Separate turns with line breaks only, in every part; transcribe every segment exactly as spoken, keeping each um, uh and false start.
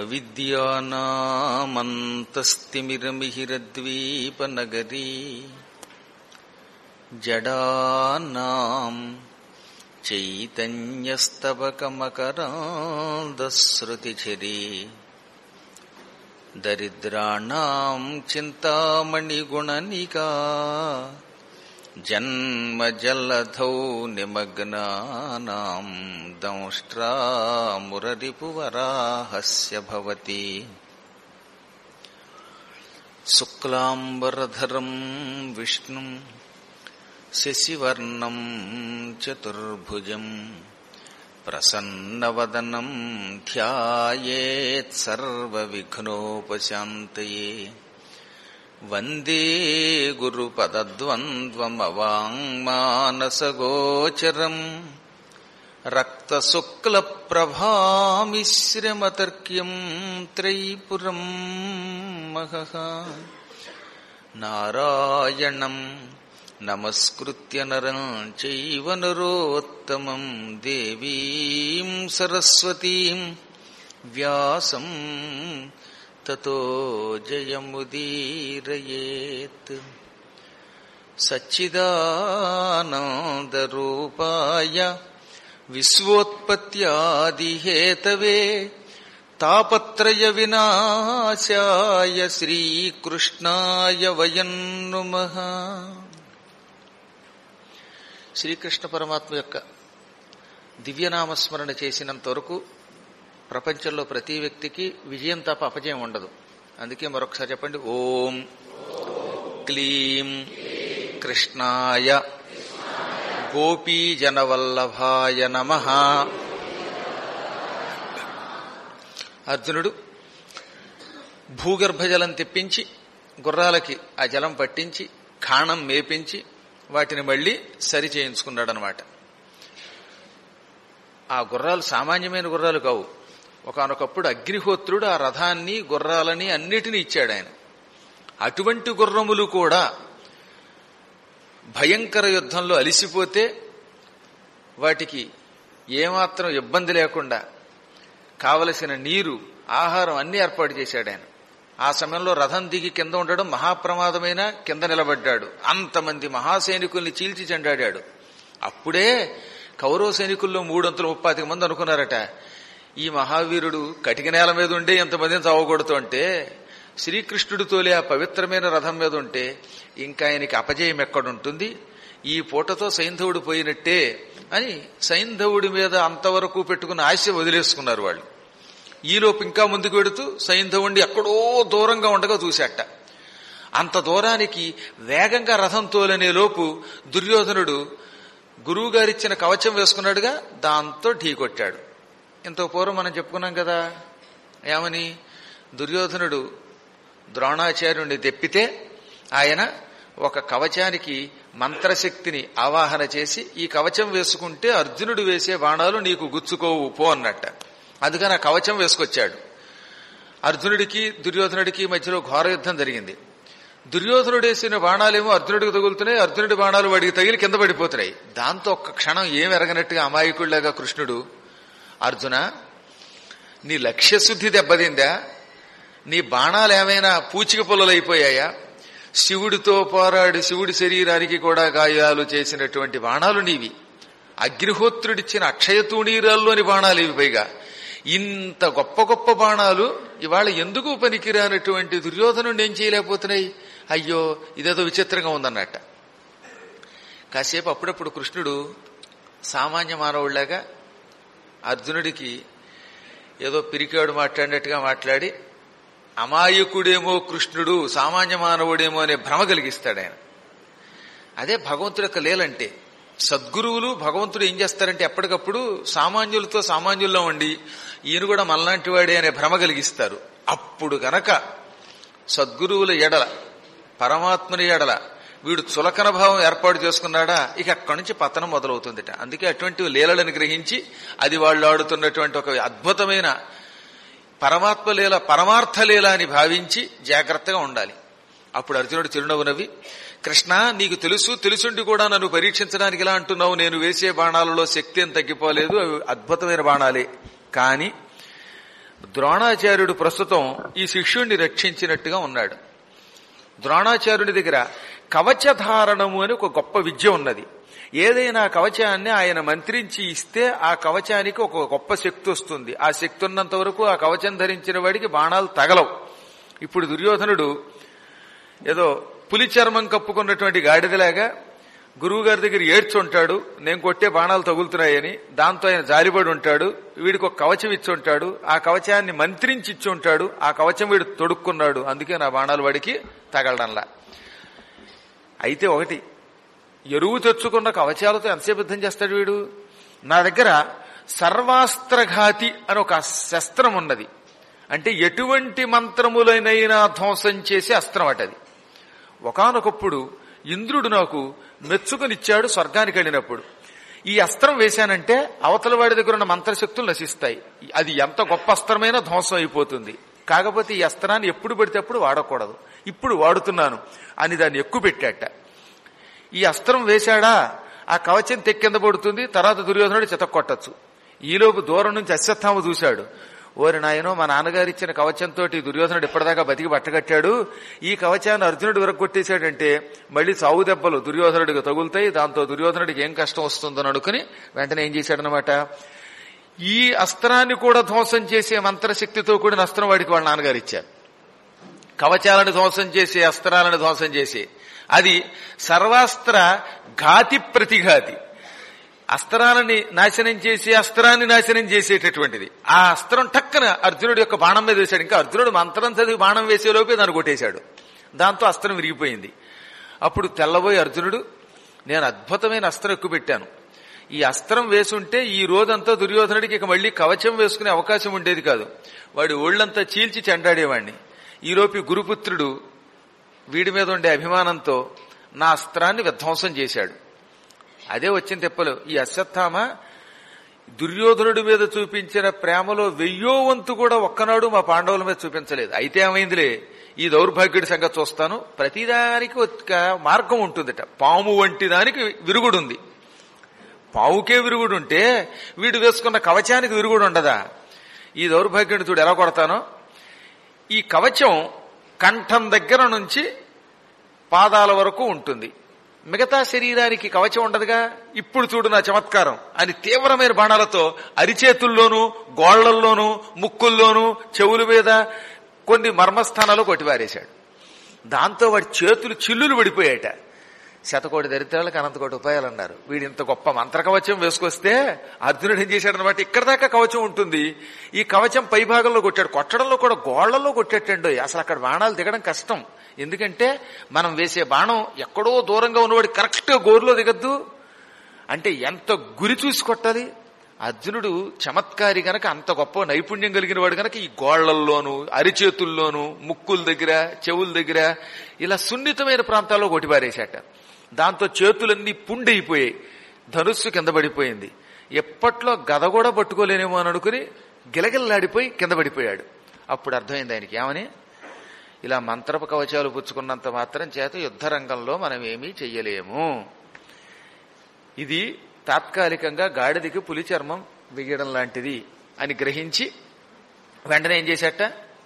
అవిద్యానామంతస్తిమిరమిహిరద్వీపనగరీ జడానాం చైతన్యస్తవకమకరాంధశ్రుతిఝరీ దరిద్రాణాం చింతామణిగుణనికా జన్మజలధౌ నిమగ్నానాం దంష్ట్రామురరిపువరాహస్య భవతి. శుక్లాంబరధరం విష్ణుం శశివర్ణం చతుర్భుజం ప్రసన్నవదనం ధ్యాయేత్ సర్వవిఘ్నోపశాంతయే. వందే గురుపదద్వంద్వమవాంగ్మానసగోచరం రక్తశుక్లప్రభామిశ్రమతర్క్యం త్రైపురం మహః. నారాయణం నమస్కృత్య నరం చైవ నరోత్తమం దేవీం సరస్వతీం వ్యాసం తతో జయముదీరయేత్. సచ్చిదానందరూపాయ విశ్వోత్పత్యాదిహేతవే తాపత్రయ వినాశాయ శ్రీకృష్ణాయ వయం నమః. శ్రీకృష్ణ పరమాత్మ యొక్క దివ్యనామస్మరణ చేసినంత వరకు ప్రపంచంలో ప్రతి వ్యక్తికి విజయం తప్ప అపజయం ఉండదు. అందుకే మరొకసారి చెప్పండి, ఓం క్లీం కృష్ణాయ గోపీజనవల్లభాయ నమః. అర్జునుడు భూగర్భ జలం తెప్పించి గుర్రాలకి ఆ జలం పట్టించి ఖాణం మేపించి వాటిని మళ్లీ సరి చేయించుకున్నాడనమాట. ఆ గుర్రాలు సామాన్యమైన గుర్రాలు కావు. ఒకానొకప్పుడు అగ్నిహోత్రుడు ఆ రథాన్ని గుర్రాలని అన్నిటినీ ఇచ్చాడు ఆయన. అటువంటి గుర్రములు కూడా భయంకర యుద్ధంలో అలిసిపోతే వాటికి ఏమాత్రం ఇబ్బంది లేకుండా కావలసిన నీరు, ఆహారం అన్ని ఏర్పాటు చేశాడు ఆయన. ఆ సమయంలో రథం దిగి కింద ఉండడం మహాప్రమాదమైన కింద నిలబడ్డాడు. అంతమంది మహాసైనికుల్ని చీల్చి చెండాడాడు. అప్పుడే కౌరవ సైనికుల్లో మూడొంతుల ముప్పాతిక మంది అనుకున్నారట, ఈ మహావీరుడు కటిక నేల మీద ఉండే ఎంతమందిని చావకూడదు అంటే శ్రీకృష్ణుడు తోలే ఆ పవిత్రమైన రథం మీద ఉంటే ఇంకా ఆయనకి అపజయం ఎక్కడుంటుంది, ఈ పూటతో సైంధవుడు పోయినట్టే అని సైంధవుడి మీద అంతవరకు పెట్టుకున్న ఆశ వదిలేసుకున్నారు వాళ్ళు. ఈలోపు ఇంకా ముందుకు వెడుతూ సైంధవుణ్ణి ఎక్కడో దూరంగా ఉండగా చూశాట. అంత దూరానికి వేగంగా రథం తోలనే లోపు దుర్యోధనుడు గురువుగారిచ్చిన కవచం వేసుకున్నాడుగా, దాంతో ఢీకొట్టాడు. ఇంత పూర్వం మనం చెప్పుకున్నాం కదా ఏమని, దుర్యోధనుడు ద్రోణాచార్యుణ్ణి దెప్పితే ఆయన ఒక కవచానికి మంత్రశక్తిని ఆవాహన చేసి ఈ కవచం వేసుకుంటే అర్జునుడు వేసే బాణాలు నీకు గుచ్చుకోవు పో అన్నట్ట. అందుకని ఆ కవచం వేసుకొచ్చాడు. అర్జునుడికి దుర్యోధనుడికి మధ్యలో ఘోర యుద్ధం జరిగింది. దుర్యోధనుడు వేసిన బాణాలేమో అర్జునుడికి తగులుతున్నాయి, అర్జునుడి బాణాలు వాడికి తగిలి కింద పడిపోతున్నాయి. దాంతో ఒక్క క్షణం ఏం ఎరగనట్టుగా అమాయకుడిలాగా కృష్ణుడు, అర్జున నీ లక్ష్యశుద్ధి దెబ్బతిందా, నీ బాణాలు ఏమైనా పూచిక పుల్లలైపోయాయా, శివుడితో పోరాడి శివుడి శరీరానికి కూడా గాయాలు చేసినటువంటి బాణాలు నీవి, అగ్నిహోత్రుడిచ్చిన అక్షయ తూణీరాల్లోని బాణాలు ఇవి. పైగా ఇంత గొప్ప గొప్ప బాణాలు ఇవాళ ఎందుకు పనికిరానటువంటి దుర్యోధనుడు ఏం చేయలేకపోతున్నాయి, అయ్యో ఇదేదో విచిత్రంగా ఉందన్నట్ట. కాసేపు అప్పుడప్పుడు కృష్ణుడు సామాన్య మానవుళ్లాగా అర్జునుడికి ఏదో పిరికాడు మాట్లాడినట్టుగా మాట్లాడి అమాయకుడేమో కృష్ణుడు సామాన్య మానవుడేమో అనే భ్రమ కలిగిస్తాడు ఆయన. అదే భగవంతుడి యొక్క లీలంటే. సద్గురువులు భగవంతుడు ఏం చేస్తారంటే ఎప్పటికప్పుడు సామాన్యులతో సామాన్యుల్లో ఉండి ఈయన కూడా మనలాంటి వాడే అనే భ్రమ కలిగిస్తారు. అప్పుడు గనక సద్గురువుల ఎడల, పరమాత్మని ఎడల వీడు చులకన భావం ఏర్పాటు చేసుకున్నాడా, ఇక అక్కడి నుంచి పతనం మొదలవుతుందిట. అందుకే అటువంటి లీలలను గ్రహించి అది వాళ్ళు ఆడుతున్నటువంటి ఒక అద్భుతమైన పరమాత్మ లీల, పరమార్థ లీల అని భావించి జాగ్రత్తగా ఉండాలి. అప్పుడు అర్జునుడు చిరునవ్వు నవ్వి, కృష్ణ నీకు తెలుసు, తెలుసుండి కూడా నన్ను పరీక్షించడానికి ఇలా అంటున్నావు. నేను వేసే బాణాలలో శక్తి ఏం తగ్గిపోలేదు, అవి అద్భుతమైన బాణాలే. కాని ద్రోణాచార్యుడు ప్రస్తుతం ఈ శిష్యుణ్ణి రక్షించినట్టుగా ఉన్నాడు. ద్రోణాచార్యుడి దగ్గర కవచధారణము అని ఒక గొప్ప విద్య ఉన్నది. ఏదైనా కవచాన్ని ఆయన మంత్రించి ఇస్తే ఆ కవచానికి ఒక గొప్ప శక్తి వస్తుంది. ఆ శక్తి ఉన్నంత వరకు ఆ కవచం ధరించిన వాడికి బాణాలు తగలవు. ఇప్పుడు దుర్యోధనుడు ఏదో పులి చర్మం కప్పుకున్నటువంటి గాడిదలాగా గురువు గారి దగ్గర ఏడ్చుంటాడు, నేను కొట్టే బాణాలు తగులుతున్నాయని. దాంతో ఆయన జాలిపడి ఉంటాడు. వీడికి ఒక కవచం ఇచ్చి ఉంటాడు, ఆ కవచాన్ని మంత్రించి ఇచ్చి ఉంటాడు. ఆ కవచం వీడు తొడుక్కున్నాడు, అందుకే నా బాణాలు వాడికి తగలడంలా. అయితే ఒకటి, ఎరువు తెచ్చుకున్న కవచాలతో ఎంతసేపు యుద్ధం చేస్తాడు వీడు? నా దగ్గర సర్వాస్త్రఘాతి అని ఒక శస్త్రం ఉన్నది. అంటే ఎటువంటి మంత్రములైనైనా ధ్వంసం చేసే అస్త్రం అటది. ఒకానొకప్పుడు ఇంద్రుడు నాకు మెచ్చుకునిచ్చాడు స్వర్గానికి వెళ్ళినప్పుడు. ఈ అస్త్రం వేశానంటే అవతల వాడి దగ్గర ఉన్న మంత్రశక్తులు నశిస్తాయి. అది ఎంత గొప్ప అస్త్రమైనా ధ్వంసం అయిపోతుంది. కాకపోతే ఈ అస్త్రాన్ని ఎప్పుడు పడితే అప్పుడు వాడకూడదు. ఇప్పుడు వాడుతున్నాను అని దాన్ని ఎక్కువ పెట్టాట. ఈ అస్త్రం వేశాడా ఆ కవచం తెక్కింద పడుతుంది. తర్వాత దుర్యోధనుడు చితక్కొట్టచ్చు. ఈలోపు దూరం నుంచి అశ్వత్థామ చూశాడు. ఓరి నాయనో, మా నాన్నగారు ఇచ్చిన కవచంతో దుర్యోధనుడు ఇప్పటిదాకా బతికి బట్టగట్టాడు. ఈ కవచాన్ని అర్జునుడు విరగొట్టేశాడంటే మళ్లీ సావు దెబ్బలు దుర్యోధనుడికి తగులుతాయి. దాంతో దుర్యోధనుడికి ఏం కష్టం వస్తుందని అనుకుని వెంటనే ఏం చేశాడనమాట, ఈ అస్త్రాన్ని కూడా ధ్వంసం చేసే మంత్రశక్తితో కూడిన అస్త్రం వాడికి వాళ్ళ నాన్నగారు ఇచ్చారు. కవచాలను ధ్వంసం చేసే, అస్త్రాలను ధ్వంసం చేసే, అది సర్వాస్త్ర ఘాతి ప్రతిఘాతి. అస్త్రాలని నాశనం చేసి అస్త్రాన్ని నాశనం చేసేటటువంటిది. ఆ అస్త్రం టక్కన అర్జునుడి యొక్క బాణం మీద వేశాడు. ఇంకా అర్జునుడు మంత్రం చదివి బాణం వేసేలోపే దాన్ని కొట్టేశాడు. దాంతో అస్త్రం విరిగిపోయింది. అప్పుడు తెల్లబోయి అర్జునుడు, నేను అద్భుతమైన అస్త్రం ఎక్కువ పెట్టాను. ఈ అస్త్రం వేసుంటే ఈ రోజంతా దుర్యోధనుడికి ఇక మళ్లీ కవచం వేసుకునే అవకాశం ఉండేది కాదు. వాడి ఒళ్లంతా చీల్చి చెండాడేవాణ్ణి. ఈలోపు గురుపుత్రుడు వీడి మీద ఉండే అభిమానంతో నా అస్త్రాన్ని విధ్వంసం చేశాడు. అదే వచ్చిన తెప్పలు. ఈ అశ్వత్థామ దుర్యోధనుడి మీద చూపించిన ప్రేమలో వెయ్యో వంతు కూడా ఒక్కనాడు మా పాండవుల మీద చూపించలేదు. అయితే ఏమైందిలే, ఈ దౌర్భాగ్యుడి సంగతి చూస్తాను. ప్రతిదానికి ఒక మార్గం ఉంటుందట. పాము వంటి దానికి విరుగుడుంది. పావుకే విరుగుడుంటే వీడు వేసుకున్న కవచానికి విరుగుడు ఉండదా? ఈ దౌర్భాగ్యుడిని చూడు ఎలా కొడతానో. ఈ కవచం కంఠం దగ్గర నుంచి పాదాల వరకు ఉంటుంది. మిగతా శరీరానికి కవచం ఉండదుగా. ఇప్పుడు చూడు నా చమత్కారం అని తీవ్రమైన బాణాలతో అరిచేతుల్లోనూ, గోళ్లల్లోనూ, ముక్కుల్లోనూ, చెవుల మీద కొన్ని మర్మస్థానాలు కొట్టివారేశాడు. దాంతో వాడి చేతులు చిల్లులు పడిపోయాట. శతకోటి దరిద్రాలకు అనంతకోటి ఉపాయాలు అన్నారు. వీడు ఇంత గొప్ప మంత్రకవచం వేసుకొస్తే అర్జునుడు ఏం చేశాడనమాట, ఇక్కడ దాకా కవచం ఉంటుంది, ఈ కవచం పై భాగంలో కొట్టాడు. కొట్టడంలో కూడా గోళ్లలో కొట్టేటండు. అసలు అక్కడ బాణాలు దిగడం కష్టం. ఎందుకంటే మనం వేసే బాణం ఎక్కడో దూరంగా ఉన్నవాడు కరెక్ట్ గా గోరులో దిగద్దు. అంటే ఎంత గురి చూసి కొట్టాలి. అర్జునుడు చమత్కారి గనక, అంత గొప్ప నైపుణ్యం కలిగిన వాడు గనక ఈ గోళ్లల్లోనూ, అరిచేతుల్లోనూ, ముక్కుల దగ్గర, చెవుల దగ్గర ఇలా సున్నితమైన ప్రాంతాల్లో కొట్టిపారేశాట. దాంతో చేతులన్నీ పుండైపోయాయి. ధనుస్సు కింద పడిపోయింది. ఎప్పట్లో గద కూడా పట్టుకోలేనేమో అని అనుకుని గిలగిల్లాడిపోయి కింద పడిపోయాడు. అప్పుడు అర్థమైంది ఆయనకి, ఏమని, ఇలా మంత్రపు కవచాలు పుచ్చుకున్నంత మాత్రం చేత యుద్ధ రంగంలో మనం ఏమీ చెయ్యలేము. ఇది తాత్కాలికంగా గాడిదకి పులి చర్మం వెయ్యడం లాంటిది అని గ్రహించి వెంటనే ఏం చేశాట,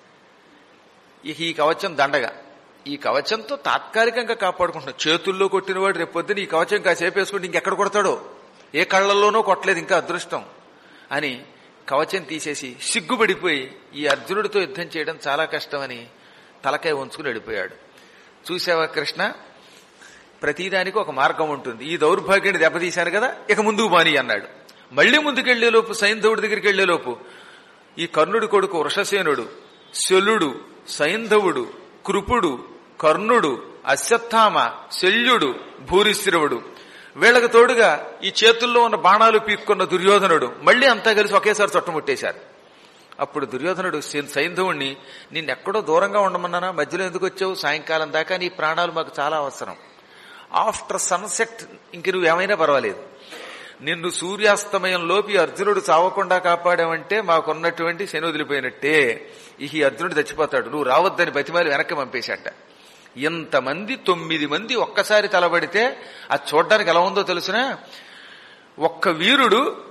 ఇక ఈ కవచం దండగా, ఈ కవచంతో తాత్కాలికంగా కాపాడుకుంటున్నాడు. చేతుల్లో కొట్టినవాడు రేపొద్దున ఈ కవచం కాసేపు వేసుకుంటే ఇంకెక్కడ కొడతాడో, ఏ కళ్లల్లోనో కొట్టలేదు, ఇంకా అదృష్టం అని కవచం తీసేసి సిగ్గుపడిపోయి ఈ అర్జునుడితో యుద్ధం చేయడం చాలా కష్టమని తలకాయ ఉంచుకుని వెళ్ళిపోయాడు. చూసావా కృష్ణ, ప్రతిదానికి ఒక మార్గం ఉంటుంది. ఈ దౌర్భాగ్యాన్ని దెబ్బతీశాను కదా, ఇక ముందుకు బాని అన్నాడు. మళ్లీ ముందుకెళ్లేలోపు, సైంధవుడి దగ్గరికి వెళ్లేలోపు ఈ కర్ణుడి కొడుకు వృషసేనుడు, శల్యుడు, సైంధవుడు, కృపుడు, కర్ణుడు, అశ్వత్థామ, శల్యుడు, భూరిశ్రవుడు, వీళ్లకు తోడుగా ఈ చేతుల్లో ఉన్న బాణాలు పీక్కున్న దుర్యోధనుడు మళ్లీ అంతా కలిసి ఒకేసారి చుట్టముట్టేశారు. అప్పుడు దుర్యోధనుడు సైంధవుణ్ణి, నిన్నెక్కడో దూరంగా ఉండమన్నానా, మధ్యలో ఎందుకు వచ్చావు, సాయంకాలం దాకా నీ ప్రాణాలు మాకు చాలా అవసరం, ఆఫ్టర్ సన్సెట్ ఇంక నువ్వు ఏమైనా పర్వాలేదు, నిన్ను సూర్యాస్తమయంలోపి అర్జునుడు చావకుండా కాపాడావంటే మాకున్నటువంటి శని వదిలిపోయినట్టే, ఈ అర్జునుడు చచ్చిపోతాడు, నువ్వు రావద్దని బతిమాలి వెనక్కి పంపేశాట. ఇంతమంది తొమ్మిది మంది ఒక్కసారి తలబడితే అది చూడ్డానికి ఎలా ఉందో తెలుసునా, ఒక్క వీరుడు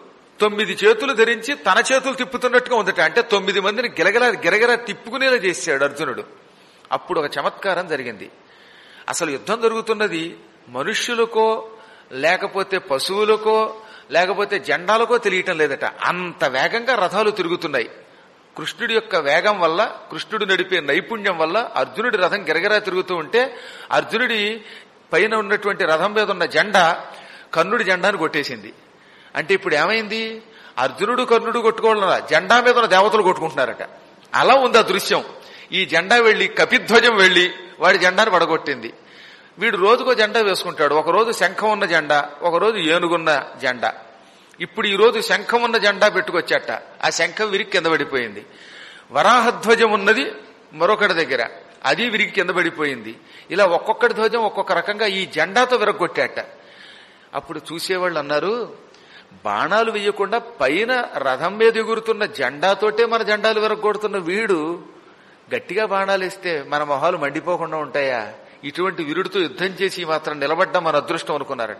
తొమ్మిది చేతులు ధరించి తన చేతులు తిప్పుతున్నట్టుగా ఉందట. అంటే తొమ్మిది మందిని గిరగిరా గిరగిరా తిప్పుకునేలా చేశాడు అర్జునుడు. అప్పుడు ఒక చమత్కారం జరిగింది. అసలు యుద్ధం జరుగుతున్నది మనుష్యులకో లేకపోతే పశువులకో లేకపోతే జెండాలకో తెలియటం లేదట. అంత వేగంగా రథాలు తిరుగుతున్నాయి. కృష్ణుడి యొక్క వేగం వల్ల, కృష్ణుడు నడిపే నైపుణ్యం వల్ల అర్జునుడి రథం గిరగిరా తిరుగుతూ ఉంటే అర్జునుడి పైన ఉన్నటువంటి రథం మీద ఉన్న జెండా కర్ణుడి జెండాను కొట్టేసింది. అంటే ఇప్పుడు ఏమైంది? అర్జునుడు కర్ణుడు కొట్టుకోవడం జెండా మీద ఉన్న దేవతలు కొట్టుకుంటున్నారట. అలా ఉంది ఆ దృశ్యం. ఈ జెండా వెళ్లి కపిధ్వజం వెళ్లి వాడి జెండాను పడగొట్టింది. వీడు రోజుకో జెండా వేసుకుంటాడు. ఒకరోజు శంఖం ఉన్న జెండా, ఒకరోజు ఏనుగున్న జెండా. ఇప్పుడు ఈ రోజు శంఖం ఉన్న జెండా పెట్టుకొచ్చాట. ఆ శంఖం విరిగి కింద పడిపోయింది. వరాహధ్వజం ఉన్నది మరొకటి దగ్గర, అది విరిగి కింద పడిపోయింది. ఇలా ఒక్కొక్కటి ధ్వజం ఒక్కొక్క రకంగా ఈ జెండాతో విరగొట్టాట. అప్పుడు చూసేవాళ్ళు అన్నారు, బాణాలు వేయకుండా పైన రథం మీద ఎగురుతున్న జెండాతోటే మన జెండాలు విరగొడుతున్న వీడు గట్టిగా బాణాలు వేస్తే మన మొహాలు మండిపోకుండా ఉంటాయా? ఇటువంటి వీరుడితో యుద్ధం చేసి మాత్రం నిలబడ్డా మన అదృష్టం అనుకున్నారట.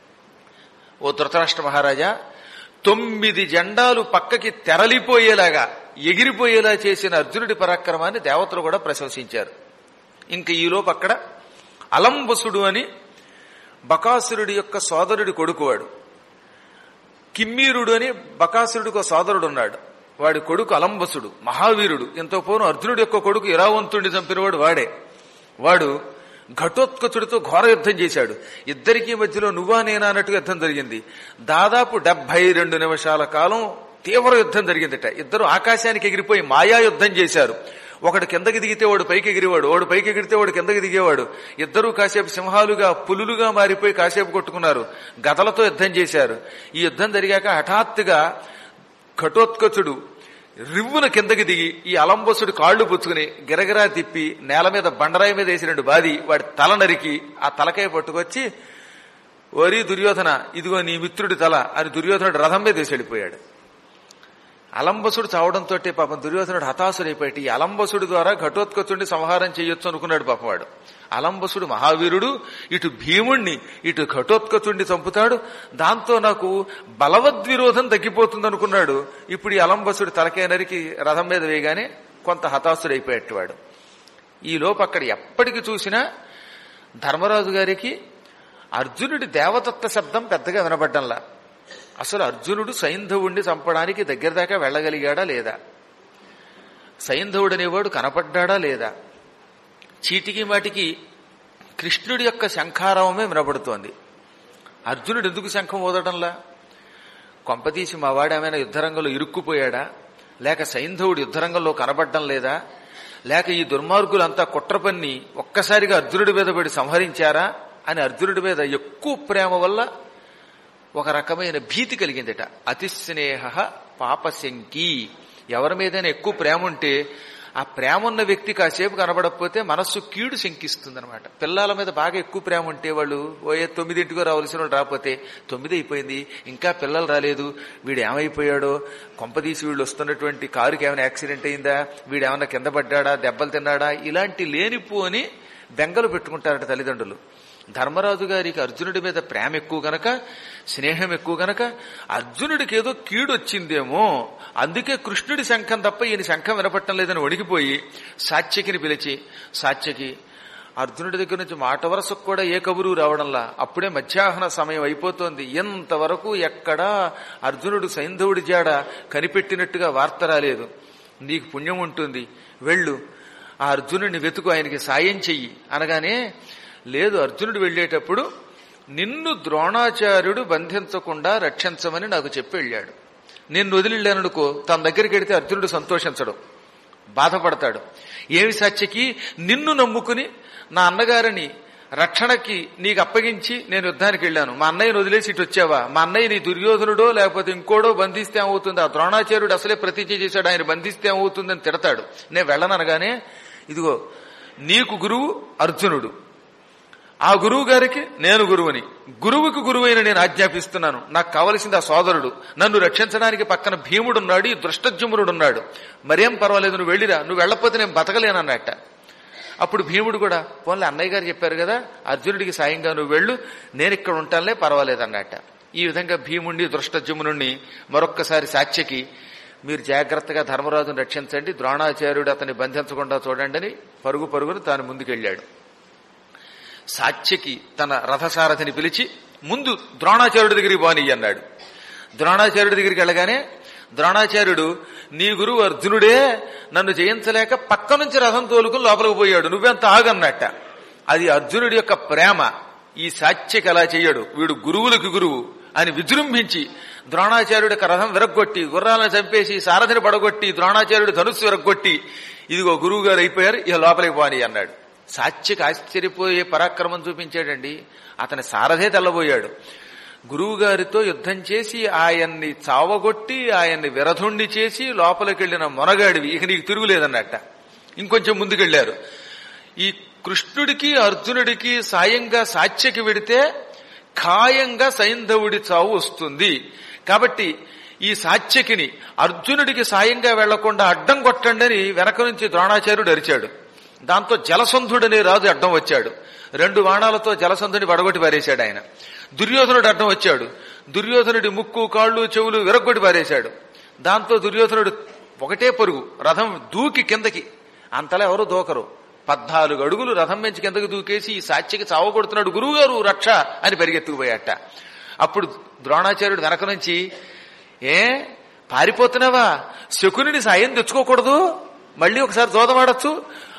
ఓ ధృతరాష్ట్ర మహారాజా, తొమ్మిది జెండాలు పక్కకి తెరలిపోయేలాగా ఎగిరిపోయేలా చేసిన అర్జునుడి పరాక్రమాన్ని దేవతలు కూడా ప్రశంసించారు. ఇంక ఈలోపు అక్కడ అలంబసుడు అని బకాసురుడి యొక్క సోదరుడి కొడుకువాడు, కిమ్మీరుడు అని బకాసురుడికి సోదరుడు ఉన్నాడు. వాడి కొడుకు అలంబసుడు మహావీరుడు. ఎంతో పూర్వం అర్జునుడి యొక్క కొడుకు ఇరావంతుడిని చంపినవాడు వాడే. వాడు ఘటోత్కచుడితో ఘోర యుద్ధం చేశాడు. ఇద్దరికీ మధ్యలో నువ్వా నేనా అన్నట్టుగా యుద్ధం జరిగింది. దాదాపు డెబ్బై రెండు నిమిషాల కాలం తీవ్ర యుద్ధం జరిగిందట. ఇద్దరు ఆకాశానికి ఎగిరిపోయి మాయా యుద్ధం చేశారు. ఒకడు కిందకి దిగితే వాడు పైకి ఎగిరేవాడు, వాడు పైకి ఎగిరితే వాడు కిందకి దిగేవాడు. ఇద్దరూ కాసేపు సింహాలుగా పులులుగా మారిపోయి కాసేపు కొట్టుకున్నారు. గదలతో యుద్ధం చేశారు. ఈ యుద్ధం జరిగాక హఠాత్తుగా ఘటోత్కచుడు రివ్వున కిందకి దిగి ఈ అలంబసుడు కాళ్లు పుచ్చుకుని గిరగిరా తిప్పి నేల మీద బండరాయి మీద వేసినట్టు బాది వాడి తల నరికి ఆ తలకాయ పట్టుకొచ్చి, ఓరి దుర్యోధన, ఇదిగో నీ మిత్రుడి తల అని దుర్యోధనుడు రథం మీద వేసి వెళ్ళిపోయాడు. అలంబసుడు చావడంతో పాపం దుర్యోధనుడు హతాశుడైపోయాడు. ఈ అలంబసుడి ద్వారా ఘటోత్కచుడిని సంహారం చేయొచ్చు అనుకున్నాడు పాపం వాడు. అలంబసుడు మహావీరుడు, ఇటు భీముణ్ణి ఇటు ఘటోత్కచుడిని చంపుతాడు, దాంతో నాకు బలవద్విరోధం తగ్గిపోతుంది అనుకున్నాడు. ఇప్పుడు ఈ అలంబసుడు తలకాయ నరికి రథం మీద వేయగానే కొంత హతాశుడైపోయేటవాడు. ఈ లోపు అక్కడ ఎప్పటికి చూసినా ధర్మరాజు గారికి అర్జునుడి దేవదత్త శబ్దం పెద్దగా వినబడ్డంలా. అసలు అర్జునుడు సైంధవుణ్ణి చంపడానికి దగ్గర దాకా వెళ్ళగలిగాడా లేదా? సైంధవుడు అనేవాడు కనపడ్డాడా లేదా? చీటికి మాటికి కృష్ణుడి యొక్క శంఖారావమే వినబడుతోంది. అర్జునుడు ఎందుకు శంఖం ఊదడంలా? కొంపతీసి మా వాడేమైనా యుద్ధరంగంలో ఇరుక్కుపోయాడా? లేక సైంధవుడు యుద్ధరంగంలో కనబడ్డం లేదా? లేక ఈ దుర్మార్గులంతా కుట్రపన్ని ఒక్కసారిగా అర్జునుడి మీద పడి సంహరించారా అని అర్జునుడి మీద ఎక్కువ ప్రేమ వల్ల ఒక రకమైన భీతి కలిగిందట. అతిస్నేహ పాపశంకి. ఎవరి మీదైనా ఎక్కువ ప్రేమ ఉంటే ఆ ప్రేమ ఉన్న వ్యక్తి కాసేపు కనబడకపోతే మనస్సు కీడు శంకిస్తుంది అనమాట. పిల్లల మీద బాగా ఎక్కువ ప్రేమ ఉంటే వాళ్ళు ఓయే తొమ్మిదింటికో రావాల్సిన వాళ్ళు రాకపోతే తొమ్మిది అయిపోయింది ఇంకా పిల్లలు రాలేదు, వీడు ఏమైపోయాడో, కొంపదీసి వీళ్ళు వస్తున్నటువంటి కారుకి ఏమైనా యాక్సిడెంట్ అయిందా, వీడు ఏమైనా కింద పడ్డాడా, దెబ్బలు తిన్నాడా, ఇలాంటి లేనిపో అని బెంగలు పెట్టుకుంటారట తల్లిదండ్రులు. ధర్మరాజు గారికి అర్జునుడి మీద ప్రేమ ఎక్కువ గనక, స్నేహం ఎక్కువ గనక అర్జునుడికి ఏదో కీడొచ్చిందేమో, అందుకే కృష్ణుడి శంఖం తప్ప ఈయన శంఖం వినపట్టం లేదని వణికిపోయి సాత్యకిని పిలిచి, సాత్యకి అర్జునుడి దగ్గర నుంచి మాట వరసకు కూడా ఏ కబురు రావడంలా, అప్పుడే మధ్యాహ్న సమయం అయిపోతోంది, ఎంతవరకు ఎక్కడా అర్జునుడు సైంధవుడి జాడ కనిపెట్టినట్టుగా వార్త రాలేదు. నీకు పుణ్యం ఉంటుంది, వెళ్ళు, ఆ అర్జునుడిని వెతుకు, ఆయనకి సాయం చెయ్యి అనగానే, లేదు అర్జునుడు వెళ్లేటప్పుడు నిన్ను ద్రోణాచార్యుడు బంధించకుండా రక్షించమని నాకు చెప్పి వెళ్ళాడు. నేను వదిలిళ్ళాననుకో తన దగ్గరికి వెడితే అర్జునుడు సంతోషించడు, బాధపడతాడు. ఏమి సాత్యకి, నిన్ను నమ్ముకుని నా అన్నగారిని రక్షణకి నీకు అప్పగించి నేను యుద్ధానికి వెళ్ళాను, మా అన్నయ్యను వదిలేసి ఇటు వచ్చావా, మా అన్నయ్య నీ దుర్యోధనుడో లేకపోతే ఇంకోడో బంధిస్తే ఏమవుతుంది, ఆ ద్రోణాచార్యుడు అసలే ప్రతిజ్ఞ చేశాడు, ఆయన బంధిస్తే ఏమవుతుందని తిడతాడు. నేను వెళ్ళననగానే, ఇదిగో నీకు గురువు అర్జునుడు, ఆ గురువు గారికి నేను గురువుని, గురువుకి గురువైన నేను ఆజ్ఞాపిస్తున్నాను, నాకు కావలసింది ఆ సోదరుడు, నన్ను రక్షించడానికి పక్కన భీముడున్నాడు, ఈ దృష్టజ్యుమ్నుడున్నాడు, మరేం పర్వాలేదు నువ్వు వెళ్ళిరా, నువ్వు వెళ్ళకపోతే నేను బతకలేనన్నట్ట. అప్పుడు భీముడు కూడా, పోన్లే అన్నయ్య గారు చెప్పారు కదా అర్జునుడికి సాయంగా నువ్వు వెళ్ళు, నేను ఇక్కడ ఉంటానులే పర్వాలేదన్నట్ట. ఈ విధంగా భీముణ్ణి దృష్టజుమ్నుణ్ణి మరొక్కసారి సాత్యకి మీరు జాగ్రత్తగా ధర్మరాజును రక్షించండి, ద్రోణాచార్యుడు అతన్ని బంధించకుండా చూడండి అని పరుగు పరుగును తాను ముందుకెళ్లాడు. సాత్యకి తన రథసారథిని పిలిచి ముందు ద్రోణాచార్యుడి దగ్గరికి పోనీ అన్నాడు. ద్రోణాచార్యుడి దగ్గరికి వెళ్ళగానే ద్రోణాచార్యుడు నీ గురువు అర్జునుడే నన్ను జయించలేక పక్క నుంచి రథం తోలుకుని లోపలికి పోయాడు, నువ్వెంత ఆగన్నట్ట. అది అర్జునుడి యొక్క ప్రేమ. ఈ సాత్యకి అలా చెయ్యడు, వీడు గురువులకి గురువు అని విజృంభించి ద్రోణాచార్యుడి యొక్క రథం విరగ్గొట్టి గుర్రాలను చంపేసి సారథిని పడగొట్టి ద్రోణాచార్యుడు ధనుస్సు విరగ్గొట్టి ఇదిగో గురువు గారు అయిపోయారు, ఇక లోపలికి పోని అన్నాడు. సాత్యకి ఆశ్చర్యపోయే పరాక్రమం చూపించాడండి. అతని సారథే తెల్లబోయాడు. గురువు గారితో యుద్ధం చేసి ఆయన్ని చావగొట్టి ఆయన్ని విరధుణ్ణి చేసి లోపలికెళ్లిన మొనగాడివి, ఇక నీకు తిరుగులేదన్నట్ట. ఇంకొంచెం ముందుకెళ్లారు. ఈ కృష్ణుడికి అర్జునుడికి సాయంగా సాత్యకి వెడితే ఖాయంగా సైంధవుడి చావు వస్తుంది. కాబట్టి ఈ సాత్యకిని అర్జునుడికి సాయంగా వెళ్లకుండా అడ్డం కొట్టండి అని వెనక నుంచి ద్రోణాచార్యుడు అరిచాడు. దాంతో జలసంధుడనే రాజు అడ్డం వచ్చాడు. రెండు బాణాలతో జలసంధుని వడగొట్టి పారేశాడు ఆయన. దుర్యోధనుడు అడ్డం వచ్చాడు. దుర్యోధనుడి ముక్కు కాళ్ళు చెవులు విరగొట్టి పారేశాడు. దాంతో దుర్యోధనుడు ఒకటే పరుగు రథం దూకి కిందకి, అంతలా ఎవరు దూకరు, పద్నాలుగు అడుగులు రథం పెంచి కిందకి దూకేసి ఈ సాత్యకి చావగొడుతున్నాడు, గురువుగారు రక్ష అని పరిగెత్తుకుపోయాట. అప్పుడు ద్రోణాచార్యుడు వెనక నుంచి ఏ పారిపోతున్నావా, శకునిని సాయం తెచ్చుకోకూడదు, మళ్ళీ ఒకసారి జోదమాడచ్చు,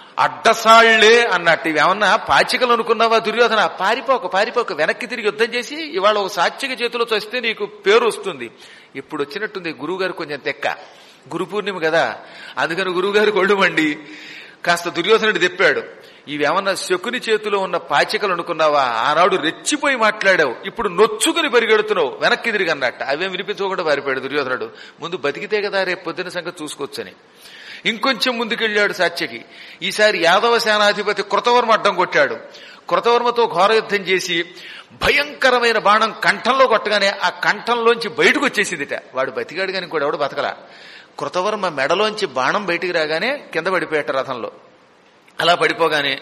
అడ్డసాళ్లే అన్నట్టు. ఇవేమన్నా పాచికలు అనుకున్నావా దుర్యోధన, పారిపోక పారిపోక వెనక్కి తిరిగి యుద్ధం చేసి ఇవాళ ఒక సాత్యకి చేతిలో చస్తే నీకు పేరు వస్తుంది. ఇప్పుడు వచ్చినట్టుంది గురువుగారు కొంచెం తెక్క, గురు పూర్ణిమ కదా, అందుకని గురువుగారు కొళ్ళు మండి కాస్త దుర్యోధనుడు తెప్పాడు. ఇవేమన్నా శకుని చేతిలో ఉన్న పాచికలు అనుకున్నావా, ఆనాడు రెచ్చిపోయి మాట్లాడావు, ఇప్పుడు నొచ్చుకుని పరిగెడుతున్నావు, వెనక్కి తిరిగి అన్నట్ట. అవేం వినిపించుకోకుండా పారిపోయాడు దుర్యోధనుడు. ముందు బతికితే కదా రేపు పొద్దున సంగతి చూసుకోవచ్చని. ఇంకొంచెం ముందుకెళ్లాడు సాత్యకి. ఈసారి యాదవ సేనాధిపతి కృతవర్మ అడ్డం కొట్టాడు. కృతవర్మతో ఘోర యుద్ధం చేసి భయంకరమైన బాణం కంఠంలో కొట్టగానే ఆ కంఠంలోంచి బయటకు వచ్చేసిందిట. వాడు బతికాడు కానీ కూడా ఎవడు బతకలా. కృతవర్మ మెడలోంచి బాణం బయటికి రాగానే కింద పడిపోయాట రథంలో. అలా పడిపోగానే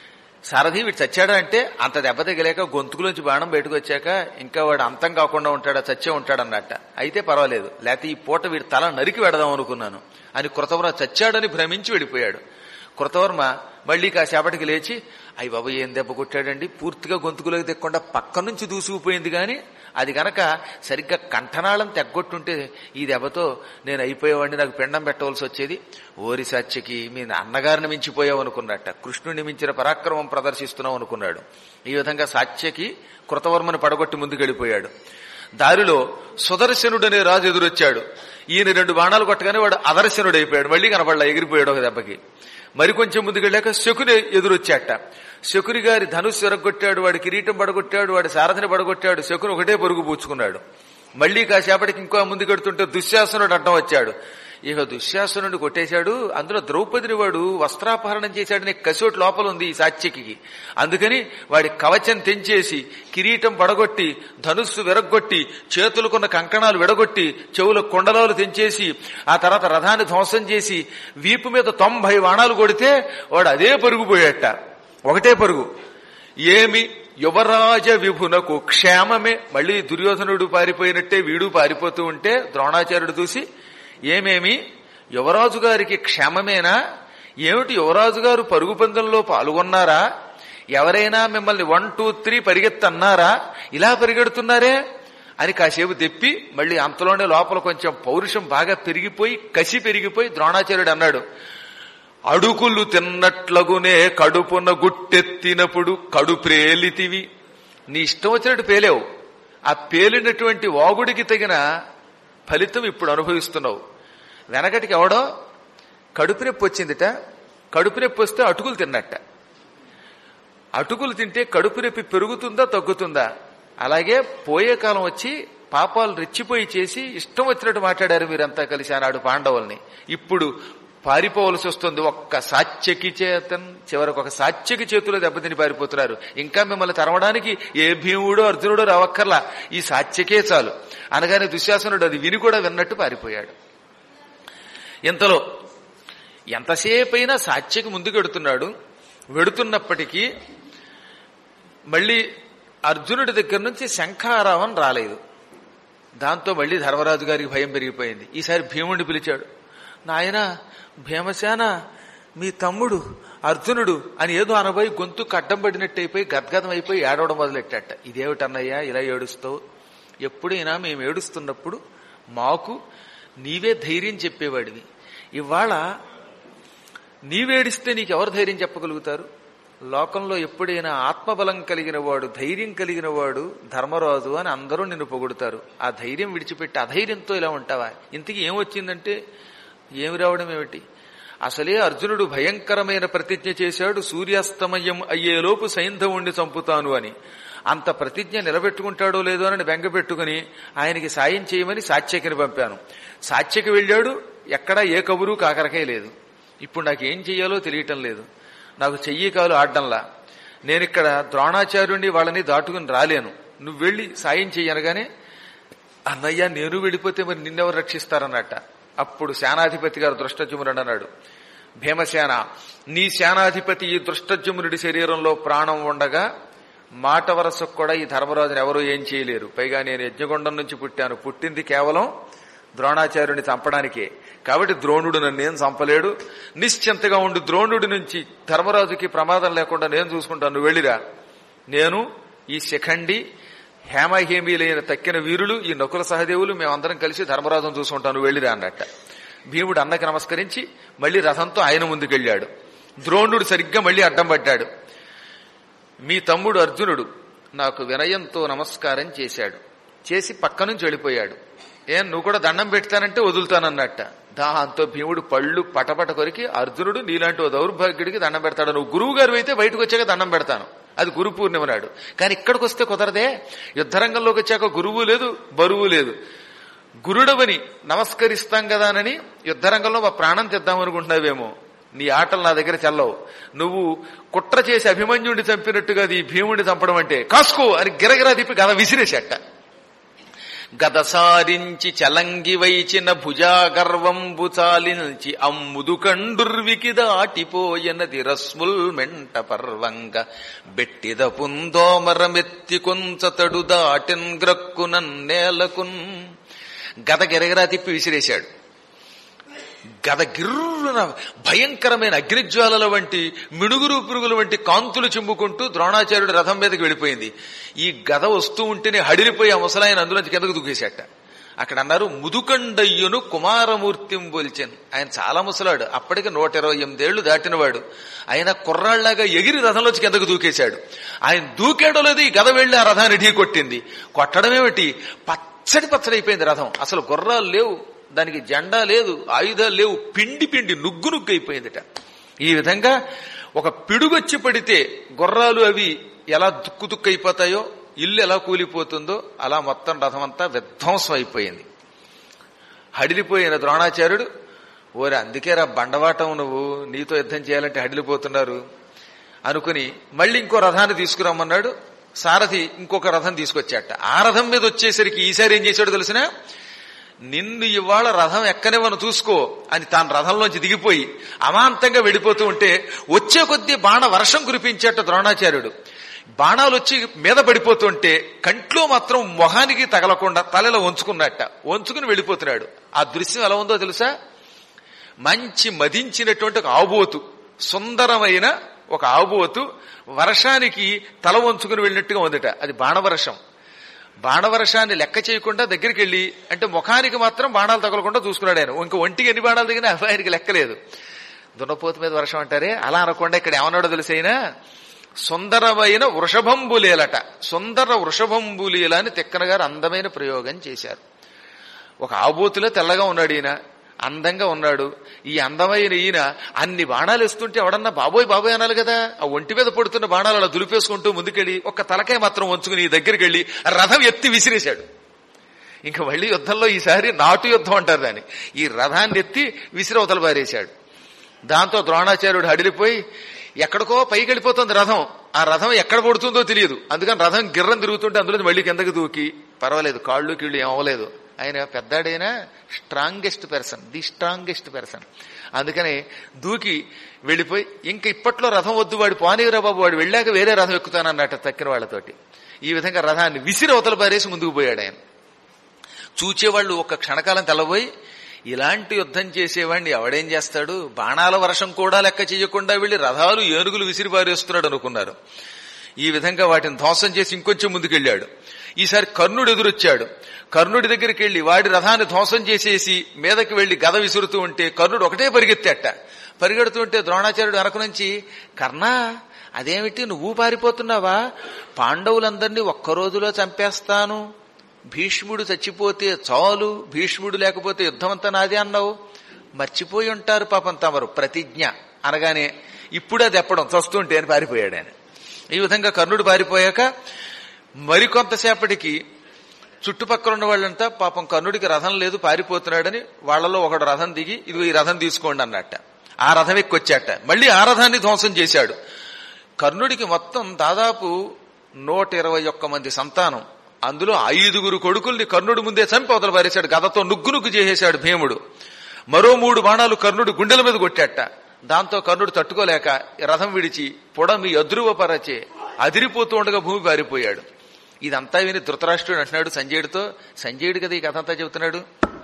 సారథి వీడు చచ్చాడా అంటే అంత దెబ్బ తగిలేక గొంతుకులోంచి బాణం బయటకు వచ్చాక ఇంకా వాడు అంతం కాకుండా ఉంటాడా, చచ్చే ఉంటాడన్నట్ట. అయితే పర్వాలేదు, లేకపోతే ఈ పూట వీడి తల నరికి వెడదాం అనుకున్నాను అని కృతవర్మ చచ్చాడని భ్రమించి వెళ్ళిపోయాడు. కృతవర్మ మళ్లీ కాసేపటికి లేచి అయ్యి బాబు ఏం దెబ్బ కొట్టాడండి, పూర్తిగా గొంతుకులోకి తెక్కకుండా పక్క నుంచి దూసుకుపోయింది, కానీ అది గనక సరిగ్గా కంఠనాళం తెగ్గొట్టుంటే ఈ దెబ్బతో నేను అయిపోయేవాడిని, నాకు పిండం పెట్టవలసి వచ్చేది. ఓరి సాత్యకి మీ అన్నగారిని మించిపోయావు అనుకున్నట్ట, కృష్ణుని మించిన పరాక్రమం ప్రదర్శిస్తున్నావు అనుకున్నాడు. ఈ విధంగా సాత్యకి కృతవర్మను పడగొట్టి ముందుకెళ్ళిపోయాడు. దారిలో సుదర్శనుడనే రాజు ఎదురొచ్చాడు. ఈయన రెండు బాణాలు కొట్టగానే వాడు అదర్శనుడు అయిపోయాడు, మళ్లీ కనపడలా, ఎగిరిపోయాడు ఒక దెబ్బకి. మరికొంచెం ముందుకెళ్ళాక శకుని ఎదురొచ్చాట. శకుని గారి ధనుస్సు ఎరగొట్టాడు, వాడి కిరీటం పడగొట్టాడు, వాడి సారథిని పడగొట్టాడు. శకుని ఒకటే పరుగు పూచుకున్నాడు. మళ్లీ కాసేపటికి ఇంకో ముందుకెడుతుంటే దుశ్శాసనుడు అడ్డం వచ్చాడు. ఇక దుశ్శాసనుడిని కొట్టేశాడు. అందులో ద్రౌపదిని వాడు వస్త్రాపహరణం చేశాడని కసోటి లోపల ఉంది ఈ సాత్యకి. అందుకని వాడి కవచం తెంచేసి కిరీటం పడగొట్టి ధనుస్సు విరగొట్టి చేతులకున్న కంకణాలు విడగొట్టి చెవుల కొండలాలు తెంచేసి ఆ తర్వాత రథాన్ని ధ్వంసం చేసి వీపు మీద తొంభై బాణాలు కొడితే వాడు అదే పరుగుపోయాట, ఒకటే పరుగు. ఏమి యువరాజ విభునకు క్షేమమే. మళ్లీ దుర్యోధనుడు పారిపోయినట్టే వీడు పారిపోతూ ఉంటే ద్రోణాచార్యుడు చూసి ఏమేమి యువరాజు గారికి క్షేమమేనా, ఏమిటి యువరాజు గారు పరుగు పందెంలో పాల్గొన్నారా, ఎవరైనా మిమ్మల్ని వన్ టూ త్రీ పరిగెత్తన్నారా, ఇలా పరిగెడుతున్నారే అని కాసేపు తెప్పి మళ్లీ అంతలోనే లోపల కొంచెం పౌరుషం బాగా పెరిగిపోయి కసి పెరిగిపోయి ద్రోణాచార్యుడు అన్నాడు, అడుగులు తిన్నట్లగునే కడుపున గుట్టెత్తినప్పుడు కడుప్రేలితివి. నీ ఇష్టం వచ్చినట్టు పేలేవు, ఆ పేలినటువంటి వాగుడికి తగిన ఫలితం ఇప్పుడు అనుభవిస్తున్నావు. వెనకటికి ఎవడో కడుపు నొప్పి వచ్చిందిట, కడుపు నొప్పి వస్తే అటుకులు తిన్నట్ట. అటుకులు తింటే కడుపు నొప్పి పెరుగుతుందా తగ్గుతుందా? అలాగే పోయే కాలం వచ్చి పాపాలు రెచ్చిపోయి చేసి ఇష్టం వచ్చినట్టు మాట్లాడారు మీరంతా కలిసి ఆనాడు పాండవుల్ని. ఇప్పుడు పారిపోవలసి వస్తుంది. ఒక్క సాత్యకి చేతన్ చివరికి ఒక సాత్యకి చేతిలో దెబ్బతిని పారిపోతున్నారు. ఇంకా మిమ్మల్ని తరవడానికి ఏ భీముడో అర్జునుడో రావక్కర్లా, ఈ సాత్యకే చాలు అనగానే దుశ్శాసనుడు అది విని కూడా విన్నట్టు పారిపోయాడు. ఇంతలో ఎంతసేపైనా సాత్యకి ముందుకెడుతున్నాడు. వెడుతున్నప్పటికీ మళ్లీ అర్జునుడి దగ్గర నుంచి శంఖారావం రాలేదు. దాంతో మళ్ళీ ధర్మరాజు గారికి భయం పెరిగిపోయింది. ఈసారి భీముడిని పిలిచాడు. నాయనా భీమసేన, మీ తమ్ముడు అర్జునుడు అని ఏదో అనబోయి గొంతు కడ్డం పడినట్టు అయిపోయి గద్గదం అయిపోయి ఏడవడం మొదలెట్టాట. ఇదేమిటన్నయ్యా ఇలా ఏడుస్తావు? ఎప్పుడైనా మేము ఏడుస్తున్నప్పుడు మాకు నీవే ధైర్యం చెప్పేవాడివి. ఇవాళ నీవేడిస్తే నీకెవరు ధైర్యం చెప్పగలుగుతారు? లోకంలో ఎప్పుడైనా ఆత్మబలం కలిగిన వాడు, ధైర్యం కలిగిన వాడు ధర్మరాజు అని అందరూ నిన్ను పొగుడుతారు. ఆ ధైర్యం విడిచిపెట్టి అధైర్యంతో ఇలా ఉంటావా? ఇంతకీ ఏమొచ్చిందంటే ఏమి రావడం ఏమిటి? అసలే అర్జునుడు భయంకరమైన ప్రతిజ్ఞ చేశాడు, సూర్యాస్తమయం అయ్యేలోపు సైంధవుణ్ణి చంపుతాను అని. అంత ప్రతిజ్ఞ నిలబెట్టుకుంటాడో లేదో అని బెంగపెట్టుకుని ఆయనకి సాయం చేయమని సాత్యకిని పంపాను. సాత్యకి వెళ్ళాడు. ఎక్కడా ఏ కబురు కాకరకాయ లేదు. ఇప్పుడు నాకేం చెయ్యాలో తెలియటం లేదు. నాకు చెయ్యి కాలు ఆడ్డంలా. నేనిక్కడ ద్రోణాచార్యుడిని వాళ్ళని దాటుకుని రాలేను. నువ్వు వెళ్ళి సాయం చెయ్యనగానే, అన్నయ్య నేను వెళ్ళిపోతే మరి నిన్నెవరు రక్షిస్తారన్నట్ట. అప్పుడు సేనాధిపతి గారు దృష్టజుమ్నుడు అన్నాడు, భీమసేన, నీ సేనాధిపతి ఈ దృష్టజుమ్నుడి శరీరంలో ప్రాణం ఉండగా మాట వరసకు కూడా ఈ ధర్మరాజుని ఎవరూ ఏం చేయలేరు. పైగా నేను యజ్ఞగుండం నుంచి పుట్టాను. పుట్టింది కేవలం ద్రోణాచార్యుని చంపడానికే. కాబట్టి ద్రోణుడు నన్నేం చంపలేడు. నిశ్చింతగా ఉండి ద్రోణుడి నుంచి ధర్మరాజుకి ప్రమాదం లేకుండా నేను చూసుకుంటాను. నువ్వు వెళ్ళిరా. నేను ఈ శిఖండి హేమహేమీలైన తక్కిన వీరులు, ఈ నకుల సహదేవులు మేమందరం కలిసి ధర్మరాజును చూసుకుంటాను, వెళ్ళిరా అన్నట్ట. భీముడు అన్నకి నమస్కరించి మళ్లీ రథంతో ఆయన ముందుకెళ్లాడు. ద్రోణుడు సరిగ్గా మళ్లీ అడ్డం పడ్డాడు. మీ తమ్ముడు అర్జునుడు నాకు వినయంతో నమస్కారం చేశాడు. చేసి పక్క నుంచి వెళ్ళిపోయాడు. ఏం నువ్వు కూడా దండం పెడతానంటే వదులుతానన్నట్ట. దాంతో భీముడు పళ్ళు పటపట కొరికి, అర్జునుడు నీలాంటి ఓ దౌర్భాగ్యుడికి దండం పెడతాడు. నువ్వు గురువు గారు అయితే బయటకు వచ్చాక దండం పెడతాను, అది గురు పూర్ణిమ నాడు. కానీ ఇక్కడికి వస్తే కుదరదే. యుద్ధరంగంలోకి వచ్చాక గురువు లేదు, బరువు లేదు. గురుడవని నమస్కరిస్తాం కదానని యుద్ధరంగంలో మా ప్రాణం తెద్దామనుకుంటున్నావేమో. నీ ఆటలు నా దగ్గర చెల్లవు. నువ్వు కుట్ర చేసి అభిమన్యుడిని చంపినట్టుగా ఈ భీముడిని చంపడం అంటే కాసుకో అని గిరగిరా తిప్పి గద విసిరేసేట. గద సారించి చలంగి వైచిన భుజాగర్వంబు చాలించి అమ్ముదు కండుర్వికి దాటిపోయనది రస్ముల్ మెంట పర్వంగ బెట్టిద పుందోమరమెత్తి కొంచతడు దాటిన్ గ్రక్కునన్ నేలకున్. గద గిరగిరా తిప్పి విసిరేశాడు. గద గిర్రున భయంకరమైన అగ్నిజ్వాలల వంటి మిడుగురు పురుగుల వంటి కాంతులు చిమ్ముకుంటూ ద్రోణాచార్యుడు రథం మీదకి వెళ్ళిపోయింది. ఈ గద వస్తూ ఉంటేనే హడిలిపోయి ఆ ముసలాయన అందులోంచి కిందకు దూకేశాట. అక్కడ అన్నారు, ముదుకండయ్యును కుమారమూర్తిం బొల్చెన్. ఆయన చాలా ముసలాడు, అప్పటికి నూట ఇరవై ఎనిమిదేళ్లు దాటినవాడు. ఆయన కుర్రాళ్లాగా ఎగిరి రథంలోంచి కిందకు దూకేశాడు. ఆయన దూకేయడం లేదు, ఈ గద వెళ్లి ఆ రథాన్ని ఢీ కొట్టింది. కొట్టడమేమిటి, పచ్చడి పచ్చడైపోయింది రథం. అసలు గుర్రాలు లేవు, దానికి జెండా లేదు, ఆయుధాలు లేవు, పిండి పిండి నుగ్గు నుగ్గు అయిపోయిందిట. ఈ విధంగా ఒక పిడుగొచ్చి పడితే గుర్రాలు అవి ఎలా దుక్కు దుక్కు అయిపోతాయో, ఇల్లు ఎలా కూలిపోతుందో అలా మొత్తం రథం అంతా విధ్వంసం అయిపోయింది. హడిలిపోయిన ద్రోణాచార్యుడు, ఓరే అందుకేరా బండవాటం, నువ్వు నీతో యుద్ధం చేయాలంటే హడిలిపోతున్నారు అనుకుని మళ్ళీ ఇంకో రథాన్ని తీసుకురమ్మన్నాడు. సారథి ఇంకొక రథం తీసుకొచ్చాట. ఆ రథం మీద వచ్చేసరికి ఈసారి ఏం చేశాడో తెలిసినా, నిన్ను ఇవాళ రథం ఎక్కనివ్వను చూసుకో అని తాను రథంలోంచి దిగిపోయి అమాంతంగా వెళ్ళిపోతూ ఉంటే వచ్చే కొద్దీ బాణ వర్షం కురిపించేట ద్రోణాచార్యుడు. బాణాలు వచ్చి మీద పడిపోతుంటే కంట్లో మాత్రం మొహానికి తగలకుండా తలలో వంచుకున్నట్ట, వంచుకుని వెళ్ళిపోతున్నాడు. ఆ దృశ్యం ఎలా ఉందో తెలుసా? మంచి మదించినటువంటి ఒక ఆబోతు, సుందరమైన ఒక ఆబోతు వర్షానికి తల వంచుకుని వెళ్ళినట్టుగా ఉందట. అది బాణవర్షం. బాణవర్షాన్ని లెక్క చేయకుండా దగ్గరికి వెళ్ళి, అంటే ముఖానికి మాత్రం బాణాలు తగలకుండా చూసుకున్నాడు ఆయన. ఇంకా ఒంటికి ఎన్ని బాణాలు దిగినా ఆయనకి లెక్కలేదు. దున్నపోతు మీద వర్షం అంటారే అలా అనకుండా ఇక్కడ ఏమన్నాడో తెలిసైనా, సుందరమైన వృషభంబులీలట. సుందర వృషభంబులీల అని తిక్కన గారు అందమైన ప్రయోగం చేశారు. ఒక ఆబోతులో తెల్లగా ఉన్నాడు ఈయన, అందంగా ఉన్నాడు. ఈ అందమైన ఈయన అన్ని బాణాలు వేస్తుంటే ఎవడన్నా బాబోయ్ బాబోయ్ అనాలి కదా. ఆ ఒంటి మీద పడుతున్న బాణాలు అలా దులిపేసుకుంటూ ముందుకెళ్ళి ఒక్క తలకాయ మాత్రం వంచుకుని దగ్గరికి వెళ్ళి రథం ఎత్తి విసిరేశాడు. ఇంకా మళ్ళీ యుద్ధంలో ఈసారి నాటు యుద్ధం అంటారు దాన్ని. ఈ రథాన్ని ఎత్తి విసిరవతల పారేశాడు. దాంతో ద్రోణాచార్యుడు హడిలిపోయి, ఎక్కడికో పైకి వెళ్ళిపోతుంది రథం. ఆ రథం ఎక్కడ పడుతుందో తెలియదు. అందుకని రథం గిర్రం తిరుగుతుంటే అందులో మళ్ళీ కిందకి దూకి, పర్వాలేదు కాళ్ళు కీళ్ళు ఏమవలేదు. ఆయన పెద్దాడైనా strongest person, the strongest person. అందుకని దూకి వెళ్ళిపోయి, ఇంక ఇప్పట్లో రథం వద్దు, వాడు పోనీరా బాబు, వాడు వెళ్ళాక వేరే రథం ఎక్కుతానన్నట్టు తక్కిన వాళ్లతోటి. ఈ విధంగా రథాన్ని విసిరి అవతల పారేసి ముందుకు పోయాడు ఆయన. చూచేవాళ్ళు ఒక క్షణకాలం తెల్లబోయి ఇలాంటి యుద్ధం చేసేవాడిని ఎవడేం చేస్తాడు, బాణాల వర్షం కూడా లెక్క చేయకుండా వెళ్లి రథాలు ఏనుగులు విసిరి పారేస్తున్నాడు అనుకున్నారు. ఈ విధంగా వాటిని ధ్వంసం చేసి ఇంకొంచెం ముందుకెళ్లాడు. ఈసారి కర్ణుడు ఎదురొచ్చాడు. కర్ణుడి దగ్గరికి వెళ్లి వాడి రథాన్ని ధ్వంసం చేసేసి మీదకి వెళ్లి గద విసురుతూ ఉంటే కర్ణుడు ఒకటే పరిగెత్తేట. పరిగెడుతూ ఉంటే ద్రోణాచార్యుడు వెనక నుంచి, కర్ణ అదేమిటి నువ్వు పారిపోతున్నావా, పాండవులందరినీ ఒక్క రోజులో చంపేస్తాను, భీష్ముడు చచ్చిపోతే చాలు, భీష్ముడు లేకపోతే యుద్ధం అంతా నాదే అన్నావు, మర్చిపోయి ఉంటారు పాపం తమరు ప్రతిజ్ఞ అనగానే ఇప్పుడు అది ఎప్పడం చస్తుంటే అని పారిపోయాడు ఆయన. ఈ విధంగా కర్ణుడు పారిపోయాక మరికొంతసేపటికి చుట్టుపక్కల ఉన్న వాళ్ళంతా పాపం కర్ణుడికి రథం లేదు పారిపోతున్నాడని వాళ్లలో ఒకడు రథం దిగి ఇదిగో ఈ రథం తీసుకోండి అన్నట్ట. ఆ రథం ఎక్కొచ్చాట. మళ్లీ ఆ రథాన్ని ధ్వంసం చేశాడు. కర్ణుడికి మొత్తం దాదాపు నూట ఇరవై ఒక్క మంది సంతానం. అందులో ఐదుగురు కొడుకుల్ని కర్ణుడి ముందే చంపి అవతల పారేశాడు. గదతో నుగ్గు నుగ్గు చేసేశాడు భీముడు. మరో మూడు బాణాలు కర్ణుడి గుండెల మీద కొట్టాట. దాంతో కర్ణుడు తట్టుకోలేక రథం విడిచి పొడమి అద్రువపరచే అదిరిపోతూ ఉండగా భూమి పారిపోయాడు. ఇదంతా విని ధృతరాష్ట్రుడు అంటున్నాడు సంజయుడితో, సంజయుడు కదా ఈ కథ అంతా చెబుతున్నాడు,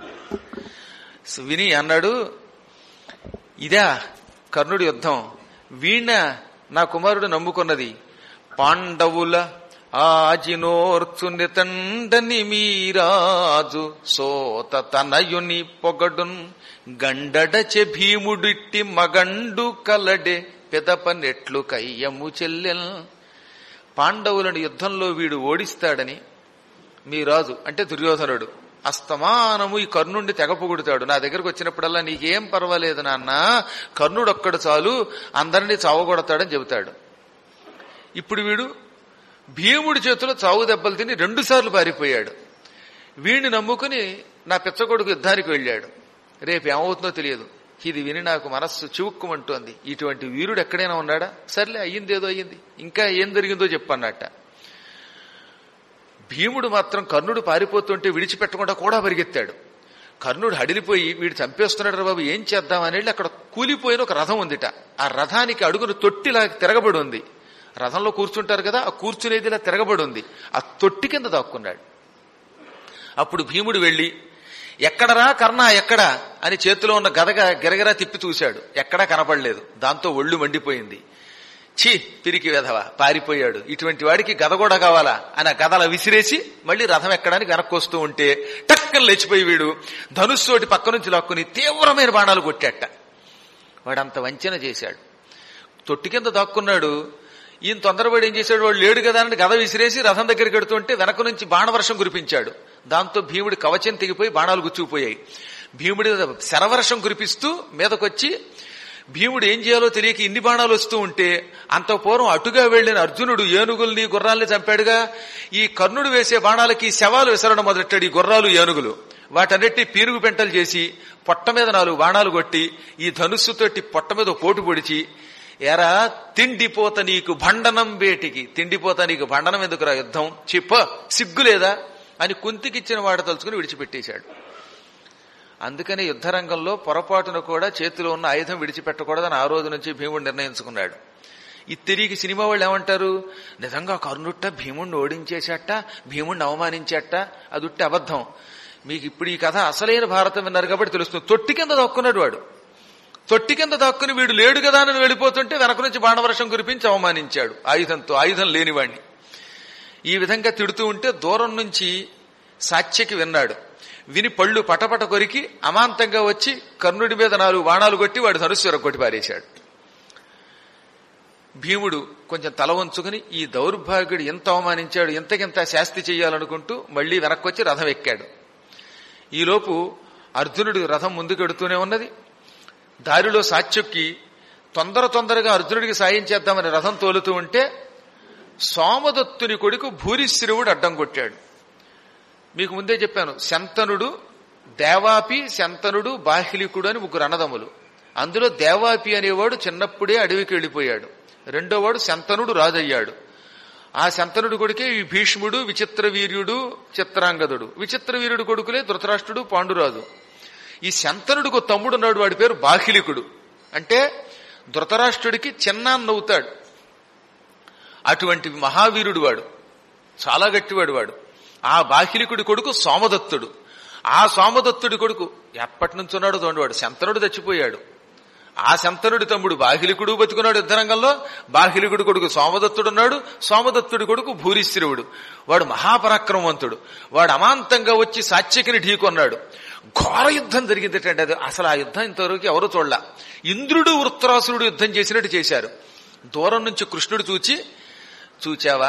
విని అన్నాడు, ఇదా కర్ణుడి యుద్ధం, వీణ నా కుమారుడు నమ్ముకున్నది, పాండవుల ఆజినోర్చుని తండని మీరాజు సోత తనయుని పొగడున్ గండడచె భీముడిట్టి మగండు కలడే పెదప నెట్లు కయ్యము చెల్లెల్. పాండవులను యుద్ధంలో వీడు ఓడిస్తాడని మీ రాజు అంటే దుర్యోధనుడు అస్తమానము ఈ కర్ణుడిని తెగ పొగుడుతాడు. నా దగ్గరకు వచ్చినప్పుడల్లా నీకేం పర్వాలేదు నాన్న, కర్ణుడు ఒక్కడు చాలు అందరినీ చావగొడతాడని చెబుతాడు. ఇప్పుడు వీడు భీముడి చేతిలో చావు దెబ్బలు తిని రెండు సార్లు పారిపోయాడు. వీడిని నమ్ముకుని నా పిచ్చకొడుకు యుద్ధానికి వెళ్ళాడు. రేపు ఏమవుతుందో తెలియదు. ఇది విని నాకు మనస్సు చివుక్కుమంటోంది. ఇటువంటి వీరుడు ఎక్కడైనా ఉన్నాడా? సర్లే అయ్యిందేదో అయ్యింది, ఇంకా ఏం జరిగిందో చెప్పన్నట్ట. భీముడు మాత్రం కర్ణుడు పారిపోతుంటే విడిచిపెట్టకుండా కూడా పరిగెత్తాడు. కర్ణుడు హడిలిపోయి వీడు చంపేస్తున్నాడు బాబు ఏం చేద్దామని వెళ్ళి అక్కడ కూలిపోయిన ఒక రథం ఉందిట. ఆ రథానికి అడుగును తొట్టిలా తిరగబడి ఉంది. రథంలో కూర్చుంటారు కదా, ఆ కూర్చునేది ఇలా తిరగబడి ఉంది. ఆ తొట్టి కింద దాక్కున్నాడు. అప్పుడు భీముడు వెళ్లి ఎక్కడరా కర్ణ ఎక్కడా అని చేతిలో ఉన్న గదగా గిరగిరా తిప్పి చూశాడు. ఎక్కడా కనపడలేదు. దాంతో ఒళ్ళు మండిపోయింది. ఛీ పిరికి వెధవ పారిపోయాడు, ఇటువంటి వాడికి గద కూడా కావాలా అని ఆ గదలా విసిరేసి మళ్లీ రథం ఎక్కడానికి వెనక్కి వస్తూ ఉంటే టక్కన లేచిపోయి వీడు ధనుస్సోటి పక్క నుంచి లాక్కుని తీవ్రమైన బాణాలు కొట్టాట. వాడంత వంచన చేశాడు. తొట్టి కింద దాక్కున్నాడు. ఈయన తొందరపడి ఏం చేశాడు, వాడు లేడు కదా అని గద విసిరేసి రథం దగ్గరికి వెడుతుంటే వెనక నుంచి బాణవర్షం కురిపించాడు. దాంతో భీముడి కవచం తెగిపోయి బాణాలు గుచ్చుకుపోయాయి. భీముడి శరవర్షం కురిపిస్తూ మీదకొచ్చి భీముడు ఏం చేయాలో తెలియక ఇన్ని బాణాలు వస్తూ ఉంటే అంత పూర్వం అటుగా వెళ్లిన అర్జునుడు ఏనుగుల్ని గుర్రాల్ని చంపాడుగా. ఈ కర్ణుడు వేసే బాణాలకి శవాలు విసరడం మొదలెట్టాడు. ఈ గుర్రాలు ఏనుగులు వాటన్నిటి పీరుగు పెంటలు చేసి పొట్ట మీద నాలుగు బాణాలు కొట్టి ఈ ధనుస్సుతోటి పొట్ట మీద పోటు పొడిచి, ఎరా తిండిపోత నీకు భండనం వేటికి, తిండిపోత నీకు భండనం ఎందుకురా యుద్ధం, చిప్ప సిగ్గులేదా అని కుంతికిచ్చిన వాడు తలుచుకుని విడిచిపెట్టేశాడు. అందుకని యుద్ధరంగంలో పొరపాటును కూడా చేతిలో ఉన్న ఆయుధం విడిచిపెట్టకూడదని ఆ రోజు నుంచి భీముడు నిర్ణయించుకున్నాడు. ఇది తిరిగి సినిమా వాళ్ళు ఏమంటారు, నిజంగా కర్ణుట్ట భీముడిని ఓడించేశాట, భీముడిని అవమానించాట, అది ఉట్టి అబద్ధం. మీకు ఇప్పుడు ఈ కథ అసలైన భారతం విన్నారు కాబట్టి తెలుస్తుంది. తొట్టి కింద దాక్కున్నాడు వాడు. తొట్టి కింద దాక్కుని వీడు లేడు కదా అని వెళ్ళిపోతుంటే వెనక నుంచి బాణవర్షం కురిపించి అవమానించాడు ఆయుధంతో, ఆయుధం లేనివాణ్ణి. ఈ విధంగా తిడుతూ ఉంటే దూరం నుంచి సాత్యకి విన్నాడు. విని పళ్ళు పటపట కొరికి అమాంతంగా వచ్చి కర్ణుడి మీద నాలుగు బాణాలు కొట్టి వాడు ధనుస్సు కొట్టి పారేశాడు. భీముడు కొంచెం తల వంచుకుని ఈ దౌర్భాగ్యుడు ఎంత అవమానించాడు, ఎంతకింత శాస్తి చెయ్యాలనుకుంటూ మళ్లీ వెనక్కొచ్చి రథం ఎక్కాడు. ఈలోపు అర్జునుడి రథం ముందుకెడుతూనే ఉన్నది. దారిలో సాత్యకి తొందర తొందరగా అర్జునుడికి సాయం చేద్దామని రథం తోలుతూ ఉంటే సోమదత్తుని కొడుకు భూరిశ్రవుడు అడ్డం కొట్టాడు. మీకు ముందే చెప్పాను, శంతనుడు, దేవాపి, శంతనుడు, బాహ్లికుడు అని ముగ్గురు అన్నదమ్ములు. అందులో దేవాపి అనేవాడు చిన్నప్పుడే అడవికి వెళ్లిపోయాడు. రెండోవాడు శంతనుడు రాజయ్యాడు. ఆ శంతనుడు కొడుకే ఈ భీష్ముడు, విచిత్ర వీర్యుడు, చిత్రాంగదుడు. విచిత్ర వీర్యుడు కొడుకులే ధృతరాష్ట్రుడు, పాండురాజు. ఈ శంతనుడికి తమ్ముడున్నాడు, వాడి పేరు బాహ్లికుడు. అంటే ధృతరాష్ట్రుడికి చిన్నాన్నవుతాడు. అటువంటి మహావీరుడు వాడు, చాలా గట్టివాడు వాడు. ఆ బాహ్లికుడి కొడుకు సోమదత్తుడు. ఆ సోమదత్తుడి కొడుకు ఎప్పటి నుంచి ఉన్నాడు తోండివాడు శంతనుడు చచ్చిపోయాడు. ఆ శంతనుడి తమ్ముడు బాహిలికుడు బతుకున్నాడు యుద్ధరంగంలో. బాహిలికుడు కొడుకు సోమదత్తుడున్నాడు. సోమదత్తుడి కొడుకు భూరిశ్రవుడు. వాడు మహాపరాక్రమవంతుడు. వాడు అమాంతంగా వచ్చి సాత్యకిని ఢీకొన్నాడు. ఘోర యుద్ధం జరిగిందటండి. అది అసలు ఆ యుద్ధం ఇంతవరకు ఎవరు చూడలా. ఇంద్రుడు వృత్రాసురుడు యుద్ధం చేసినట్టు చేశారు. దూరం నుంచి కృష్ణుడు చూచి, చూచావా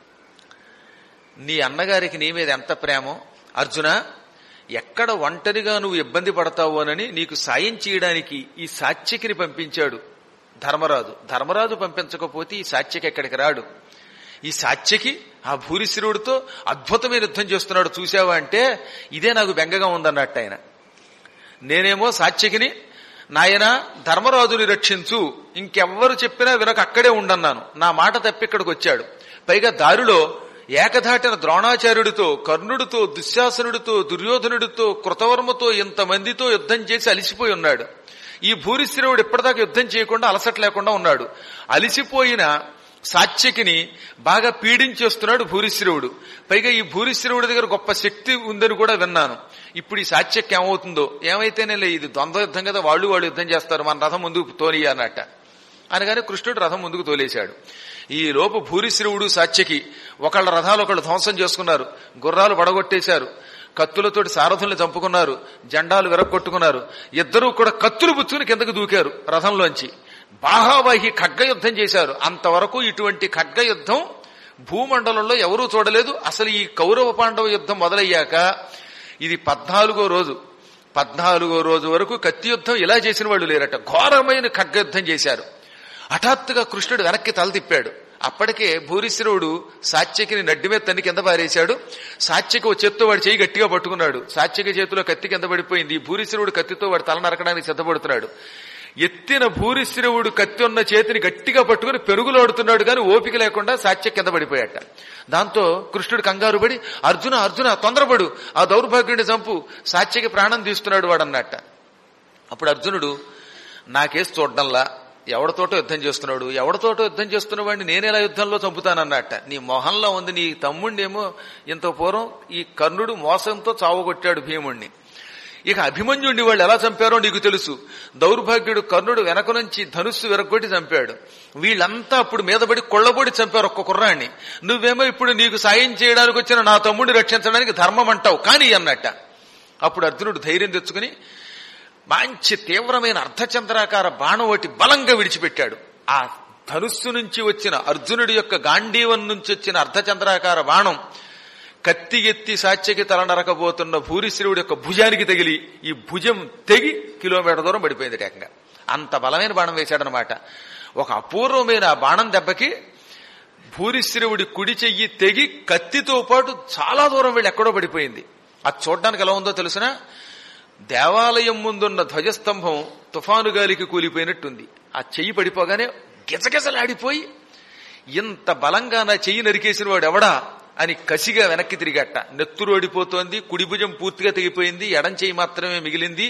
నీ అన్నగారికి నీ మీద ఎంత ప్రేమో అర్జున, ఎక్కడ ఒంటరిగా నువ్వు ఇబ్బంది పడతావోనని నీకు సాయం చేయడానికి ఈ సాత్యకిని పంపించాడు ధర్మరాజు. ధర్మరాజు పంపించకపోతే ఈ సాత్యకి ఎక్కడికి రాడు. ఈ సాత్యకి ఆ భూరిశ్రవుడితో అద్భుతమైన యుద్ధం చేస్తున్నాడు చూసావా అంటే ఇదే నాకు బెంగగా ఉందన్నట్టు ఆయన. నేనేమో సాత్యకిని నాయన ధర్మరాజుని రక్షించు, ఇంకెవ్వరు చెప్పినా వినక అక్కడే ఉండన్నాను. నా మాట తప్పి ఇక్కడికి వచ్చాడు. పైగా దారిలో ఏకధాటిన ద్రోణాచార్యుడితో, కర్ణుడితో, దుశ్శాసనుడితో, దుర్యోధనుడితో, కృతవర్మతో ఇంతమందితో యుద్ధం చేసి అలిసిపోయి ఉన్నాడు. ఈ భూరిశ్రవుడు ఇప్పటిదాకా యుద్ధం చేయకుండా అలసట లేకుండా ఉన్నాడు. అలిసిపోయిన సాత్యకిని బాగా పీడించేస్తున్నాడు భూరిశ్రవుడు. పైగా ఈ భూరిశ్రవుడి దగ్గర గొప్ప శక్తి ఉందని కూడా విన్నాను. ఇప్పుడు ఈ సాత్యకి ఏమవుతుందో, ఏమైతేనే లే, ఇది ద్వంద్వ యుద్ధం కదా, వాళ్ళు వాళ్ళు యుద్ధం చేస్తారు, మన రథం ముందుకు తోలి అన్నట్ట అనగానే కృష్ణుడు రథం ముందుకు తోలేశాడు. ఈ లోపు భూరిశ్రవుడు సాత్యకి ఒకళ్ళ రథాలు ఒకళ్ళు ధ్వంసం చేసుకున్నారు. గుర్రాలు పడగొట్టేశారు. కత్తులతోటి సారథుల్ని చంపుకున్నారు. జెండాలు విరగొట్టుకున్నారు. ఇద్దరూ కూడా కత్తులు పుచ్చుకుని కిందకు దూకారు రథంలోంచి. బాహాబాహి ఖడ్గ యుద్ధం చేశారు. అంతవరకు ఇటువంటి ఖడ్గ యుద్ధం భూమండలంలో ఎవరూ చూడలేదు. అసలు ఈ కౌరవ పాండవ యుద్ధం మొదలయ్యాక ఇది పద్నాలుగో రోజు. పద్నాలుగో రోజు వరకు కత్తి యుద్ధం ఇలా చేసిన వాళ్ళు లేరట. ఘోరమైన ఖడ్గ యుద్ధం చేశారు. హఠాత్తుగా కృష్ణుడు వెనక్కి తల తిప్పాడు. అప్పటికే భూరిశ్రవుడు సాత్యకిని నడ్డి మీద తన్ని కింద పారేశాడు. సాత్యకి ఓ చేత్తో వాడి చేయి గట్టిగా పట్టుకున్నాడు. సాత్యకి చేతిలో కత్తి కింద పడిపోయింది. భూరిశ్రవుడు కత్తితో వాడి తల నరకడానికి సిద్ధపడుతున్నాడు. ఎత్తిన భూరిశ్రవుడు కత్తి ఉన్న చేతిని గట్టిగా పట్టుకుని పెరుగులాడుతున్నాడు కానీ ఓపిక లేకుండా సాత్య కింద పడిపోయాట. దాంతో కృష్ణుడు కంగారు పడి, అర్జున అర్జున తొందరపడు, ఆ దౌర్భాగ్యుడిని చంపు, సాత్యకి ప్రాణం తీస్తున్నాడు వాడన్నట్ట. అప్పుడు అర్జునుడు నాకేసి చూడ్డంలా, ఎవరితోటో యుద్ధం చేస్తున్నాడు, ఎవరితోటో యుద్ధం చేస్తున్న వాడిని నేనేలా యుద్ధంలో చంపుతానన్నట్ట. నీ మొహంలో ఉంది. నీ తమ్ముడినేమో ఇంత పూర్వం ఈ కర్ణుడు మోసంతో చావగొట్టాడు భీముణ్ణి. ఇక అభిమన్యుడిని వాళ్ళు ఎలా చంపారో నీకు తెలుసు. దౌర్భాగ్యుడు కర్ణుడు వెనక నుంచి ధనుస్సు విరగొట్టి చంపాడు. వీళ్ళంతా అప్పుడు మీదపడి కొళ్లబొడి చంపారు ఒక్క కుర్రాన్ని. నువ్వేమో ఇప్పుడు నీకు సాయం చేయడానికి వచ్చిన నా తమ్ముడిని రక్షించడానికి ధర్మం అంటావు కానీ అన్నట్ట. అప్పుడు అర్జునుడు ధైర్యం తెచ్చుకుని మంచి తీవ్రమైన అర్ధచంద్రాకార బాణం ఒకటి బలంగా విడిచిపెట్టాడు. ఆ ధనుస్సు నుంచి వచ్చిన అర్జునుడి యొక్క గాంధీవం నుంచి వచ్చిన అర్ధచంద్రాకార బాణం కత్తి ఎత్తి సాత్యకి తల నరకబోతున్న భూరిశ్రవుడి యొక్క భుజానికి తగిలి ఈ భుజం తెగి కిలోమీటర్ దూరం పడిపోయింది. ఏకంగా అంత బలమైన బాణం వేశాడనమాట. ఒక అపూర్వమైన ఆ బాణం దెబ్బకి భూరిశ్రవుడి కుడి చెయ్యి తెగి కత్తితో పాటు చాలా దూరం వెళ్ళి ఎక్కడో పడిపోయింది. అది చూడడానికి ఎలా ఉందో తెలుసిన, దేవాలయం ముందున్న ధ్వజస్తంభం తుఫాను గాలికి కూలిపోయినట్టుంది. ఆ చెయ్యి పడిపోగానే గిజగిజలాడిపోయి ఇంత బలంగా నా చెయ్యి నరికేసిన వాడు ఎవడా అని కసిగా వెనక్కి తిరిగట్ట. నెత్తురు ఓడిపోతోంది. కుడి భుజం పూర్తిగా తెగిపోయింది. ఎడం చెయ్యి మాత్రమే మిగిలింది.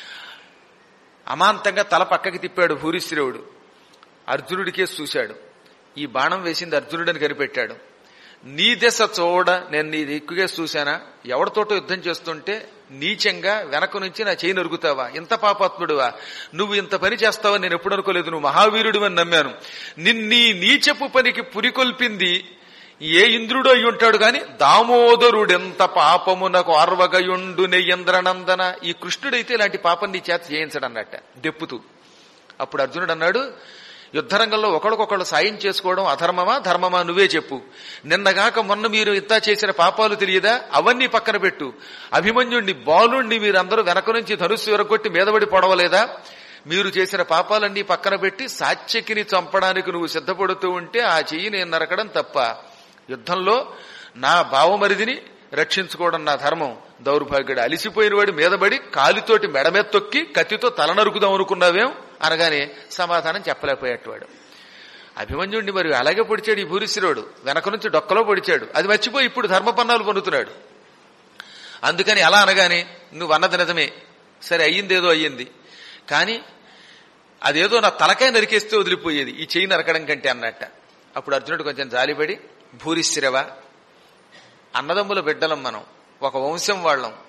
అమాంతంగా తల పక్కకి తిప్పాడు భూరిశ్రవుడు. అర్జునుడికే చూశాడు. ఈ బాణం వేసింది అర్జునుడని కనిపెట్టాడు. నీ దశ చూడ, నేను నీ ఎక్కువగా చూశానా, ఎవరితోటో యుద్ధం చేస్తుంటే నీచంగా వెనక నుంచి నా చేయి నరుగుతావా, ఇంత పాపాత్ముడువా, నువ్వు ఇంత పని చేస్తావని నేను ఎప్పుడు అనుకోలేదు, నువ్వు మహావీరుడు అని నమ్మాను. నిన్నీ నీచపు పనికి పురికొల్పింది ఏ ఇంద్రుడు అయి ఉంటాడు గాని దామోదరుడెంత పాపమునకు ఆర్వగయుండు నెయ్యంద్రనందన. ఈ కృష్ణుడైతే ఇలాంటి పాపం నీ చేత చేయించడన్నట్ట దెప్పుతూ. అప్పుడు అర్జునుడు అన్నాడు, యుద్ధరంగంలో ఒకరికొకళ్ళు సాయం చేసుకోవడం అధర్మమా ధర్మమా నువ్వే చెప్పు. నిన్నగాక మొన్న మీరు ఇంత చేసిన పాపాలు తెలియదా, అవన్నీ పక్కన పెట్టు. అభిమన్యుణ్ణి బాలుణ్ణి మీరందరూ వెనక నుంచి ధనుస్సు విరగొట్టి మీదబడి పొడవలేదా? మీరు చేసిన పాపాలన్నీ పక్కన పెట్టి సాత్యకిని చంపడానికి నువ్వు సిద్ధపడుతూ ఉంటే ఆ చెయ్యి నేను నరకడం తప్ప? యుద్ధంలో నా బావమరిదిని రక్షించుకోవడం నా ధర్మం. దౌర్భాగ్యుడు అలిసిపోయిన వాడి మీదబడి కాలితోటి మెడమీద తొక్కి కత్తితో తల నరుకుదాం అనుకున్నావేం అనగానే సమాధానం చెప్పలేకపోయేటవాడు. అభిమన్యుడిని మరి అలాగే పొడిచాడు ఈ భూరిశ్రవుడు. వెనక నుంచి డొక్కలో పొడిచాడు. అది మర్చిపోయి ఇప్పుడు ధర్మపన్నాలు పొందుతున్నాడు. అందుకని అలా అనగానే నువ్వు అన్నది నిజమే, సరే అయ్యిందేదో అయ్యింది, కానీ అదేదో నా తలకాయ నరికేస్తే వదిలిపోయేది ఈ చెయ్యి నరకడం కంటే అన్నట్ట. అప్పుడు అర్జునుడు కొంచెం జాలిపడి, భూరిశ్రవ, అన్నదమ్ముల బిడ్డలం మనం, ఒక వంశం వాళ్ళం,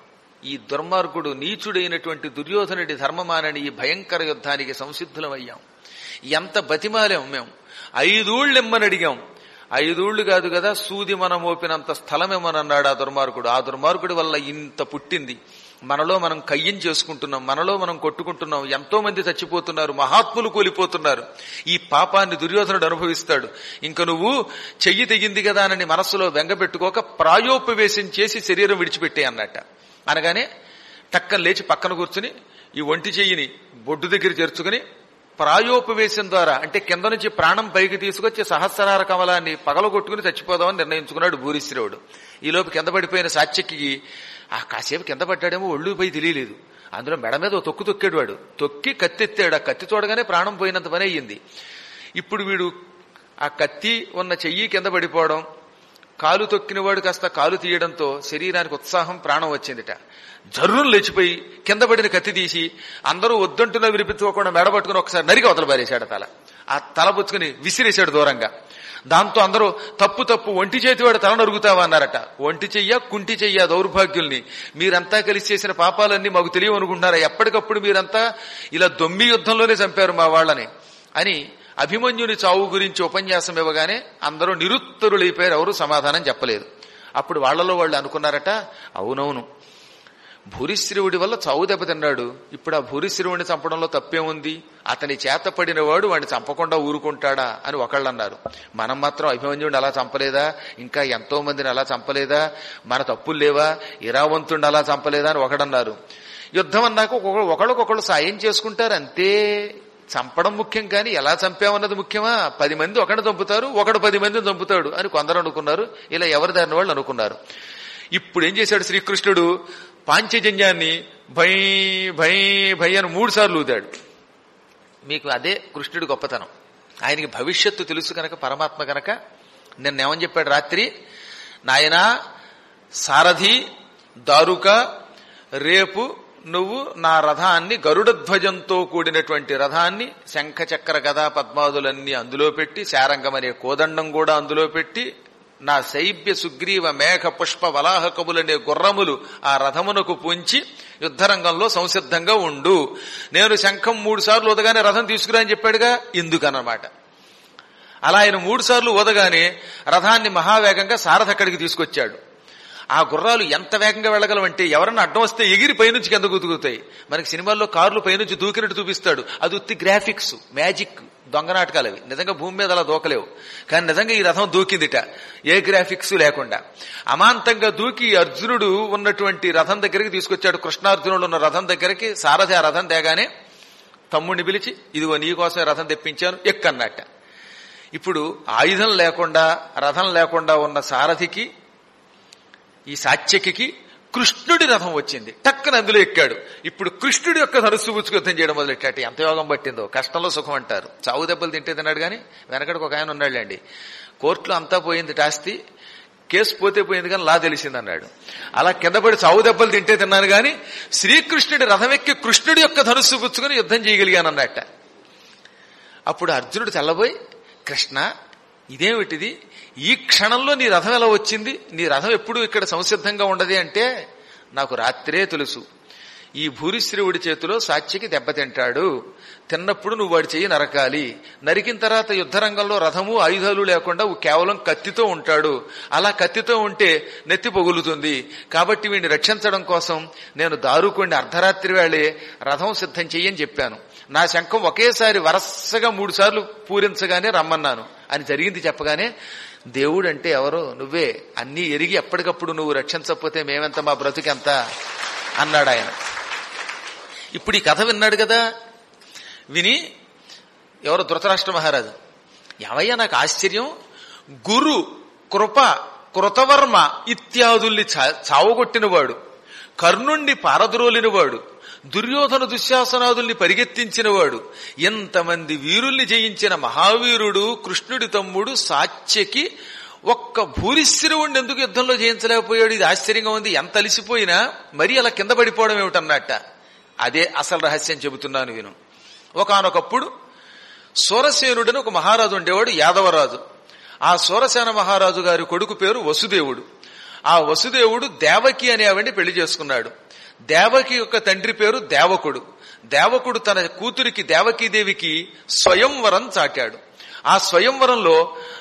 ఈ దుర్మార్గుడు నీచుడైనటువంటి దుర్యోధనుడి ధర్మమానని ఈ భయంకర యుద్ధానికి సంసిద్ధులమయ్యాం. ఎంత బతిమాలేం మేము. ఐదూళ్ళెమ్మని అడిగాం. ఐదూళ్లు కాదు కదా, సూది మనం మోపినంత స్థలమేమనన్నాడు ఆ దుర్మార్గుడు. ఆ దుర్మార్గుడి వల్ల ఇంత పుట్టింది. మనలో మనం కయ్యం చేసుకుంటున్నాం, మనలో మనం కొట్టుకుంటున్నాం, ఎంతో మంది చచ్చిపోతున్నారు, మహాత్ములు కూలిపోతున్నారు. ఈ పాపాన్ని దుర్యోధనుడు అనుభవిస్తాడు. ఇంక నువ్వు చెయ్యి తెగింది కదా అని మనస్సులో వెంగబెట్టుకోక ప్రాయోపవేశం చేసి శరీరం విడిచిపెట్టే అన్నట్ట. అనగానే టక్కన లేచి పక్కన కూర్చుని ఈ ఒంటి చెయ్యిని బొడ్డు దగ్గర చేర్చుకుని ప్రాయోపవేశం ద్వారా అంటే కింద నుంచి ప్రాణం పైకి తీసుకొచ్చి సహస్రార కమలాన్ని పగలగొట్టుకుని చచ్చిపోదామని నిర్ణయించుకున్నాడు భూరిశ్రవుడు. ఈలోపు కింద పడిపోయిన సాత్యకి ఆ కాసేపు కింద పడ్డాడేమో ఒళ్ళు పోయి తెలియలేదు. అందులో మెడ మీద తొక్కు తొక్కాడు. వాడు తొక్కి కత్తి ఎత్తాడు. ఆ కత్తి చూడగానే ప్రాణం పోయినంత పని అయ్యింది. ఇప్పుడు వీడు ఆ కత్తి ఉన్న చెయ్యి కింద పడిపోవడం, కాలు తొక్కినవాడు కాస్త కాలు తీయడంతో శరీరానికి ఉత్సాహం, ప్రాణం వచ్చిందిట. జర్రును లేచిపోయి కింద పడిన కత్తి తీసి అందరూ వద్దంటున్నా వినిపించుకోకుండా మెడబట్టుకుని ఒకసారి నరికి అవతల పారేశాడు తల. ఆ తల పుచ్చుకుని విసిరేశాడు దూరంగా. దాంతో అందరూ తప్పు తప్పు ఒంటి చేతివాడు తల నరుగుతావా అన్నారట. ఒంటి చెయ్య కుంటి చెయ్య దౌర్భాగ్యుల్ని, మీరంతా కలిసి చేసిన పాపాలన్నీ మాకు తెలియవనుకుంటున్నారా? ఎప్పటికప్పుడు మీరంతా ఇలా దొమ్మి యుద్ధంలోనే చంపారు మా వాళ్ళని అని అభిమన్యుని చావు గురించి ఉపన్యాసం ఇవ్వగానే అందరూ నిరుత్తరులైపోయారు. ఎవరు సమాధానం చెప్పలేదు. అప్పుడు వాళ్లలో వాళ్ళు అనుకున్నారట, అవునవును భూరిశ్రవుడి వల్ల చావు దెబ్బతిన్నాడు. ఇప్పుడు ఆ భూరిశ్రవుడిని చంపడంలో తప్పేముంది? అతని చేత పడిన వాడు వాడిని చంపకుండా ఊరుకుంటాడా అని ఒకళ్ళు అన్నారు. మనం మాత్రం అభిమన్యుడిని అలా చంపలేదా? ఇంకా ఎంతో మందిని అలా చంపలేదా? మన తప్పులు లేవా? ఇరావంతుడిని అలా చంపలేదా అని ఒకడన్నారు. యుద్ధం అన్నాక ఒకళ్ళకొకళ్ళు సాయం చేసుకుంటారు అంతే. చంపడం ముఖ్యం కానీ ఎలా చంపామన్నది ముఖ్యమా? పది మంది ఒకడిని చంపుతారు, ఒకడు పది మందిని చంపుతాడు అని కొందరు అనుకున్నారు. ఇలా ఎవరి దారిన వాళ్ళు అనుకున్నారు. ఇప్పుడు ఏం చేశాడు శ్రీకృష్ణుడు? పాంచజన్యాన్ని భై భై భై అని మూడు సార్లు ఊదాడు. మీకు అదే కృష్ణుడి గొప్పతనం. ఆయనకి భవిష్యత్తు తెలుసు కనుక, పరమాత్మ కనుక నిన్నేమని చెప్పాడు రాత్రి? నాయనా సారథి దారుక, రేపు నువ్వు నా రథాన్ని గరుడ ధ్వజంతో కూడినటువంటి రథాన్ని శంఖ చక్ర గదా పద్మాదులన్నీ అందులో పెట్టి, శారంగమనే కోదండం కూడా అందులో పెట్టి, నా శైబ్య సుగ్రీవ మేఘ పుష్ప వలాహకములనే గుర్రములు ఆ రథమునకు పుంచి యుద్ధరంగంలో సంసిద్ధంగా ఉండు. నేను శంఖం మూడు సార్లు ఊదగానే రథం తీసుకురా అని చెప్పాడుగా, ఎందుకన్నమాట. అలా ఆయన మూడు సార్లు ఊదగానే రథాన్ని మహావేగంగా సారథి అక్కడికి తీసుకొచ్చాడు. ఆ గుర్రాలు ఎంత వేగంగా వెళ్ళగలవంటే ఎవరన్నా అడ్డం వస్తే ఎగిరి పైనుంచి కింద గుతుకుతాయి. మనకి సినిమాల్లో కార్లు పైనుంచి దూకినట్టు చూపిస్తాడు. అది ఉత్తి గ్రాఫిక్స్, మ్యాజిక్, దొంగ నాటకాలు అవి. నిజంగా భూమి మీద అలా దూకలేవు. కానీ నిజంగా ఈ రథం దూకిందిట ఏ గ్రాఫిక్స్ లేకుండా. అమాంతంగా దూకి అర్జునుడు ఉన్నటువంటి రథం దగ్గరికి తీసుకొచ్చాడు. కృష్ణార్జునుడు ఉన్న రథం దగ్గరికి సారథి ఆ రథం తేగానే తమ్ముడిని పిలిచి, ఇదిగో నీకోసమే రథం తెప్పించాను ఎక్కన్నట్ట. ఇప్పుడు ఆయుధం లేకుండా రథం లేకుండా ఉన్న సారథికి, ఈ సాత్యకి కృష్ణుడి రథం వచ్చింది. టక్కన అందులో ఎక్కాడు. ఇప్పుడు కృష్ణుడి యొక్క ధనుస్సు పుచ్చుకు యుద్ధం చేయడం మొదలెట్టాడు. ఎంత యోగం పట్టిందో. కష్టంలో సుఖం అంటారు. చావు దెబ్బలు తింటే తిన్నాడు కానీ వెనకడికి ఒక ఆయన ఉన్నాడులేండి, కోర్టులో అంతా పోయింది టాస్తి, కేసు పోతే పోయింది కానీ లా తెలిసింది అన్నాడు. అలా కింద పడి చావు దెబ్బలు తింటే తిన్నాను కానీ శ్రీకృష్ణుడి రథం ఎక్కి కృష్ణుడి యొక్క ధనుస్సు పుచ్చుకుని యుద్ధం చేయగలిగాను అన్నట్ట. అప్పుడు అర్జునుడు తెల్లబోయి, కృష్ణ ఇదేమిటిది? ఈ క్షణంలో నీ రథం ఎలా వచ్చింది? నీ రథం ఎప్పుడు ఇక్కడ సంసిద్ధంగా ఉండదు అంటే, నాకు రాత్రే తెలుసు. ఈ భూరిశ్రవుడి చేతిలో సాత్యకి దెబ్బతింటాడు. తిన్నప్పుడు నువ్వు వాడి చెయ్యి నరకాలి. నరికిన తర్వాత యుద్ధరంగంలో రథము ఆయుధాలు లేకుండా కేవలం కత్తితో ఉంటాడు. అలా కత్తితో ఉంటే నెత్తి పగులుతుంది. కాబట్టి వీడిని రక్షించడం కోసం నేను దారుకోండి అర్ధరాత్రి వేళే రథం సిద్ధం చెయ్యని చెప్పాను. నా శంఖం ఒకేసారి వరసగా మూడు సార్లు పూరించగానే రమ్మన్నాను అని జరిగింది. చెప్పగానే దేవుడు అంటే ఎవరో నువ్వే, అన్నీ ఎరిగి ఎప్పటికప్పుడు నువ్వు రక్షించకపోతే మేమెంత, మా బ్రతుకెంత అన్నాడు ఆయన. ఇప్పుడు ఈ కథ విన్నాడు కదా, విని ఎవరో ధృతరాష్ట్ర మహారాజు, ఏమయ్యా నాకు ఆశ్చర్యం, గురు కృప కృతవర్మ ఇత్యాదుల్ని చావగొట్టినవాడు, కర్ణుణ్ణి పారద్రోలినవాడు, దుర్యోధన దుశ్శాసనాదుల్ని పరిగెత్తించినవాడు, ఎంతమంది వీరుల్ని జయించిన మహావీరుడు కృష్ణుడి తమ్ముడు సాత్యకి ఒక్క భూరిశ్రవుణ్ణి ఎందుకు యుద్ధంలో జయించలేకపోయాడు? ఇది ఆశ్చర్యంగా ఉంది. ఎంత అలిసిపోయినా మరీ అలా కింద పడిపోవడం ఏమిటన్నట్ట. అదే అసలు రహస్యం చెబుతున్నాను విను. ఒకానొకప్పుడు సూరసేనుడని ఒక మహారాజు ఉండేవాడు, యాదవరాజు. ఆ సూరసేన మహారాజు గారి కొడుకు పేరు వసుదేవుడు. ఆ వసుదేవుడు దేవకి అనే ఆవిడ్ని పెళ్లి చేసుకున్నాడు. దేవకి యొక్క తండ్రి పేరు దేవకుడు. దేవకుడు తన కూతురికి దేవకీదేవికి స్వయంవరం చాటాడు. ఆ స్వయంవరంలో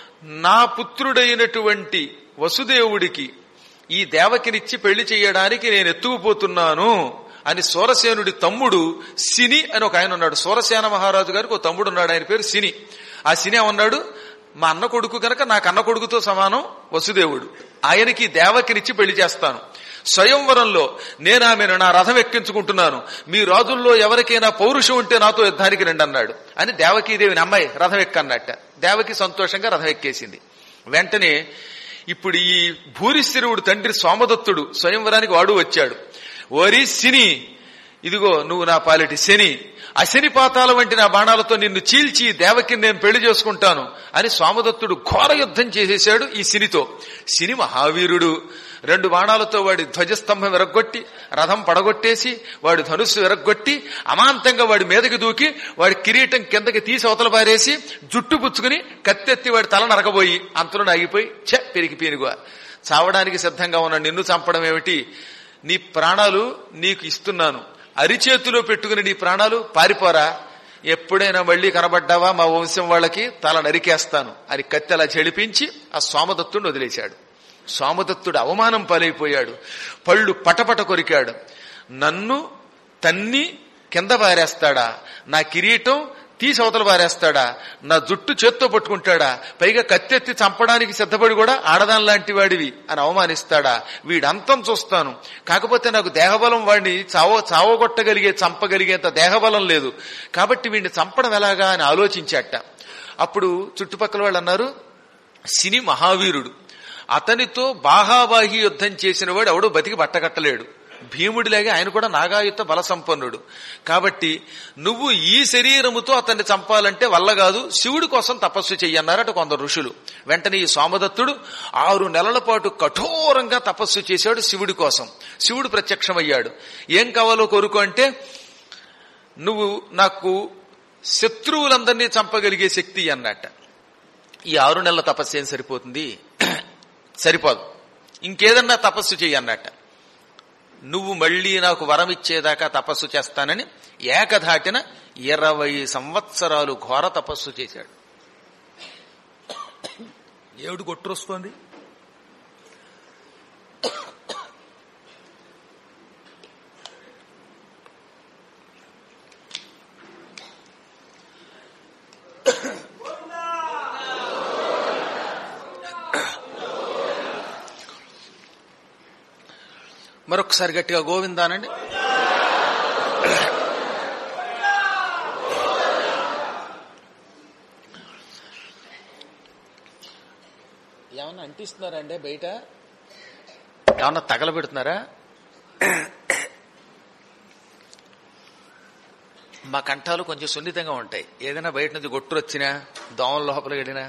నా పుత్రుడైనటువంటి వసుదేవుడికి ఈ దేవకినిచ్చి పెళ్లి చేయడానికి నేను ఎత్తుకుపోతున్నాను అని సూరసేనుడి తమ్ముడు సిని అని ఒక ఆయన ఉన్నాడు. సూరసేన మహారాజు గారికి ఒక తమ్ముడు ఉన్నాడు, ఆయన పేరు సిని. ఆ సిని ఏమన్నాడు, మా అన్న కొడుకు కనుక నాకు అన్న కొడుకుతో సమానం వసుదేవుడు, ఆయనకి దేవకినిచ్చి పెళ్లి చేస్తాను. స్వయంవరంలో నేను ఆమెను నా రథం ఎక్కించుకుంటున్నాను, మీ రాజుల్లో ఎవరికైనా పౌరుషం ఉంటే నాతో యుద్ధానికి రండి అన్నాడు అని దేవకీదేవిని అమ్మాయి రథం ఎక్కన్నట్ట. దేవకి సంతోషంగా రథం ఎక్కేసింది. వెంటనే ఇప్పుడు ఈ భూరిశ్రవుడు తండ్రి సోమదత్తుడు స్వయంవరానికి వాడు వచ్చాడు. ఓరి సిని, ఇదిగో నువ్వు నా పాలిటి శని, అశని పాతాల వంటి నా బాణాలతో నిన్ను చీల్చి దేవకిని నేను పెళ్లి చేసుకుంటాను అని సోమదత్తుడు ఘోర యుద్ధం చేసేశాడు ఈ సినితో. సిని మహావీరుడు. రెండు బాణాలతో వాడి ధ్వజస్తంభం విరగ్గొట్టి రథం పడగొట్టేసి వాడి ధనుస్సు విరగ్గొట్టి అమాంతంగా వాడి మీదకి దూకి వాడి కిరీటం కిందకి తీసి అవతల పారేసి జుట్టు పుచ్చుకుని కత్తెత్తి వాడి తల నరకబోయి అంతలో ఆగిపోయి ఛ పెరిగి పీనుగా చావడానికి సిద్ధంగా ఉన్న నిన్ను చంపడం ఏమిటి, నీ ప్రాణాలు నీకు ఇస్తున్నాను, అరిచేతిలో పెట్టుకుని నీ ప్రాణాలు పారిపోరా, ఎప్పుడైనా మళ్లీ కనబడ్డావా మా వంశం వాళ్ళకి తల నరికేస్తాను అని కత్తెలా చెడిపించి ఆ సోమదత్తుడిని వదిలేశాడు. సోమదత్తుడు అవమానం పాలైపోయాడు, పళ్ళు పటపట కొరికాడు. నన్ను తన్ని కింద పారేస్తాడా, నా కిరీటం తీసి అవతల పారేస్తాడా, నా జుట్టు చేత్తో పట్టుకుంటాడా, పైగా కత్తెత్తి చంపడానికి సిద్ధపడి కూడా ఆడదాని లాంటి వాడివి అని అవమానిస్తాడా, వీడంతం చూస్తాను. కాకపోతే నాకు దేహబలం వాడిని చావో చావగొట్టగలిగే చంపగలిగేంత దేహబలం లేదు, కాబట్టి వీడిని చంపడం ఎలాగా అని ఆలోచించాట. అప్పుడు చుట్టుపక్కల వాళ్ళు అన్నారు, సిని మహావీరుడు, అతనితో బాహాబాహి యుద్ధం చేసిన వాడు ఎవడో బతికి బట్టకట్టలేడు, భీముడిలాగే ఆయన కూడా నాగాయుత బల సంపన్నుడు, కాబట్టి నువ్వు ఈ శరీరముతో అతన్ని చంపాలంటే వల్ల కాదు, శివుడి కోసం తపస్సు చెయ్యన్నారట కొందరు ఋషులు. వెంటనే ఈ సోమదత్తుడు ఆరు నెలల పాటు కఠోరంగా తపస్సు చేశాడు శివుడి కోసం. శివుడు ప్రత్యక్షమయ్యాడు. ఏం కావాలో కోరుకో అంటే, నువ్వు నాకు శత్రువులందరినీ చంపగలిగే శక్తి అన్నట్ట. ఈ ఆరు నెలల తపస్సు ఏం సరిపోతుంది, సరిపోదు, ఇంకేదన్నా తపస్సు చెయ్యి అన్నట్ట. నువ్వు మళ్లీ నాకు వరం ఇచ్చేదాకా తపస్సు చేస్తానని ఏకధాటిన ఇరవై సంవత్సరాలు ఘోర తపస్సు చేశాడు. ఏడు కొట్టుకొస్తోంది. మరొకసారి గట్టిగా గోవిందానండి. ఏమన్నా అంటిస్తున్నారండి బయట, ఏమన్నా తగలబెడుతున్నారా? మా కంఠాలు కొంచెం సున్నితంగా ఉంటాయి, ఏదైనా బయట నుంచి గొట్టు వచ్చినా దోమల లోపలికి వెళ్ళినా.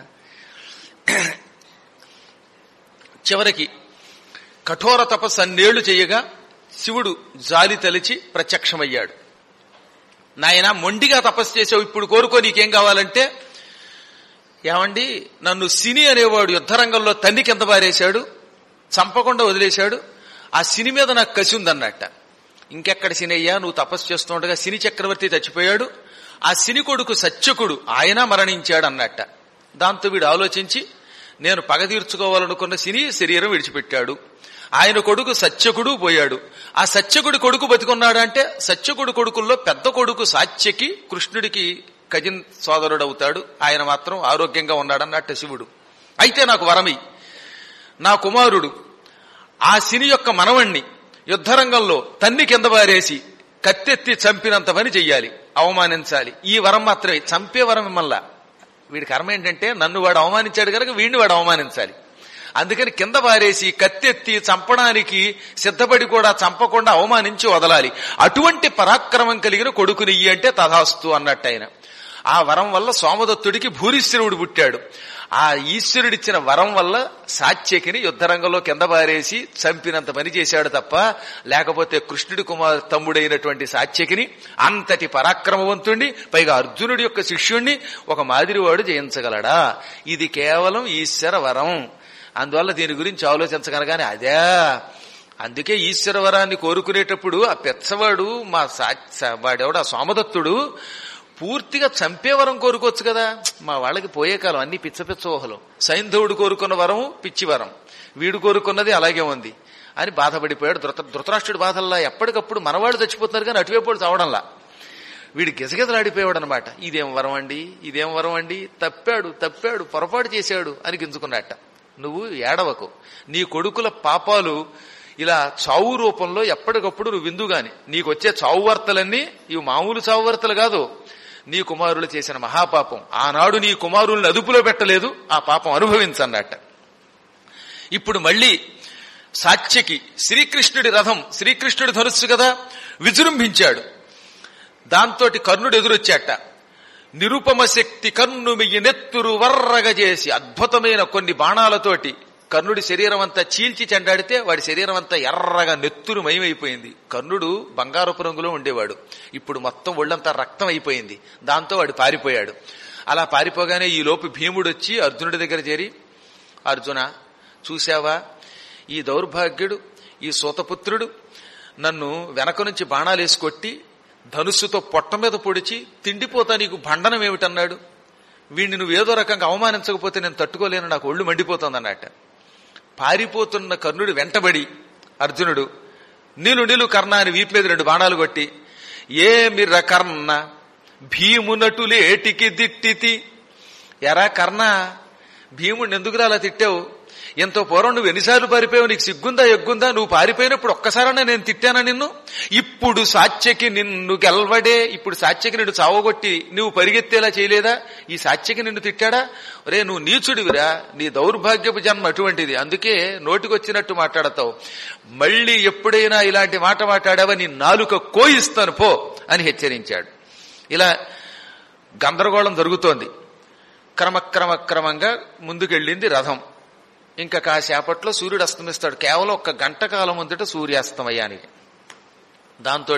చివరికి కఠోర తపస్సు అన్నేళ్లు చెయ్యగా శివుడు జాలి తలిచి ప్రత్యక్షమయ్యాడు. నాయన మొండిగా తపస్సు చేసావు, ఇప్పుడు కోరుకో నీకేం కావాలంటే, ఏమండి నన్ను సిని అనేవాడు యుద్ధరంగంలో తన్ని కింద పారేశాడు, చంపకుండా వదిలేశాడు, ఆ సిని మీద నాకు కసి ఉందన్నట్ట. ఇంకెక్కడ సినయ్యా, నువ్వు తపస్సు చేస్తుండగా సిని చక్రవర్తి చచ్చిపోయాడు, ఆ సిని కొడుకు సత్యకుడు ఆయన మరణించాడు అన్నట్ట. దాంతో వీడు ఆలోచించి, నేను పగ తీర్చుకోవాలనుకున్న సిని శరీరం విడిచిపెట్టాడు, ఆయన కొడుకు సత్యకుడు పోయాడు, ఆ సత్యకుడి కొడుకు బతికున్నాడు అంటే సత్యకుడి కొడుకుల్లో పెద్ద కొడుకు సాత్యకి కృష్ణుడికి కజిన్ సోదరుడవుతాడు, ఆయన మాత్రం ఆరోగ్యంగా ఉన్నాడన్నట్టు శివుడు. అయితే నాకు వరమి, నా కుమారుడు ఆ సిని యొక్క మనవణ్ణి యుద్ధరంగంలో తన్ని కింద పారేసి కత్తెత్తి చంపినంత పని చెయ్యాలి, అవమానించాలి. ఈ వరం మాత్రమే, చంపే వరం మళ్ళా. వీడి కర్మ ఏంటంటే నన్ను వాడు అవమానించాడు కనుక వీడిని వాడు అవమానించాలి. అందుకని కింద పారేసి కత్తెత్తి చంపడానికి సిద్ధపడి కూడా చంపకుండా అవమానించి వదలాలి. అటువంటి పరాక్రమం కలిగిన కొడుకునియ్యి అంటే తథాస్తు అన్నట్టు ఆయన. ఆ వరం వల్ల సోమదత్తుడికి భూరిశ్రవుడు పుట్టాడు. ఆ ఈశ్వరుడిచ్చిన వరం వల్ల సాత్యకిని యుద్ధరంగంలో కింద పారేసి చంపినంత పని చేశాడు తప్ప, లేకపోతే కృష్ణుడి కుమార్ తమ్ముడైనటువంటి సాత్యకిని అంతటి పరాక్రమవంతుణ్ణి, పైగా అర్జునుడి యొక్క శిష్యుణ్ణి ఒక మాదిరివాడు జయించగలడా? ఇది కేవలం ఈశ్వర వరం. అందువల్ల దీని గురించి ఆలోచించగలగానే అదే అందుకే ఈశ్వరవరాన్ని కోరుకునేటప్పుడు ఆ పెచ్చవాడు మా సా వాడెవడు ఆ సోమదత్తుడు పూర్తిగా చంపే వరం కోరుకోవచ్చు కదా. మా వాళ్ళకి పోయే కాలం అన్ని పిచ్చ పిచ్చ ఊహలు. సైంధవుడు కోరుకున్న వరం పిచ్చి వరం, వీడు కోరుకున్నది అలాగే ఉంది అని బాధపడిపోయాడు. ధృత ధృతరాష్ట్రుడి బాధల్లా ఎప్పటికప్పుడు మనవాళ్ళు చచ్చిపోతున్నారు కానీ అటువైపు వాళ్ళు చావడంలా వీడు గిజగిజలాడిపోయాడు అనమాట. ఇదేం వరం అండి, ఇదేం వరం అండి, తప్పాడు తప్పాడు పొరపాటు చేశాడు అని గింజుకున్నట్ట. నువ్వు ఏడవకు, నీ కొడుకుల పాపాలు ఇలా చావు రూపంలో ఎప్పటికప్పుడు నువ్వు విందుగాని నీకు వచ్చే చావు వార్తలన్నీ ఇవి మామూలు చావు వార్తలు కాదు. నీ కుమారులు చేసిన మహాపాపం, ఆనాడు నీ కుమారుల్ని అదుపులో పెట్టలేదు, ఆ పాపం అనుభవించన్నట్ట. ఇప్పుడు మళ్ళీ సాత్యకి శ్రీకృష్ణుడి రథం, శ్రీకృష్ణుడి ధనుస్సు కదా, విజృంభించాడు. దాంతో కర్ణుడు ఎదురొచ్చాట. నిరుపమ శక్తి కర్ణు మియ్యి నెత్తురు వర్రగ చేసి అద్భుతమైన కొన్ని బాణాలతోటి కర్ణుడి శరీరం అంతా చీల్చి చెండాడితే వాడి శరీరం అంతా ఎర్రగా నెత్తురు మయమైపోయింది. కర్ణుడు బంగారపు రంగులో ఉండేవాడు, ఇప్పుడు మొత్తం ఒళ్ళంతా రక్తం అయిపోయింది. దాంతో వాడు పారిపోయాడు. అలా పారిపోగానే ఈ లోపు భీముడు వచ్చి అర్జునుడి దగ్గర చేరి, అర్జున చూశావా, ఈ దౌర్భాగ్యుడు ఈ సూతపుత్రుడు నన్ను వెనక నుంచి బాణాలేసి కొట్టి ధనుస్సుతో పొట్ట మీద పొడిచి తిండిపోతా నీకు భండనం ఏమిటన్నాడు. వీడిని నువ్వు ఏదో రకంగా అవమానించకపోతే నేను తట్టుకోలేను, నాకు ఒళ్ళు మండిపోతుందన్నట్ట. పారిపోతున్న కర్ణుడు వెంటబడి అర్జునుడు నిలు నిలు కర్ణ అని వీపు మీద రెండు బాణాలు కొట్టి, ఏమిర కర్ణ భీమునటులేటికి దిట్టితి. ఎరా కర్ణ, భీముడిని ఎందుకురా అలా తిట్టావు? ఎంతో పూర్వం నువ్వు ఎన్నిసార్లు పారిపోయావు, నీకు సిగ్గుందా ఎగ్గుందా? నువ్వు పారిపోయినప్పుడు ఒక్కసారన్నా నేను తిట్టానా నిన్ను? ఇప్పుడు సాత్యకి నిన్ను గెలవడే, ఇప్పుడు సాత్యకి నిన్ను చావగొట్టి నువ్వు పరిగెత్తేలా చేయలేదా? ఈ సాత్యకి నిన్ను తిట్టాడా? రే నువ్వు నీచుడివిరా, నీ దౌర్భాగ్యపు జన్మ అటువంటిది, అందుకే నోటికొచ్చినట్టు మాట్లాడతావు. మళ్ళీ ఎప్పుడైనా ఇలాంటి మాట మాట్లాడావా నీ నాలుక కోయిస్తాను పో అని హెచ్చరించాడు. ఇలా గందరగోళం జరుగుతోంది. క్రమక్రమ క్రమంగా ముందుకెళ్ళింది రథం. ఇంకా కాసేపట్లో సూర్యుడు అస్తమిస్తాడు. కేవలం ఒక్క గంట కాలం ముందట సూర్యాస్తమయానికి. దాంతో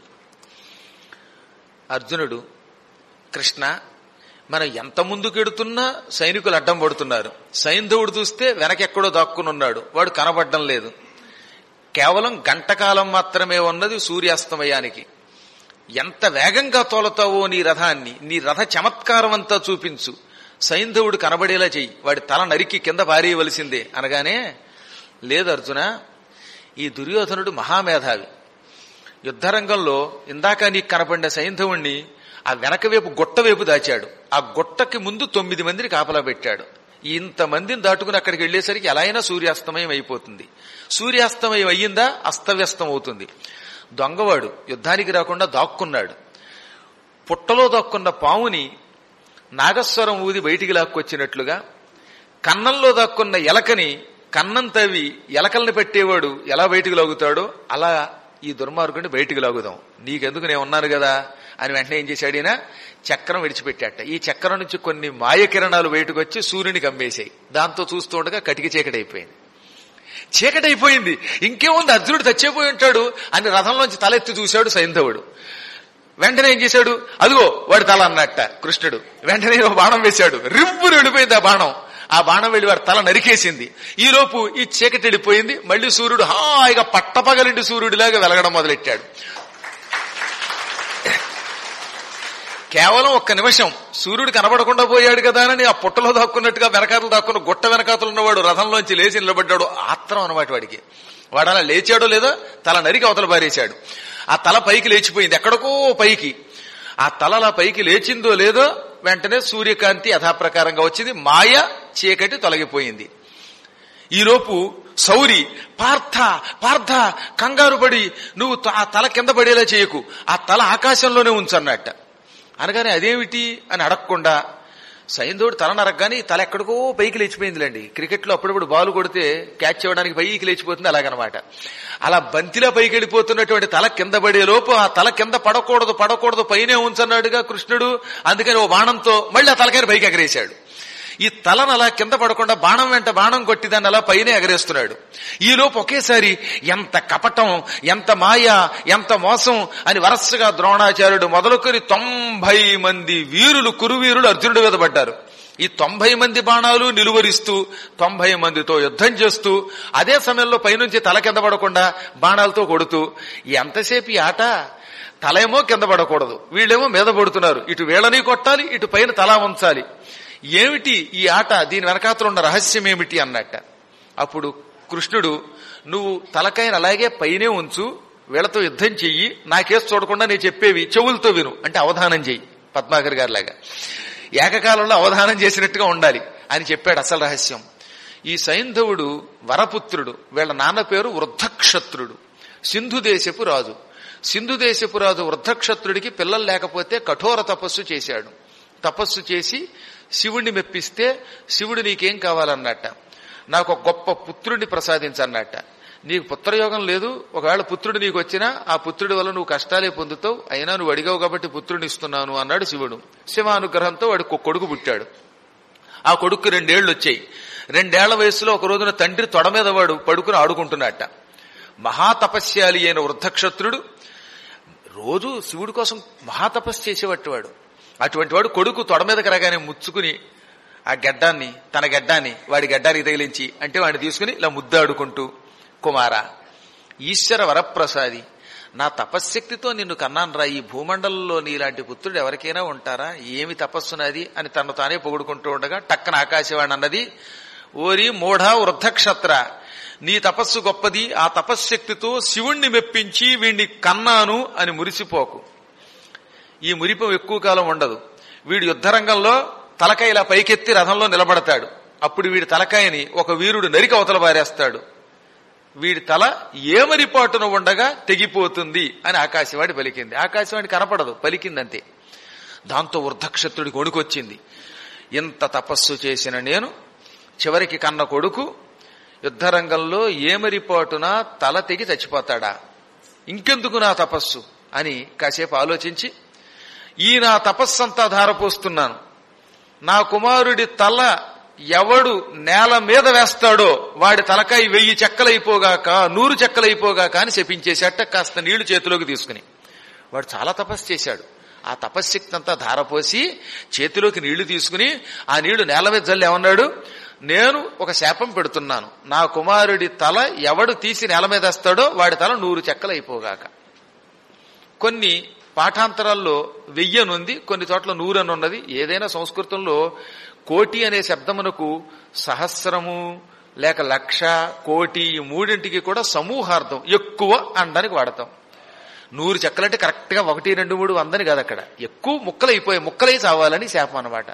అర్జునుడు, కృష్ణ మనం ఎంత ముందుకెడుతున్నా సైనికులు అడ్డం పడుతున్నారు. సైంధవుడు చూస్తే వెనకెక్కడో దాక్కుని ఉన్నాడు, వాడు కనబడ్డం లేదు. కేవలం గంట కాలం మాత్రమే ఉన్నది సూర్యాస్తమయానికి. ఎంత వేగంగా తోలతావో నీ రథాన్ని, నీ రథ చమత్కారం అంతా చూపించు, సైంధవుడు కనబడేలా చెయ్యి, వాడి తల నరికి కింద పారేయవలసిందే అనగానే, లేదు అర్జున, ఈ దుర్యోధనుడు మహామేధావి. యుద్ధరంగంలో ఇందాక నీకు కనపడిన సైంధవుణ్ణి ఆ వెనక వైపు గుట్ట వైపు దాచాడు. ఆ గుట్టకి ముందు తొమ్మిది మందిని కాపలా పెట్టాడు. ఇంతమందిని దాటుకుని అక్కడికి వెళ్లేసరికి ఎలా అయినా సూర్యాస్తమయం అయిపోతుంది. సూర్యాస్తమయం అయ్యిందా అస్తవ్యస్తం అవుతుంది. దొంగవాడు యుద్ధానికి రాకుండా దాక్కున్నాడు. పుట్టలో దాక్కున్న పావుని నాగస్వరం ఊది బయటికి లాక్కొచ్చినట్లుగా, కన్నంలో దాక్కున్న ఎలకని కన్నం తవ్వి ఎలకల్ని పెట్టేవాడు ఎలా బయటికి లాగుతాడో అలా ఈ దుర్మార్గుడిని బయటికి లాగుదాం, నీకెందుకు నేను ఉన్నాను కదా అని వెంటనే ఏం చేశాడు, ఈయన చక్రం విడిచిపెట్టాట. ఈ చక్రం నుంచి కొన్ని మాయకిరణాలు బయటకు వచ్చి సూర్యుని కమ్మేశాయి. దాంతో చూస్తూ ఉండగా కటికి చీకటి అయిపోయింది. చీకటి అయిపోయింది, ఇంకేముంది, అర్జునుడు చచ్చిపోయి ఉంటాడు అని రథంలోంచి తలెత్తి చూశాడు సైంధవుడు. వెంటనే ఏం చేశాడు, అదిగో వాడి తల అన్నట్ట కృష్ణుడు. వెంటనే బాణం వేశాడు, రివ్వును వెళ్ళిపోయింది ఆ బాణం. ఆ బాణం వెళ్లి వాడి తల నరికేసింది. ఈ లోపు ఈ చీకటి వెళ్ళిపోయింది. మళ్లీ సూర్యుడు హాయిగా పట్టపగలింటి సూర్యుడిలాగా వెలగడం మొదలెట్టాడు. కేవలం ఒక్క నిమిషం సూర్యుడు కనబడకుండా పోయాడు కదా అని ఆ పుట్టలో దాక్కున్నట్టుగా వెనకాతలు దాక్కున్న గుట్ట వెనకాతలు ఉన్నవాడు రథంలోంచి లేచి నిలబడ్డాడు. ఆత్రం అన్నమాట వాడికి. వాడు అలా లేచాడో లేదో తల నరికి అవతల పారేశాడు. ఆ తల పైకి లేచిపోయింది, ఎక్కడికో పైకి. ఆ తల అలా పైకి లేచిందో లేదో వెంటనే సూర్యకాంతి యథాప్రకారంగా వచ్చింది. మాయ చీకటి తొలగిపోయింది. ఈలోపు సౌరి, పార్థ పార్థ కంగారు పడి, నువ్వు ఆ తల కింద పడేలా చేయకు, ఆ తల ఆకాశంలోనే ఉంచన్నట్ట. అనగానే అదేమిటి అని అడగకుండా సైంధవుడు తల నరకగానే తల ఎక్కడికో పైకి లేచిపోయిందిలేండి. క్రికెట్ లో అప్పుడప్పుడు బాల్ కొడితే క్యాచ్ చేయడానికి పైకి లేచిపోతుంది, అలాగనమాట. అలా బంతిలా పైకి వెళ్ళిపోతున్నటువంటి తల కింద పడే లోపు ఆ తల కింద పడకూడదు పడకూడదు పైనే ఉంచన్నాడుగా కృష్ణుడు. అందుకని ఓ బాణంతో మళ్ళీ ఆ తలకైన పైకి ఎగరేశాడు. ఈ తలను అలా కింద పడకుండా బాణం వెంట బాణం కొట్టి దాన్ని అలా పైనే ఎగరేస్తున్నాడు. ఈలోపు ఒకేసారి ఎంత కపటం, ఎంత మాయ, ఎంత మోసం అని వరసగా ద్రోణాచార్యుడు మొదలుకొని తొంభై మంది వీరులు కురువీరులు అర్జునుడి మీద పడ్డారు. ఈ తొంభై మంది బాణాలు నిలువరిస్తూ తొంభై మందితో యుద్ధం చేస్తూ అదే సమయంలో పైనుంచి తల కింద పడకుండా బాణాలతో కొడుతూ ఎంతసేపు ఈ ఆట? తలేమో కింద పడకూడదు, వీళ్ళేమో మీద పడుతున్నారు, ఇటు వీళ్ళని కొట్టాలి, ఇటు పైన తల ఉంచాలి. ఏమిటి ఈ ఆట? దీని వెనకాతలు ఉన్న రహస్యం ఏమిటి అన్నట్ట. అప్పుడు కృష్ణుడు, నువ్వు తలకాయను అలాగే పైనే ఉంచు, వీళ్ళతో యుద్ధం చెయ్యి, నాకేసి చూడకుండా నేను చెప్పేవి చెవులతో విను అంటే అవధానం చెయ్యి, పద్మాకర్ గారి లాగా ఏకకాలంలో అవధానం చేసినట్టుగా ఉండాలి అని చెప్పాడు అసలు రహస్యం. ఈ సైంధవుడు వరపుత్రుడు, వీళ్ళ నాన్న పేరు వృద్ధక్షత్రుడు, సింధు దేశపు రాజు. సింధు దేశపు రాజు వృద్ధక్షత్రుడికి పిల్లలు లేకపోతే కఠోర తపస్సు చేశాడు. తపస్సు చేసి శివుణ్ణి మెప్పిస్తే శివుడు నీకేం కావాలన్నట్ట, నాకు ఒక గొప్ప పుత్రుడిని ప్రసాదించన్నట్ట. నీకు పుత్రయోగం లేదు, ఒకవేళ పుత్రుడు నీకు వచ్చినా ఆ పుత్రుడి వల్ల నువ్వు కష్టాలే పొందుతావు, అయినా నువ్వు అడిగావు కాబట్టి పుత్రుడిని ఇస్తున్నాను అన్నాడు శివుడు. శివానుగ్రహంతో వాడికి ఒక కొడుకు పుట్టాడు. ఆ కొడుకు రెండేళ్లు వచ్చాయి. రెండేళ్ల వయసులో ఒక రోజున తండ్రి తొడ మీద వాడు పడుకుని ఆడుకుంటున్నట్ట. మహాతపస్యాలి అయిన వృద్ధక్షత్రుడు రోజు శివుడి కోసం మహాతపస్సు చేసేవాడు వాడు. అటువంటి వాడు కొడుకు తొడ మీదకి రాగానే ముచ్చుకుని ఆ గడ్డాన్ని, తన గడ్డాన్ని వాడి గడ్డానికి తగిలించి అంటే వాడిని తీసుకుని ఇలా ముద్దాడుకుంటూ, కుమారా, ఈశ్వర వరప్రసాది, నా తపశ్శక్తితో నిన్ను కన్నాను రా, ఈ భూమండలంలో నీలాంటి పుత్రుడు ఎవరికైనా ఉంటారా, ఏమి తపస్సునది అని తను తానే పొగుడుకుంటూ ఉండగా టక్కన ఆకాశవాణి అన్నది, ఓరి మూఢ వృద్ధక్షత్ర, నీ తపస్సు గొప్పది, ఆ తపశ్శక్తితో శివుణ్ణి మెప్పించి వీణ్ణి కన్నాను అని మురిసిపోకు. ఈ మురిపం ఎక్కువ కాలం ఉండదు. వీడు యుద్ధరంగంలో తలకాయ ఇలా పైకెత్తి రథంలో నిలబడతాడు. అప్పుడు వీడి తలకాయని ఒక వీరుడు నరికి అవతల పారేస్తాడు. వీడి తల ఏమరిపాటున ఉండగా తెగిపోతుంది అని ఆకాశవాణి పలికింది. ఆకాశవాణి కనపడదు, పలికిందంతే. దాంతో వృద్ధక్షత్రుడికి వణుకొచ్చింది. ఇంత తపస్సు చేసిన నేను చివరికి కన్న కొడుకు యుద్ధరంగంలో ఏమరిపాటున తల తెగి చచ్చిపోతాడా, ఇంకెందుకు నా తపస్సు అని కాసేపు ఆలోచించి, ఈ నా తపస్సంతా ధారపోస్తున్నాను, నా కుమారుడి తల ఎవడు నేల మీద వేస్తాడో వాడి తలకాయ వెయ్యి చెక్కలైపోగాక నూరు చెక్కలైపోగాక అని శపించేశాట. కాస్త నీళ్లు చేతిలోకి తీసుకుని వాడు చాలా తపస్సు చేశాడు. ఆ తపశ్శక్తి అంతా ధారపోసి చేతిలోకి నీళ్లు తీసుకుని ఆ నీళ్లు నేల మీద జల్లి ఏమన్నాడు, నేను ఒక శాపం పెడుతున్నాను, నా కుమారుడి తల ఎవడు తీసి నేల మీద వేస్తాడో వాడి తల నూరు చెక్కలైపోగాక. కొన్ని పాఠాంతరాల్లో వెయ్యనుంది, కొన్ని చోట్ల నూరని ఉన్నది. ఏదైనా సంస్కృతంలో కోటి అనే శబ్దమునకు సహస్రము లేక లక్ష, కోటి ఈ మూడింటికి కూడా సమూహార్థం ఎక్కువ అనడానికి వాడతాం. నూరు చెక్కలంటే కరెక్ట్ గా ఒకటి రెండు మూడు వందని కాదు, అక్కడ ఎక్కువ ముక్కలైపోయాయి, ముక్కలై చావాలని శాపం అన్నమాట.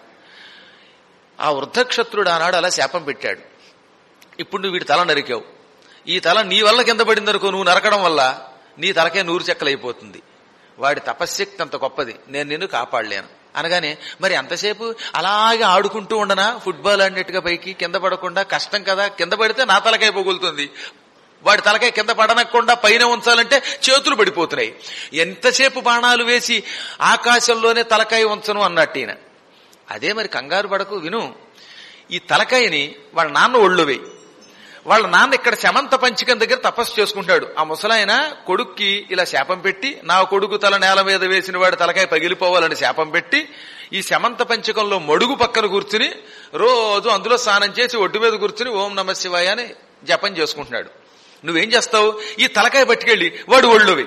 ఆ వృద్ధక్షత్రుడు ఆనాడు అలా శాపం పెట్టాడు. ఇప్పుడు నువ్వు వీడి తల నరికావు, ఈ తల నీ వల్ల కింద పడిందనుకో, నువ్వు నరకడం వల్ల నీ తలకే నూరు చెక్కలైపోతుంది. వాడి తపశ్శక్తి అంత గొప్పది, నేను నిన్ను కాపాడలేను అనగానే, మరి అంతసేపు అలాగే ఆడుకుంటూ ఉండనా, ఫుట్బాల్ ఆడినట్టుగా పైకి కింద పడకుండా, కష్టం కదా, కింద పడితే నా తలకాయ పొగులుతుంది, వాడి తలకాయ కింద పడనకుండా పైన ఉంచాలంటే చేతులు పడిపోతున్నాయి, ఎంతసేపు బాణాలు వేసి ఆకాశంలోనే తలకాయ ఉంచను అన్నట్టు ఈయన. అదే మరి కంగారు పడకు, విను, ఈ తలకాయని వాళ్ళ నాన్న ఒళ్ళు వేయి. వాళ్ళ నాన్న ఇక్కడ శమంత పంచకం దగ్గర తపస్సు చేసుకుంటాడు. ఆ ముసలాయన కొడుక్కి ఇలా శాపం పెట్టి, నా కొడుకు తల నేల మీద వేసిన వాడి తలకాయ పగిలిపోవాలని శాపం పెట్టి, ఈ శమంత పంచకంలో మడుగు పక్కన కూర్చుని రోజు అందులో స్నానం చేసి ఒడ్డు మీద కూర్చుని ఓం నమ శివాయ అని జపం చేసుకుంటున్నాడు. నువ్వేం చేస్తావు, ఈ తలకాయ పట్టుకెళ్ళి వాడు ఒళ్ళువి.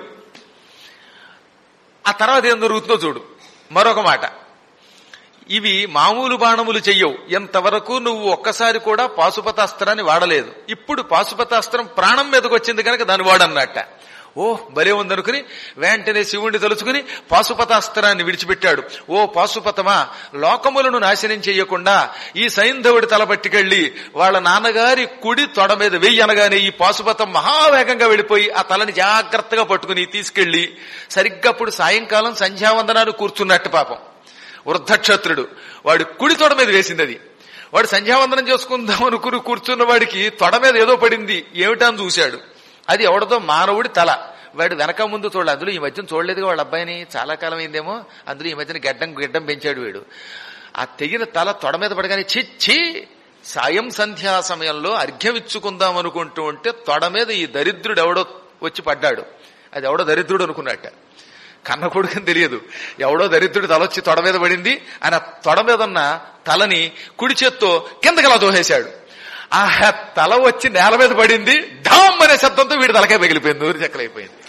ఆ తర్వాత ఏం జరుగుతుందో చూడు. మరొక మాట, ఇవి మామూలు బాణములు చెయ్యవు. ఎంతవరకు నువ్వు ఒక్కసారి కూడా పాశుపతాస్త్రాన్ని వాడలేదు. ఇప్పుడు పాశుపతాస్త్రం ప్రాణం మీదకి వచ్చింది కనుక దాన్ని వాడన్నట్ట. ఓహ్ భలే ఉందనుకుని వెంటనే శివుణ్ణి తలుచుకుని పాశుపతాస్త్రాన్ని విడిచిపెట్టాడు. ఓ పాశుపతమా, లోకములను నాశనం చెయ్యకుండా ఈ సైంధవుడి తల పట్టుకెళ్లి వాళ్ళ నాన్నగారి కుడి తొడ మీద వెయ్యి అనగానే ఈ పాశుపతం మహావేగంగా వెళ్ళిపోయి ఆ తలని జాగ్రత్తగా పట్టుకుని తీసుకెళ్లి సరిగ్గా అప్పుడు సాయంకాలం సంధ్యావందనాన్ని కూర్చున్నట్టు పాపం వృద్ధక్షత్రుడు వాడి కుడి తొడ మీద వేసింది. అది వాడు సంధ్యావందనం చేసుకుందాం అనుకుని కూర్చున్న వాడికి తొడ మీద ఏదో పడింది, ఏమిటని చూశాడు. అది ఎవడదో మానవుడి తల. వాడు వెనక ముందు చూడలేదు. అందులో ఈ మధ్యన చూడలేదుగా వాళ్ళ అబ్బాయిని, చాలా కాలం అయిందేమో, అందులో ఈ మధ్యన గడ్డం గడ్డం పెంచాడు వీడు. ఆ తెగిన తల తొడ మీద పడగానే చిచ్చి, సాయం సంధ్యా సమయంలో అర్ఘ్యం ఇచ్చుకుందాం అనుకుంటూ ఉంటే తొడ మీద ఈ దరిద్రుడు ఎవడో వచ్చి పడ్డాడు. అది ఎవడో దరిద్రుడు అనుకున్నట్ట. కన్న కొడుకుని తెలియదు. ఎవడో దరిద్రుడు తలొచ్చి తొడ మీద పడింది. ఆయన తొడ మీద ఉన్న తలని కుడి చేత్తో కిందకి అలా దోహేశాడు. ఆ తల వచ్చి నేల మీద పడింది. ఢామ్ అనే శబ్దంతో వీడి తలకాయ పగిలిపోయింది, నూరు చెక్కలైపోయింది.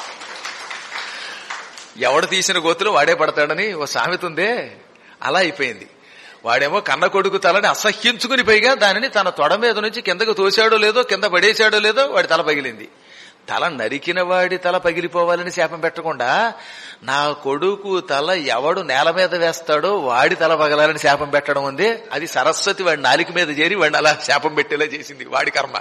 ఎవడు తీసిన గోతులు వాడే పడతాడని ఓ సామెత ఉందే, అలా అయిపోయింది. వాడేమో కన్న కొడుకు తలని అసహ్యించుకుని పైగా దానిని తన తొడ మీద నుంచి కిందకు తోశాడో లేదో, కింద పడేశాడో లేదో వాడి తల పగిలింది. తల నరికిన వాడి తల పగిలిపోవాలని శాపం పెట్టకుండా నా కొడుకు తల ఎవడు నేల మీద వేస్తాడో వాడి తల పగలాలని శాపం పెట్టడం ఉంది. అది సరస్వతి వాడి నాలిక మీద చేరి వాడిని అలా శాపం పెట్టేలా చేసింది, వాడి కర్మ.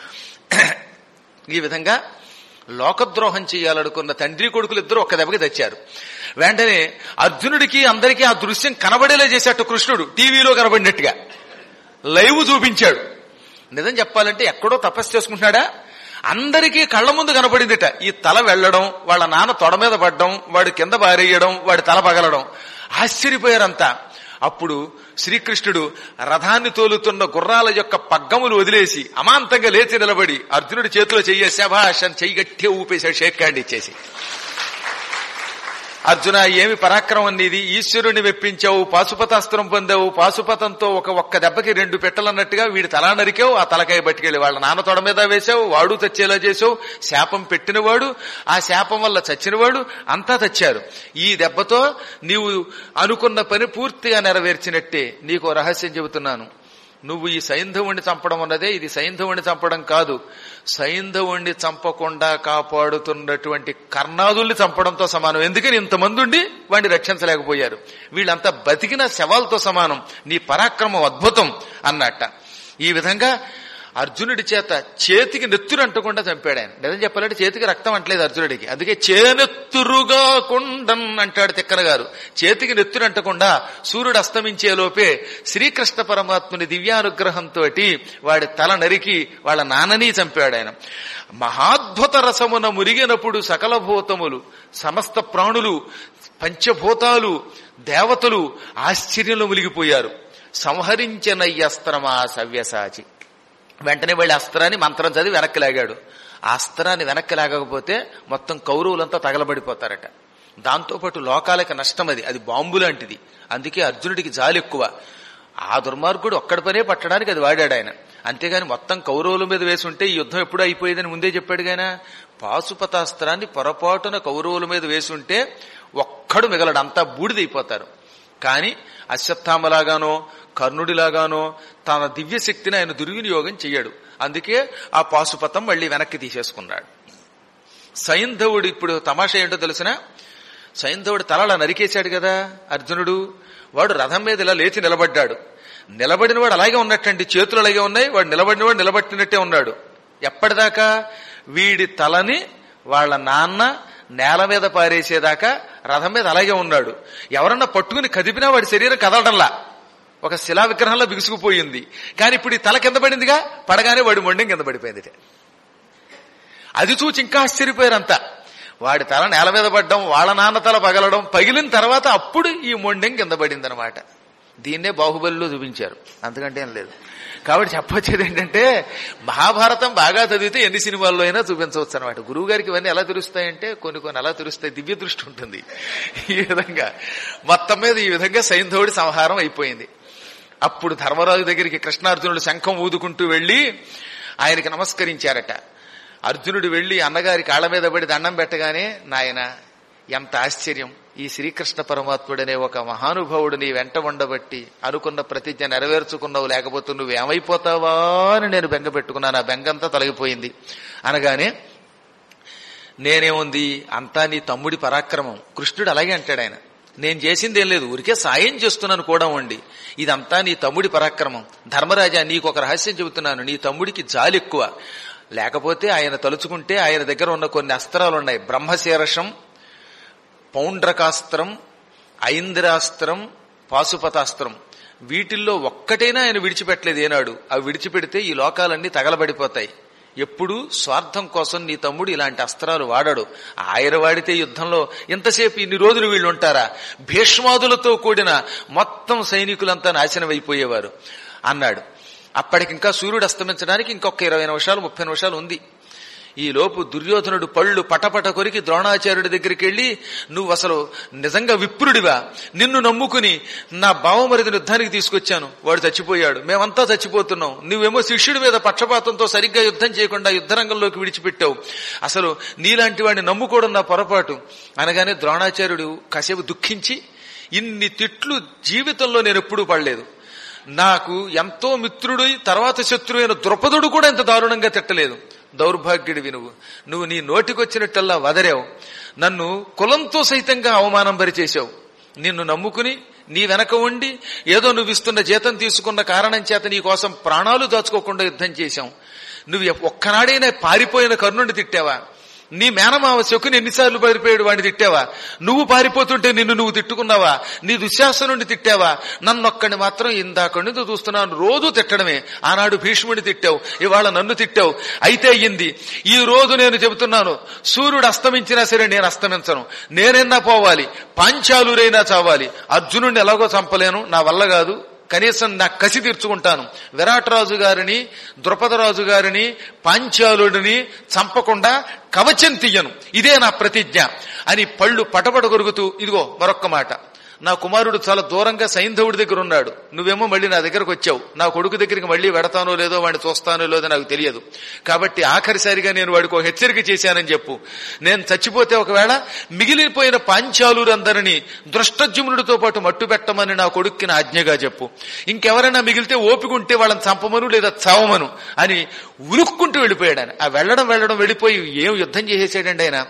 ఈ విధంగా లోకద్రోహం చేయాలనుకున్న తండ్రి కొడుకులు ఇద్దరు ఒక్క దెబ్బకి తెచ్చారు. వెంటనే అర్జునుడికి అందరికీ ఆ దృశ్యం కనబడేలా చేశాడు కృష్ణుడు. టీవీలో కనబడినట్టుగా లైవ్ చూపించాడు. నిజం చెప్పాలంటే ఎక్కడో తపస్సు చేసుకుంటున్నాడా, అందరికీ కళ్ల ముందు కనబడిందిట. ఈ తల వెళ్లడం, వాళ్ళ నాన్న తొడ మీద పడ్డం, వాడు కింద బారేయడం, వాడి తల పగలడం. ఆశ్చర్యపోయారంతా. అప్పుడు శ్రీకృష్ణుడు రథాన్ని తోలుతున్న గుర్రాల యొక్క పగ్గములు వదిలేసి అమాంతంగా లేచి నిలబడి అర్జునుడి చేతిలో చెయ్యి శభాష్ అని చెయ్యి గట్టిగా ఊపేశాడు, షేక్ హ్యాండ్ ఇచ్చేసి. అర్జున, ఏమి పరాక్రమం నీది, ఈశ్వరుని మెప్పించావు, పాశుపతాస్త్రం పొందావు, పాశుపతంతో ఒక ఒక్క దెబ్బకి రెండు పెట్టలన్నట్టుగా వీడి తలా నరికావు, ఆ తలకాయ పట్టుకెళ్ళి వాళ్ళ నాన్న తొడ మీద వేశావు, వాడు చచ్చేలా చేసావు. శాపం పెట్టినవాడు, ఆ శాపం వల్ల చచ్చినవాడు, అంతా చచ్చారు. ఈ దెబ్బతో నీవు అనుకున్న పని పూర్తిగా నెరవేర్చినట్టే. నీకు రహస్యం చెబుతున్నాను. నువ్వు ఈ సైంధవుణ్ణి చంపడం అన్నదే, ఇది సైంధవుణ్ణి చంపడం కాదు, సైంధవుణ్ణి చంపకుండా కాపాడుతున్నటువంటి కర్ణాదుల్ని చంపడంతో సమానం. ఎందుకని ఇంతమంది ఉండి వాడిని రక్షించలేకపోయారు. వీళ్ళంతా బతికిన శవాలతో సమానం. నీ పరాక్రమం అద్భుతం అన్నట్ట. ఈ విధంగా అర్జునుడి చేత చేతికి నెత్తురు అంటకుండా చంపాడు ఆయన. నిజం చెప్పాలంటే చేతికి రక్తం అంటలేదు అర్జునుడికి. అందుకే చేనెత్తురుగా కుండన్ అంటాడు తిక్కన గారు. చేతికి నెత్తురు అంటకుండా సూర్యుడు అస్తమించే లోపే శ్రీకృష్ణ పరమాత్ముని దివ్యానుగ్రహంతో వాడి తల నరికి వాళ్ళ నాన్నని చంపాడు ఆయన. మహాద్భుత రసమున మురిగినప్పుడు సకల భూతములు, సమస్త ప్రాణులు, పంచభూతాలు, దేవతలు ఆశ్చర్యంలో మునిగిపోయారు. సంహరించనయ్యస్త్రమా సవ్యసాచి. వెంటనే వెళ్ళి అస్త్రాన్ని మంత్రం చదివి వెనక్కి లాగాడు. ఆ అస్త్రాన్ని వెనక్కి లాగకపోతే మొత్తం కౌరవులంతా తగలబడిపోతారట. దాంతోపాటు లోకాలకు నష్టం. అది అది బాంబు లాంటిది. అందుకే అర్జునుడికి జాలి ఎక్కువ. ఆ దుర్మార్గుడు ఒక్కడి పనే పట్టడానికి అది వాడాడు ఆయన. అంతేగాని మొత్తం కౌరవుల మీద వేసి ఉంటే ఈ యుద్ధం ఎప్పుడూ అయిపోయేదని ముందే చెప్పాడు. గాయన పాశుపతాస్త్రాన్ని పొరపాటున కౌరవుల మీద వేసి ఉంటే ఒక్కడు మిగలడు, అంతా బూడిదైపోతారు. కాని అశ్వత్థామలాగానో కర్ణుడిలాగానో తన దివ్య శక్తిని ఆయన దుర్వినియోగం చెయ్యడు. అందుకే ఆ పాశుపతం మళ్లీ వెనక్కి తీసేసుకున్నాడు. సైంధవుడు ఇప్పుడు తమాషా ఏంటో తెలిసిన, సైంధవుడు తలలా నరికేశాడు కదా అర్జునుడు. వాడు రథం మీద ఇలా లేచి నిలబడ్డాడు. నిలబడిన వాడు అలాగే ఉన్నట్టండి, చేతులు అలాగే ఉన్నాయి. వాడు నిలబడినవాడు నిలబట్టినట్టే ఉన్నాడు. ఎప్పటిదాకా వీడి తలని వాళ్ళ నాన్న నేల మీద పారేసేదాకా రథం మీద అలాగే ఉన్నాడు. ఎవరన్నా పట్టుకుని కదిపినా వాడి శరీరం కదలడంలా, ఒక శిలా విగ్రహంలో బిగుసుకుపోయింది. కానీ ఇప్పుడు ఈ తల కింద పడిందిగా, పడగానే వాడి మొండెం కింద పడిపోయింది. అది చూచి ఇంకా ఆశ్చర్యపోయారంతా. వాడి తల నేల మీద పడ్డం, వాళ్ళ నాన్న తల పగలడం, పగిలిన తర్వాత అప్పుడు ఈ మొండెం కింద పడింది అనమాట. దీన్నే బాహుబలిలో చూపించారు, అంతకంటే ఏం లేదు. కాబట్టి చెప్పొచ్చేది ఏంటంటే, మహాభారతం బాగా చదివితే ఎన్ని సినిమాల్లో అయినా చూపించవచ్చు అనమాట. గురువు గారికి ఇవన్నీ ఎలా తెలుస్తాయంటే కొన్ని కొన్ని ఎలా తెలుస్తాయి, దివ్య దృష్టి ఉంటుంది. ఈ విధంగా మొత్తం మీద ఈ విధంగా సైంధవుడి సంహారం అయిపోయింది. అప్పుడు ధర్మరాజు దగ్గరికి కృష్ణార్జునుడు శంఖం ఊదుకుంటూ వెళ్లి ఆయనకి నమస్కరించారట. అర్జునుడు వెళ్లి అన్నగారి కాళ్ల మీద పడి దండం పెట్టగానే, నాయన ఎంత ఆశ్చర్యం, ఈ శ్రీకృష్ణ పరమాత్ముడనే ఒక మహానుభావుడు నీ వెంట ఉండబట్టి అనుకున్న ప్రతిజ్ఞ నెరవేర్చుకున్నావు, లేకపోతే నువ్వేమైపోతావా అని నేను బెంగ పెట్టుకున్నాను. ఆ బెంగంతా తొలగిపోయింది అనగానే, నేనేముంది అంతా నీ తమ్ముడి పరాక్రమం. కృష్ణుడు అలాగే అంటాడు. ఆయన నేను చేసింది ఏం లేదు, ఊరికే సాయం చేస్తున్నాను కూడా ఉండి, ఇదంతా నీ తమ్ముడి పరాక్రమం. ధర్మరాజా, నీకు ఒక రహస్యం చెబుతున్నాను, నీ తమ్ముడికి జాలి ఎక్కువ. లేకపోతే ఆయన తలుచుకుంటే ఆయన దగ్గర ఉన్న కొన్ని అస్త్రాలు ఉన్నాయి. బ్రహ్మశీర్షం, పౌండ్రకాస్త్రం, ఐంద్రాస్త్రం, పాశుపతాస్త్రం. వీటిల్లో ఒక్కటైనా ఆయన విడిచిపెట్టలేదు ఏనాడు. అవి విడిచిపెడితే ఈ లోకాలన్నీ తగలబడిపోతాయి. ఎప్పుడూ స్వార్థం కోసం నీ తమ్ముడు ఇలాంటి అస్త్రాలు వాడాడు. ఆయన వాడితే యుద్ధంలో ఇంతసేపు ఇన్ని రోజులు వీళ్ళు ఉంటారా? భీష్మాదులతో కూడిన మొత్తం సైనికులంతా నాశనం అయిపోయేవారు అన్నాడు. అప్పటికింకా సూర్యుడు అస్తమించడానికి ఇంకొక ఇరవై నిమిషాలు ముప్పై నిమిషాలు ఉంది. ఈ లోపు దుర్యోధనుడు పళ్ళు పటపట కొరికి ద్రోణాచార్యుడి దగ్గరికి వెళ్లి, నువ్వు అసలు నిజంగా విప్రుడివా? నిన్ను నమ్ముకుని నా బావమరిదిని యుద్ధానికి తీసుకొచ్చాను, వాడు చచ్చిపోయాడు, మేమంతా చచ్చిపోతున్నాం, నువ్వేమో శిష్యుడి మీద పక్షపాతంతో సరిగ్గా యుద్ధం చేయకుండా యుద్ధరంగంలోకి విడిచిపెట్టావు, అసలు నీలాంటి వాడిని నమ్ముకోవడం నా పొరపాటు అనగానే ద్రోణాచార్యుడు కాసేపు దుఃఖించి, ఇన్ని తిట్లు జీవితంలో నేను ఎప్పుడూ పడలేదు, నాకు ఎంతో మిత్రుడు తర్వాత శత్రువు అయిన ద్రుపదుడు కూడా ఇంత దారుణంగా తిట్టలేదు, దౌర్భాగ్యుడివి నువ్వు, నువ్వు నీ నోటికొచ్చినట్టల్లా వదరావు, నన్ను కులంతో సైతంగా అవమానం పరిచేశావు, నిన్ను నమ్ముకుని నీ వెనక ఉండి ఏదో నువ్వు ఇస్తున్న జీతం తీసుకున్న కారణం చేత నీ కోసం ప్రాణాలు దాచుకోకుండా యుద్ధం చేశాం, నువ్వు ఒక్కనాడైనా పారిపోయిన కర్ణుడిని తిట్టావా? నీ మేనమావ శకుని ఎన్నిసార్లు పారిపోయాడు, వాడిని తిట్టావా? నువ్వు పారిపోతుంటే నిన్ను నువ్వు తిట్టుకున్నావా? నీ దుశ్శాసనుడిని తిట్టావా? నన్నొక్కడిని మాత్రం ఇందాక నుంచి చూస్తున్నాను రోజు తిట్టడమే. ఆనాడు భీష్ముడిని తిట్టావు, ఇవాళ నన్ను తిట్టావు, అయితే అయ్యింది. ఈ రోజు నేను చెబుతున్నాను, సూర్యుడు అస్తమించినా సరే నేను అస్తమించను, నేనైనా పోవాలి, పాంచాలురైనా చావాలి, అర్జునుడిని ఎలాగో చంపలేను, నా వల్ల కాదు, కనీసం నా కసి తీర్చుకుంటాను, విరాట్ రాజు గారిని ద్రుపదరాజు గారిని పాంచాలుడిని చంపకుండా కవచం తీయను, ఇదే నా ప్రతిజ్ఞ అని పళ్ళు పటపట కొరుకుతూ, ఇదిగో మరొక్క మాట, నా కుమారుడు చాలా దూరంగా సైంధవుడి దగ్గర ఉన్నాడు, నువ్వేమో మళ్ళీ నా దగ్గరకు వచ్చావు, నా కొడుకు దగ్గరికి మళ్ళీ వెడతానో లేదో వాడిని చూస్తానో లేదో నాకు తెలియదు, కాబట్టి ఆఖరిసారిగా నేను వాడికి ఒక హెచ్చరిక చేశానని చెప్పు, నేను చచ్చిపోతే ఒకవేళ మిగిలిపోయిన పాంచాలురందరినీ దృష్టజ్యుమ్నుడితో పాటు మట్టు పెట్టమని నా కొడుక్కి నా ఆజ్ఞగా చెప్పు, ఇంకెవరైనా మిగిలితే ఓపికంటే వాళ్ళని చంపమను లేదా చావమను అని ఉరుక్కుంటూ వెళ్ళిపోయాడు ఆయన. ఆ వెళ్లడం వెళ్లడం వెళ్ళిపోయి ఏం యుద్ధం చేసేసాడండి ఆయన,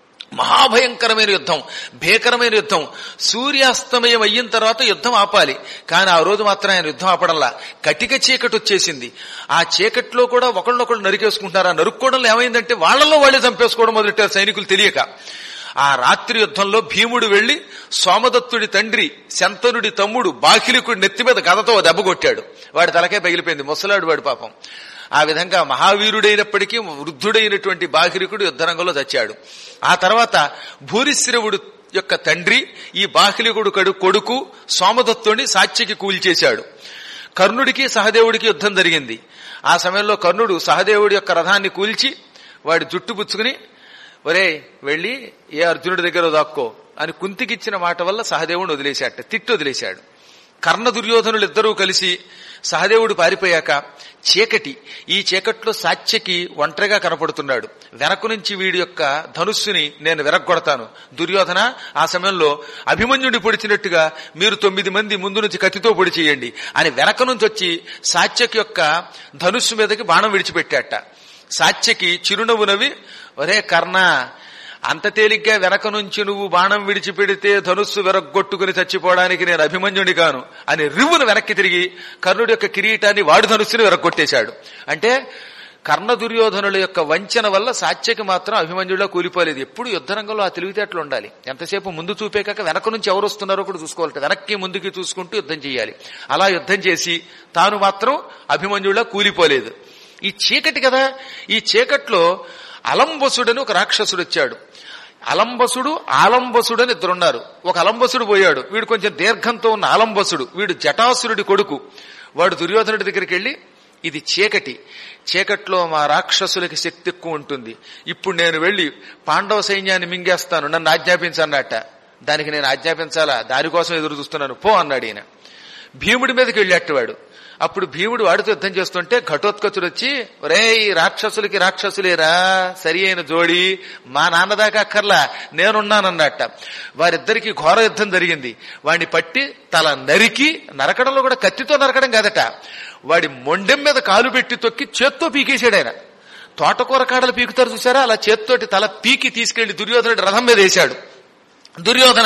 మహాభయంకరమైన యుద్ధం, భీకరమైన యుద్ధం. సూర్యాస్తమయం అయిన తర్వాత యుద్ధం ఆపాలి, కానీ ఆ రోజు మాత్రం ఆయన యుద్ధం ఆపడంలా. కటిక చీకటి వచ్చేసింది, ఆ చీకట్లో కూడా ఒకళ్ళనొకళ్ళు నరికేసుకుంటున్నారు. ఆ నరుక్కోవడంలో ఏమైందంటే వాళ్ళలో వాళ్ళే చంపేసుకోవడం మొదలెట్టారు సైనికులు తెలియక. ఆ రాత్రి యుద్ధంలో భీముడు వెళ్లి సోమదత్తుడి తండ్రి శంతనుడి తమ్ముడు బాకిలికుడి నెత్తి మీద గదతో దెబ్బ కొట్టాడు, వాడి తలకే పగిలిపోయింది, ముసలాడు వాడు పాపం. ఆ విధంగా మహావీరుడైనప్పటికీ వృద్ధుడైనటువంటి బాకిలికుడు యుద్ధరంగంలో చచ్చాడు. ఆ తర్వాత భూరిశ్రవుడు యొక్క తండ్రి ఈ బాకిలికుడు కడు కొడుకు సోమదత్తుడిని సాత్యకి కూల్చేశాడు. కర్ణుడికి సహదేవుడికి యుద్ధం జరిగింది. ఆ సమయంలో కర్ణుడు సహదేవుడి యొక్క రథాన్ని కూల్చి వాడి జుట్టు పుచ్చుకుని, ఒరే వెళ్లి ఏ అర్జునుడి దగ్గర దాక్కో అని కుంతికిచ్చిన మాట వల్ల సహదేవుడిని వదిలేశాట, తిట్టి వదిలేశాడు. కర్ణ దుర్యోధనులు ఇద్దరూ కలిసి సహదేవుడు పారిపోయాక చీకటి, ఈ చీకట్లో సాత్యకి ఒంటరిగా కనపడుతున్నాడు. వెనక నుంచి వీడి యొక్క ధనుస్సుని నేను విరగ్గొడతాను, దుర్యోధన ఆ సమయంలో అభిమన్యుడి పొడిచినట్టుగా మీరు తొమ్మిది మంది ముందు నుంచి కత్తితో పొడి చేయండి అని వెనక నుంచి వచ్చి సాత్యకి యొక్క ధనుస్సు మీదకి బాణం విడిచిపెట్టాట. సాత్యకి చిరునవ్వు నవ్వి, ఒరే కర్ణ, అంత తేలిగ్గా వెనక నుంచి నువ్వు బాణం విడిచిపెడితే ధనుస్సు వెరగొట్టుకుని చచ్చిపోవడానికి నేను అభిమన్యుడి కాను అని రివ్వును వెనక్కి తిరిగి కర్ణుడి యొక్క కిరీటాన్ని వాడి ధనుస్సుని వెరగొట్టేశాడు. అంటే కర్ణ దుర్యోధనుల యొక్క వంచన వల్ల సాత్యకి మాత్రం అభిమన్యుడిలా కూలిపోలేదు. ఎప్పుడు యుద్ధరంగంలో ఆ తెలివితేటలు ఉండాలి. ఎంతసేపు ముందు చూపే కాక వెనక నుంచి ఎవరు వస్తున్నారో కూడా చూసుకోవాలి, వెనక్కి ముందుకి చూసుకుంటూ యుద్ధం చేయాలి. అలా యుద్ధం చేసి తాను మాత్రం అభిమన్యుడిలా కూలిపోలేదు. ఈ చీకటి కదా, ఈ చీకట్లో అలంబసుడని ఒక రాక్షసుడు వచ్చాడు. అలంబసుడు ఆలంబసుడు అని ఇద్దరున్నారు. ఒక అలంబసుడు పోయాడు, వీడు కొంచెం దీర్ఘంతో ఉన్న ఆలంబసుడు, వీడు జటాసురుడి కొడుకు. వాడు దుర్యోధనుడి దగ్గరికి వెళ్లి, ఇది చీకటి, చీకట్లో మా రాక్షసులకి శక్తి ఎక్కువ ఉంటుంది, ఇప్పుడు నేను వెళ్లి పాండవ సైన్యాన్ని మింగేస్తాను, నన్ను ఆజ్ఞాపించన్నట్ట. దానికి నేను ఆజ్ఞాపించాలా, దానికోసం ఎదురు చూస్తున్నాను, పో అన్నాడు ఈయన. భీముడి మీదకి వెళ్ళేటవాడు. అప్పుడు భీముడు వాడితో యుద్ధం చేస్తుంటే ఘటోత్కచుడు వచ్చి, ఒరే రాక్షసులకి రాక్షసులేరా, సరి అయిన జోడి, మా నాన్నదాకా అక్కర్లా, నేనున్నానన్నట్ట. వారిద్దరికి ఘోర యుద్ధం జరిగింది. వాడిని పట్టి తల నరికి, నరకడంలో కూడా కత్తితో నరకడం కాదట, వాడి మొండెం మీద కాలు పెట్టి తొక్కి చేత్తో పీకేశాడు ఆయన. తోటకూర కాడలు పీకుతారు చూసారా, అలా చేత్తోటి తల పీకి తీసుకెళ్లి దుర్యోధనుడి రథం మీద వేశాడు. దుర్యోధన,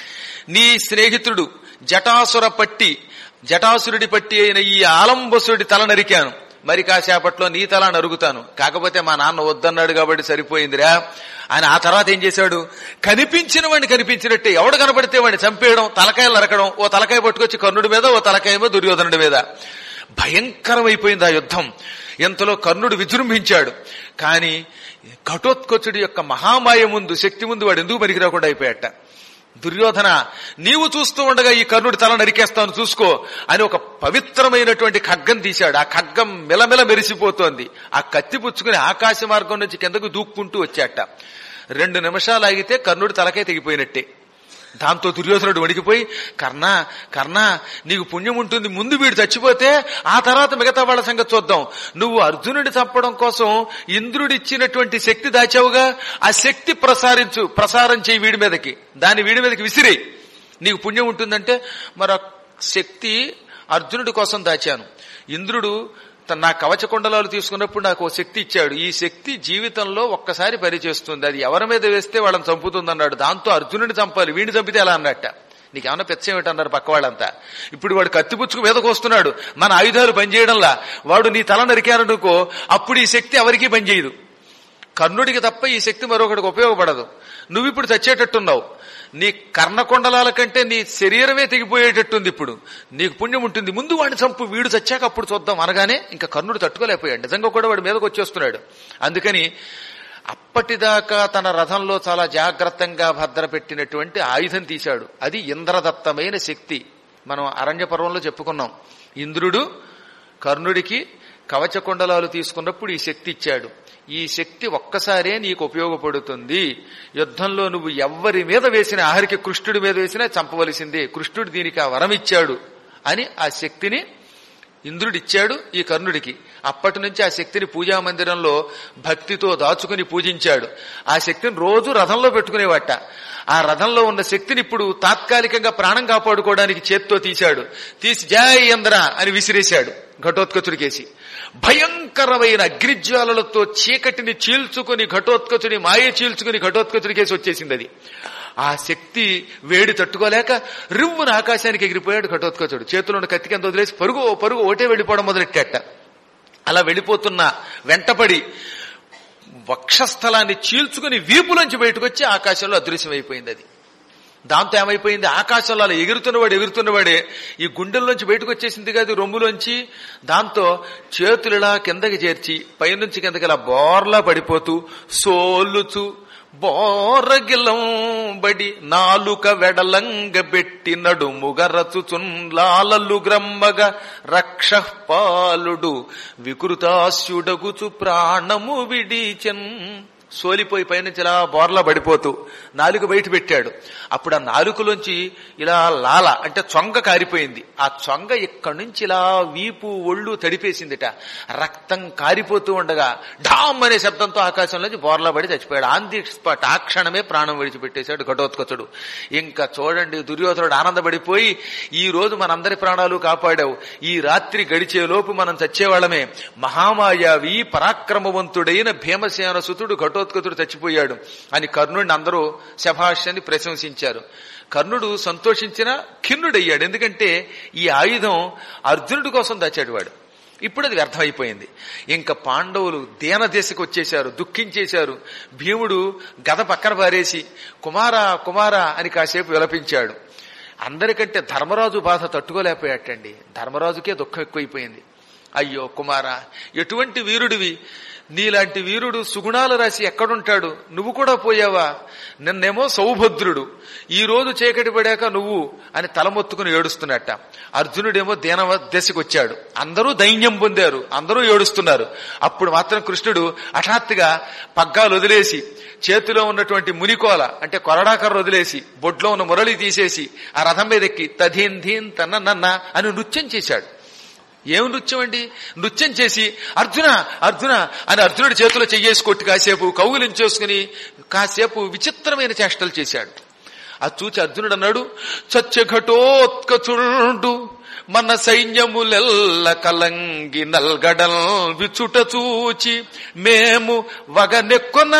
నీ స్నేహితుడు జటాసుర పట్టి జటాసురుడి పట్టి అయిన ఈ ఆలంబసుడి తల నరికాను, మరి కాసేపట్లో నీ తల నరుగుతాను, కాకపోతే మా నాన్న వద్దన్నాడు కాబట్టి సరిపోయిందిరా అని. ఆ తర్వాత ఏం చేశాడు, కనిపించిన వాడిని కనిపించినట్టే ఎవడు కనపడితే వాడిని చంపేయడం, తలకాయలు నరకడం, ఓ తలకాయ పట్టుకొచ్చి కర్ణుడి మీద, ఓ తలకాయ మీద దుర్యోధనుడి మీద. భయంకరమైపోయింది ఆ యుద్ధం. ఎంతలో కర్ణుడు విజృంభించాడు. కానీ ఘటోత్కచుడి యొక్క మహామాయ ముందు, శక్తి ముందు వాడు ఎందుకు పనికి రాకుండా అయిపోయాట. దుర్యోధన, నీవు చూస్తూ ఉండగా ఈ కర్ణుడి తల నరికేస్తాను చూసుకో అని ఒక పవిత్రమైనటువంటి ఖడ్గం తీశాడు. ఆ ఖడ్గం మెలమెల మెరిసిపోతోంది. ఆ కత్తి పుచ్చుకుని ఆకాశ మార్గం నుంచి కిందకు దూక్కుంటూ వచ్చాట. రెండు నిమిషాలు ఆగితే కర్ణుడి తలకే తెగిపోయినట్టే. దాంతో దుర్యోధనుడు వణికిపోయి, కర్ణ కర్ణ నీకు పుణ్యం ఉంటుంది, ముందు వీడు చచ్చిపోతే ఆ తర్వాత మిగతా వాళ్ళ సంగతి చూద్దాం. నువ్వు అర్జునుడి చంపడం కోసం ఇంద్రుడిచ్చినటువంటి శక్తి దాచావుగా, ఆ శక్తి ప్రసారించు, ప్రసారం చేయి వీడి మీదకి, దాన్ని వీడి మీదకి విసిరేయి, నీకు పుణ్యం ఉంటుందంటే, మరి శక్తి అర్జునుడి కోసం దాచాను. ఇంద్రుడు నా కవచ కుండలాలు తీసుకున్నప్పుడు నాకు ఓ శక్తి ఇచ్చాడు. ఈ శక్తి జీవితంలో ఒక్కసారి పనిచేస్తుంది, అది ఎవరి మీద వేస్తే వాళ్ళని చంపుతుంది అన్నాడు. దాంతో అర్జునుడిని చంపాలి, వీడిని చంపితే ఎలా అన్నట్ట. నీకేమన్నా పెచ్చేమిటన్నారు పక్క వాళ్ళంతా. ఇప్పుడు వాడు కత్తిపుచ్చుకు మీదకు వస్తున్నాడు, మన ఆయుధాలు పనిచేయడంలా. వాడు నీ తల నరికారనుకో, అప్పుడు ఈ శక్తి ఎవరికీ పనిచేయదు. కర్ణుడికి తప్ప ఈ శక్తి మరొకటికి ఉపయోగపడదు. నువ్వు ఇప్పుడు చచ్చేటట్టున్నావు, నీ కర్ణకొండలాల కంటే నీ శరీరమే తెగిపోయేటట్టుంది. ఇప్పుడు నీకు పుణ్యం ఉంటుంది, ముందు వాడిని చంపు, వీడు చచ్చాక అప్పుడు చూద్దాం అనగానే ఇంకా కర్ణుడు తట్టుకోలేకపోయాడు. నిజంగా కూడా వాడి మీదకి వచ్చేస్తున్నాడు. అందుకని అప్పటిదాకా తన రథంలో చాలా జాగ్రత్తగా భద్రపెట్టినటువంటి ఆయుధం తీశాడు. అది ఇంద్రదత్తమైన శక్తి. మనం అరణ్య పర్వంలో చెప్పుకున్నాం. ఇంద్రుడు కర్ణుడికి కవచ కుండలాలు తీసుకున్నప్పుడు ఈ శక్తి ఇచ్చాడు. ఈ శక్తి ఒక్కసారే నీకు ఉపయోగపడుతుంది. యుద్ధంలో నువ్వు ఎవ్వరి మీద వేసినా, ఆఖరికి కృష్ణుడి మీద వేసినా చంపవలసిందే. కృష్ణుడు దీనికి ఆ వరం ఇచ్చాడు అని ఆ శక్తిని ఇంద్రుడిచ్చాడు ఈ కర్ణుడికి. అప్పటి నుంచి ఆ శక్తిని పూజా మందిరంలో భక్తితో దాచుకుని పూజించాడు. ఆ శక్తిని రోజు రథంలో పెట్టుకునేవాట. ఆ రథంలో ఉన్న శక్తిని ఇప్పుడు తాత్కాలికంగా ప్రాణం కాపాడుకోవడానికి చేత్తో తీశాడు. తీసి జై ఇంద్ర అని విసిరేశాడు ఘటోత్కచుడికేసి. భయంకరమైన అగ్నిజ్వాలలతో చీకటిని చీల్చుకుని ఘటోత్కచుని మాయ చీల్చుకుని ఘటోత్కచుడికేసి వచ్చేసింది అది. ఆ శక్తి వేడి తట్టుకోలేక రివ్వున ఆకాశానికి ఎగిరిపోయాడు ఘటోత్కచుడు. చేతులను కత్తి కింద వదిలేసి పరుగు పరుగు ఒకటే వెళ్లిపోవడం మొదలెట్టాట. అలా వెళ్లిపోతున్న వెంటపడి వక్షస్థలాన్ని చీల్చుకుని వీపులోంచి బయటకు వచ్చి ఆకాశంలో అదృశ్యమైపోయింది అది. దాంతో ఏమైపోయింది, ఆకాశంలో అలా ఎగురుతున్నవాడు ఎగురుతున్నవాడే ఈ గుండెల్లోంచి బయటకు వచ్చేసింది కాదు, రొమ్ములోంచి. దాంతో చేతులు ఇలా కిందకి చేర్చి పైనుంచి కిందకి ఇలా బోర్లా పడిపోతూ సోలుచు బోరగిలం బడి నాలుక వెడలంగ బెట్టి నడుముగరచుచున్ లాలలు గ్రమ్మగ రక్ష పాలుడు వికృతాస్యుడగుచు ప్రాణము విడిచెన్. సోలిపోయి పైనుంచి ఇలా బోర్లా పడిపోతూ నాలుక బయట పెట్టాడు. అప్పుడు ఆ నాలుకలోంచి ఇలా లాల అంటే చొంగ కారిపోయింది. ఆ చొంగ ఇక్కడి నుంచి ఇలా వీపు ఒళ్ళు తడిపేసిందిట. రక్తం కారిపోతూ ఉండగా ఢామ్ అనే శబ్దంతో ఆకాశంలోంచి బోర్లా పడి చచ్చిపోయాడు. ఆన్ ది స్పాట్ ఆ క్షణమే ప్రాణం విడిచిపెట్టేశాడు ఘటోత్కచుడు. ఇంకా చూడండి, దుర్యోధనుడు ఆనందపడిపోయి, ఈ రోజు మనందరి ప్రాణాలు కాపాడావు, ఈ రాత్రి గడిచేలోపు మనం చచ్చేవాళ్ళమే. మహామాయావి పరాక్రమవంతుడైన భీమసేన సుతుడు ఘటోత్కచుడు చచ్చిపోయాడు అని కర్ణుడిని అందరూ శభాష్ అని ప్రశంసించారు. కర్ణుడు సంతోషించిన ఖిన్నుడయ్యాడు. ఎందుకంటే ఈ ఆయుధం అర్జునుడి కోసం దాచాడు వాడు. ఇప్పుడు అది వ్యర్థమైపోయింది. ఇంకా పాండవులు దీనదశకు వచ్చేశారు, దుఃఖించేశారు. భీముడు గద పక్కన పారేసి కుమారా కుమారా అని కాసేపు విలపించాడు. అందరికంటే ధర్మరాజు బాధ తట్టుకోలేకపోయాటండి. ధర్మరాజుకే దుఃఖం ఎక్కువైపోయింది. అయ్యో కుమారా, ఎటువంటి వీరుడివి, నీలాంటి వీరుడు సుగుణాల రాశి ఎక్కడుంటాడు, నువ్వు కూడా పోయావా? నిన్నేమో సౌభద్రుడు, ఈ రోజు చీకటి పడాక నువ్వు అని తలమొత్తుకుని ఏడుస్తున్నట్ట. అర్జునుడేమో దీన దశకు వచ్చాడు. అందరూ దైన్యం పొందారు, అందరూ ఏడుస్తున్నారు. అప్పుడు మాత్రం కృష్ణుడు హఠాత్తుగా పగ్గాలు వదిలేసి చేతిలో ఉన్నటువంటి మునికోల అంటే కొరడాకర్ర వదిలేసి బొడ్లో ఉన్న మురళి తీసేసి ఆ రథం మీద ఎక్కి తధీన్ ధీన్ తన్న నన్న అని నృత్యం చేశాడు. ఏం నృత్యం అండి? నృత్యం చేసి అర్జున అర్జున అని అర్జునుడి చేతిలో చెయ్యేసి కొట్టి కాసేపు కౌగిలించేసుకుని కాసేపు విచిత్రమైన చేష్టలు చేశాడు. అది చూచి అర్జునుడు అన్నాడు, చచ్చ ఘటోత్కచుడు మన సైన్యములెల్ల కలంగి నల్గడల్ విచుట చూచి మేము వగనెక్కున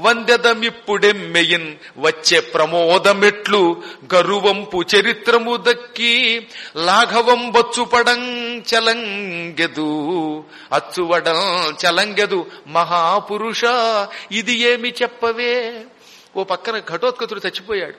వందెదమిప్పుడెమ్మెయిన్ వచ్చే ప్రమోదమెట్లు గరువంపు చరిత్రము దక్కి లాఘవం బొచ్చుపడం చలంగెదు అచ్చువడం చలంగెదు మహాపురుష ఇది ఏమి చెప్పవే. ఓ పక్కన ఘటోత్కచుడు చచ్చిపోయాడు.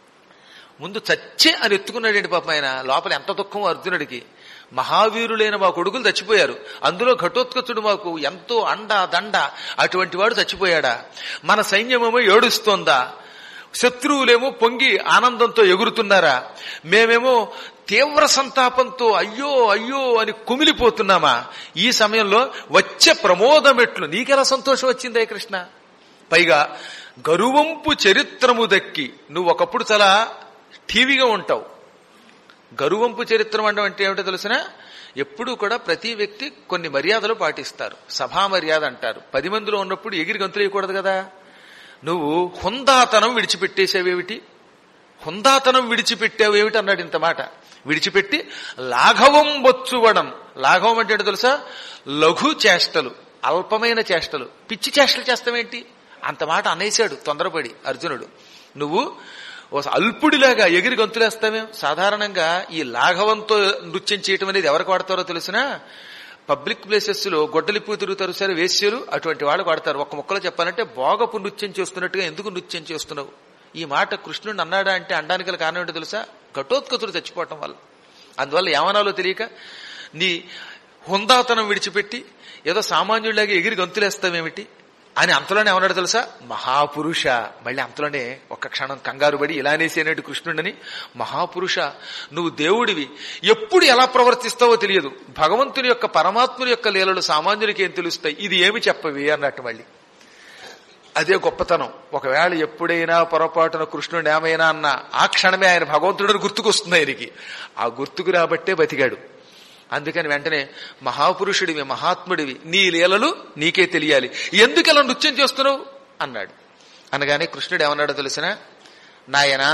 ముందు చచ్చే అని ఎత్తుకున్నాడండి పాపం ఆయన. లోపల ఎంత దుఃఖం అర్జునుడికి. మహావీరులైన మా కొడుకులు చచ్చిపోయారు, అందులో ఘటోత్కచుడు మాకు ఎంతో అండ దండ, అటువంటి వాడు చచ్చిపోయాడా? మన సైన్యమేమో ఏడుస్తోందా? శత్రువులేమో పొంగి ఆనందంతో ఎగురుతున్నారా, మేమేమో తీవ్ర సంతాపంతో అయ్యో అయ్యో అని కుమిలిపోతున్నామా? ఈ సమయంలో వచ్చే ప్రమోదం ఎట్లు? నీకెలా సంతోషం వచ్చిందే కృష్ణ? పైగా గరువంపు చరిత్రము దక్కి, నువ్వు ఒకప్పుడు చాలా ఠీవిగా ఉంటావు. గరువంపు చరిత్రం అంటే ఏమిటో తెలిసినా, ఎప్పుడూ కూడా ప్రతి వ్యక్తి కొన్ని మర్యాదలు పాటిస్తారు. సభా మర్యాద అంటారు. పది మందిలో ఉన్నప్పుడు ఎగిరి గంతులు వేయకూడదు కదా. నువ్వు హుందాతనం విడిచిపెట్టేసేవేమిటి? హుందాతనం విడిచిపెట్టావేమిటి అన్నాడు ఇంత మాట. విడిచిపెట్టి లాఘవం బొచ్చువడం. లాఘవం అంటే ఏంటో తెలుసా? లఘు చేష్టలు, అల్పమైన చేష్టలు, పిచ్చి చేష్టలు చేస్తావేంటి? అంత మాట అనేశాడు తొందరపడి అర్జునుడు. నువ్వు ఓ అల్పుడిలాగా ఎగిరి గంతులేస్తావేం? సాధారణంగా ఈ లాఘవంతో నృత్యం చేయటం అనేది ఎవరికి వాడతారో తెలిసినా, పబ్లిక్ ప్లేసెస్ లో గొడ్డలిప్పు తిరుగుతారు సరే వేశ్యలు, అటువంటి వాళ్ళకు వాడతారు. ఒక్క ముక్కలో చెప్పాలంటే భోగపు నృత్యం చేస్తున్నట్టుగా ఎందుకు నృత్యం చేస్తున్నావు? ఈ మాట కృష్ణుడిని అన్నాడా అంటే అనడానికి గల కారణం ఏంటో తెలుసా? ఘటోత్కచుడు చచ్చిపోవటం వల్ల. అందువల్ల ఏమనాలో తెలియక నీ హుందాతనం విడిచిపెట్టి ఏదో సామాన్యుడిలాగా ఎగిరి గంతులేస్తావేమిటి అని అంతలోనే ఏమన్నాడు తెలుసా? మహాపురుష. మళ్ళీ అంతలోనే ఒక్క క్షణం కంగారు పడి ఇలానేసేనేటి కృష్ణుడిని, మహాపురుష నువ్వు దేవుడివి, ఎప్పుడు ఎలా ప్రవర్తిస్తావో తెలియదు. భగవంతుని యొక్క పరమాత్ముని యొక్క లీలలు సామాన్యులకి ఏం తెలుస్తాయి, ఇది ఏమి చెప్పవి అన్నట్టు. మళ్ళీ అదే గొప్పతనం. ఒకవేళ ఎప్పుడైనా పొరపాటున కృష్ణుడు ఏమైనా అన్న ఆ క్షణమే ఆయన భగవంతుడిని గుర్తుకొస్తుంది ఆయనకి. ఆ గుర్తుకు రాబట్టే బతికాడు. అందుకని వెంటనే మహాపురుషుడివి, మహాత్ముడివి, నీ లీలలు నీకే తెలియాలి, ఎందుకు ఇలా నృత్యం చేస్తున్నావు అన్నాడు. అనగానే కృష్ణుడు ఏమన్నాడో తెలిసిన, నాయనా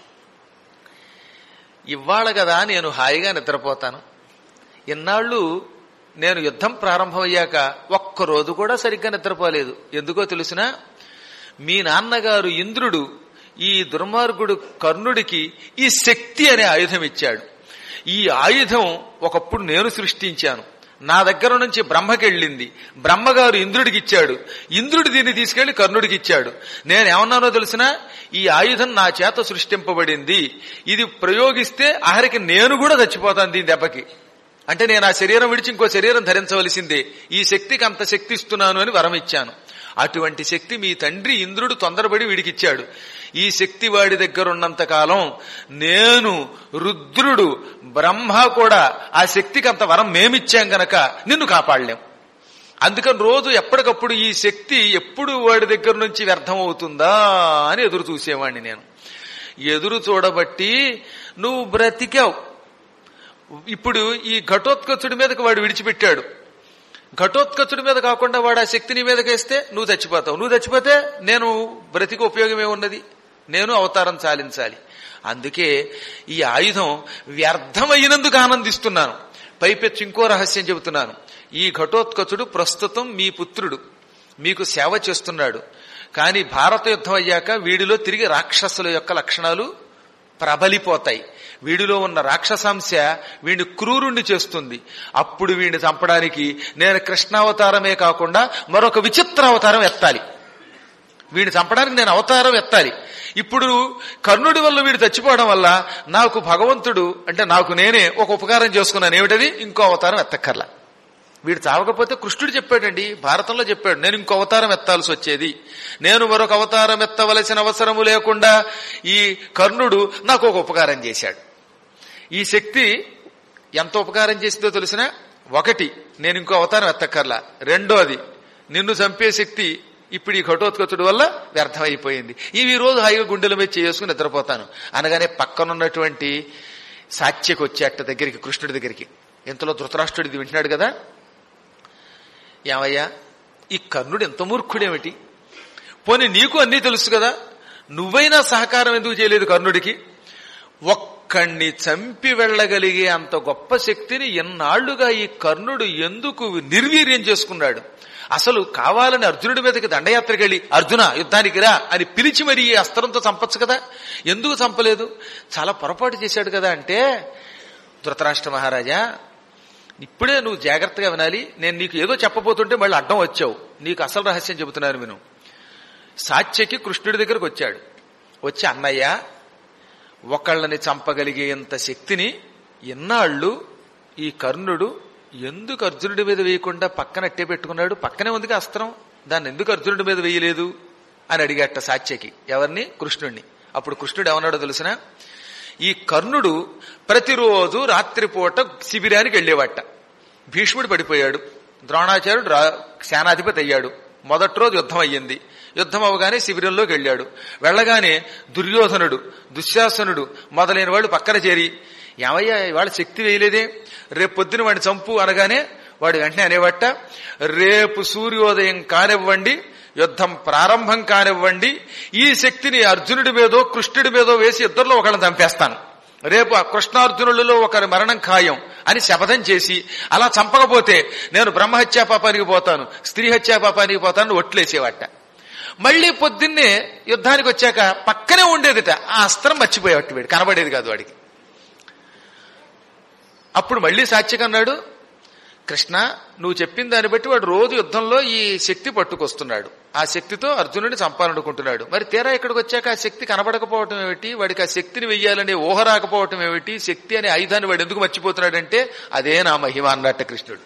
ఇవాళ కదా నేను హాయిగా నిద్రపోతాను. ఇన్నాళ్ళు నేను యుద్ధం ప్రారంభమయ్యాక ఒక్కరోజు కూడా సరిగ్గా నిద్రపోలేదు. ఎందుకో తెలిసినా, మీ నాన్నగారు ఇంద్రుడు ఈ దుర్మార్గుడు కర్ణుడికి ఈ శక్తి అనే ఆయుధం ఇచ్చాడు. ఈ ఆయుధం ఒకప్పుడు నేను సృష్టించాను. నా దగ్గర నుంచి బ్రహ్మకెళ్ళింది. బ్రహ్మగారు ఇంద్రుడికి ఇచ్చాడు. ఇంద్రుడు దీన్ని తీసుకెళ్లి కర్ణుడికి ఇచ్చాడు. నేనేమన్నానో తెలిసినా, ఈ ఆయుధం నా చేత సృష్టింపబడింది. ఇది ప్రయోగిస్తే ఆఖరికి నేను కూడా చచ్చిపోతాను దీని దెబ్బకి. అంటే నేను ఆ శరీరం విడిచి ఇంకో శరీరం ధరించవలసిందే. ఈ శక్తికి అంత శక్తి ఇస్తున్నాను అని వరం ఇచ్చాను. అటువంటి శక్తి మీ తండ్రి ఇంద్రుడు తొందరపడి వీడికిచ్చాడు. ఈ శక్తి వాడి దగ్గర ఉన్నంత కాలం నేను, రుద్రుడు, బ్రహ్మ కూడా ఆ శక్తికి అంత వరం మేమిచ్చాం గనక నిన్ను కాపాడలేం. అందుకని రోజు ఎప్పటికప్పుడు ఈ శక్తి ఎప్పుడు వాడి దగ్గర నుంచి వ్యర్థం అవుతుందా అని ఎదురు చూసేవాడిని నేను. ఎదురు చూడబట్టి నువ్వు బ్రతికావు. ఇప్పుడు ఈ ఘటోత్కచుడి మీదకి వాడు విడిచిపెట్టాడు. ఘటోత్కచుడి మీద కాకుండా వాడు ఆ శక్తిని మీదకి వేస్తే నువ్వు చచ్చిపోతావు. నువ్వు చచ్చిపోతే నేను బ్రతికి ఉపయోగమే ఉన్నది, నేను అవతారం చాలించాలి. అందుకే ఈ ఆయుధం వ్యర్థమైనందుకు ఆనందిస్తున్నాను. పైపెచ్చి ఇంకో రహస్యం చెబుతున్నాను. ఈ ఘటోత్కచుడు ప్రస్తుతం మీ పుత్రుడు, మీకు సేవ చేస్తున్నాడు. కానీ భారత యుద్ధం అయ్యాక వీడిలో తిరిగి రాక్షసుల యొక్క లక్షణాలు ప్రబలిపోతాయి. వీడిలో ఉన్న రాక్షసాంశ వీడిని క్రూరుణ్ణి చేస్తుంది. అప్పుడు వీడిని చంపడానికి నేను కృష్ణావతారమే కాకుండా మరొక విచిత్ర అవతారం ఎత్తాలి. వీడిని చంపడానికి నేను అవతారం ఎత్తాలి. ఇప్పుడు కర్ణుడి వల్ల వీడు చచ్చిపోవడం వల్ల నాకు భగవంతుడు అంటే నాకు నేనే ఒక ఉపకారం చేసుకున్నాను. ఏమిటది? ఇంకో అవతారం ఎత్తక్కర్లా. వీడు చావకపోతే కృష్ణుడు చెప్పాడండి, భారతంలో చెప్పాడు, నేను ఇంకో అవతారం ఎత్తాల్సి వచ్చేది. నేను మరొక అవతారం ఎత్తవలసిన అవసరము లేకుండా ఈ కర్ణుడు నాకు ఒక ఉపకారం చేశాడు. ఈ శక్తి ఎంత ఉపకారం చేసిందో తెలిసినా, ఒకటి నేను ఇంకో అవతారం ఎత్తక్కర్లా, రెండోది నిన్ను చంపే శక్తి ఇప్పుడు ఈ ఘటోత్కచుడి వల్ల వ్యర్థమైపోయింది. ఇవి రోజు హాయిగా గుండెల మీద చేసుకుని నిద్రపోతాను అనగానే పక్కనున్నటువంటి సాత్యకి వచ్చేట దగ్గరికి, కృష్ణుడి దగ్గరికి. ఇంతలో ధృతరాష్ట్రుడిది వింటున్నాడు కదా, ఏమయ్యా ఈ కర్ణుడు ఎంత మూర్ఖుడేమిటి? పోనీ నీకు అన్నీ తెలుసు కదా, నువ్వైనా సహకారం ఎందుకు చేయలేదు కర్ణుడికి? ఒక్కణ్ణి చంపి వెళ్ళగలిగే అంత గొప్ప శక్తిని ఎన్నాళ్లుగా ఈ కర్ణుడు ఎందుకు నిర్వీర్యం చేసుకున్నాడు? అసలు కావాలని అర్జునుడి మీదకి దండయాత్రకి వెళ్ళి అర్జున యుద్ధానికి రా అని పిలిచి మరీ ఈ అస్త్రంతో చంపచ్చు కదా, ఎందుకు చంపలేదు? చాలా పొరపాటు చేశాడు కదా. అంటే ధృతరాష్ట్ర మహారాజా, ఇప్పుడే నువ్వు జాగ్రత్తగా వినాలి. నేను నీకు ఏదో చెప్పబోతుంటే మళ్ళీ అడ్డం వచ్చావు. నీకు అసలు రహస్యం చెబుతున్నాను విను. సాత్యకి కృష్ణుడి దగ్గరకు వచ్చాడు. వచ్చి, అన్నయ్య ఒకళ్ళని చంపగలిగేంత శక్తిని ఎన్నాళ్ళు ఈ కర్ణుడు ఎందుకు అర్జునుడి మీద వేయకుండా పక్కన అట్టే పెట్టుకున్నాడు? పక్కనే ఉందిగా అస్త్రం, దాన్ని ఎందుకు అర్జునుడి మీద వేయలేదు అని అడిగట సాత్యకి. ఎవరిని? కృష్ణుడిని. అప్పుడు కృష్ణుడు ఏమన్నాడో తెలిసిన, ఈ కర్ణుడు ప్రతిరోజు రాత్రిపూట శిబిరానికి వెళ్లేవాట. భీష్ముడు పడిపోయాడు, ద్రోణాచార్యుడు సేనాధిపతి అయ్యాడు. మొదటి రోజు యుద్ధం అయ్యింది. యుద్ధం అవగానే శిబిరంలోకి వెళ్ళాడు. వెళ్లగానే దుర్యోధనుడు, దుశ్శాసనుడు మొదలైన వాళ్ళు పక్కన చేరి, ఏమయ్యా ఇవాళ శక్తి వేయలేదే, రేపు పొద్దున వాడిని చంపు అనగానే వాడు వెంటనే అనేవట, రేపు సూర్యోదయం కానివ్వండి, యుద్ధం ప్రారంభం కానివ్వండి, ఈ శక్తిని అర్జునుడి మీదో కృష్ణుడి మీదో వేసి ఇద్దరిలో ఒకళ్ళని చంపేస్తాను. రేపు కృష్ణార్జునులలో ఒకరి మరణం ఖాయం అని శపథం చేసి, అలా చంపకపోతే నేను బ్రహ్మహత్యా పాపానికి పోతాను, స్త్రీ హత్యా పాపానికి పోతాను ఒట్లేసేవాట. మళ్లీ పొద్దున్నే యుద్ధానికి వచ్చాక పక్కనే ఉండేదిట ఆ అస్త్రం, మర్చిపోయేవాటి వీడు, కనబడేది కాదు వాడికి. అప్పుడు మళ్లీ సాత్యకి అన్నాడు, కృష్ణ నువ్వు చెప్పిన దాన్ని బట్టి వాడు రోజు యుద్ధంలో ఈ శక్తి పట్టుకొస్తున్నాడు, ఆ శక్తితో అర్జునుడిని చంపాలనుకుంటున్నాడు. మరి తీరా ఇక్కడికి వచ్చాక ఆ శక్తి కనబడకపోవటం ఏమిటి, వాడికి ఆ శక్తిని వెయ్యాలనే ఊహ రాకపోవటం ఏమిటి, శక్తి అనే ఆయుధాన్ని వాడు ఎందుకు మర్చిపోతున్నాడంటే అదే నా మహిమ అన్నట్ట కృష్ణుడు.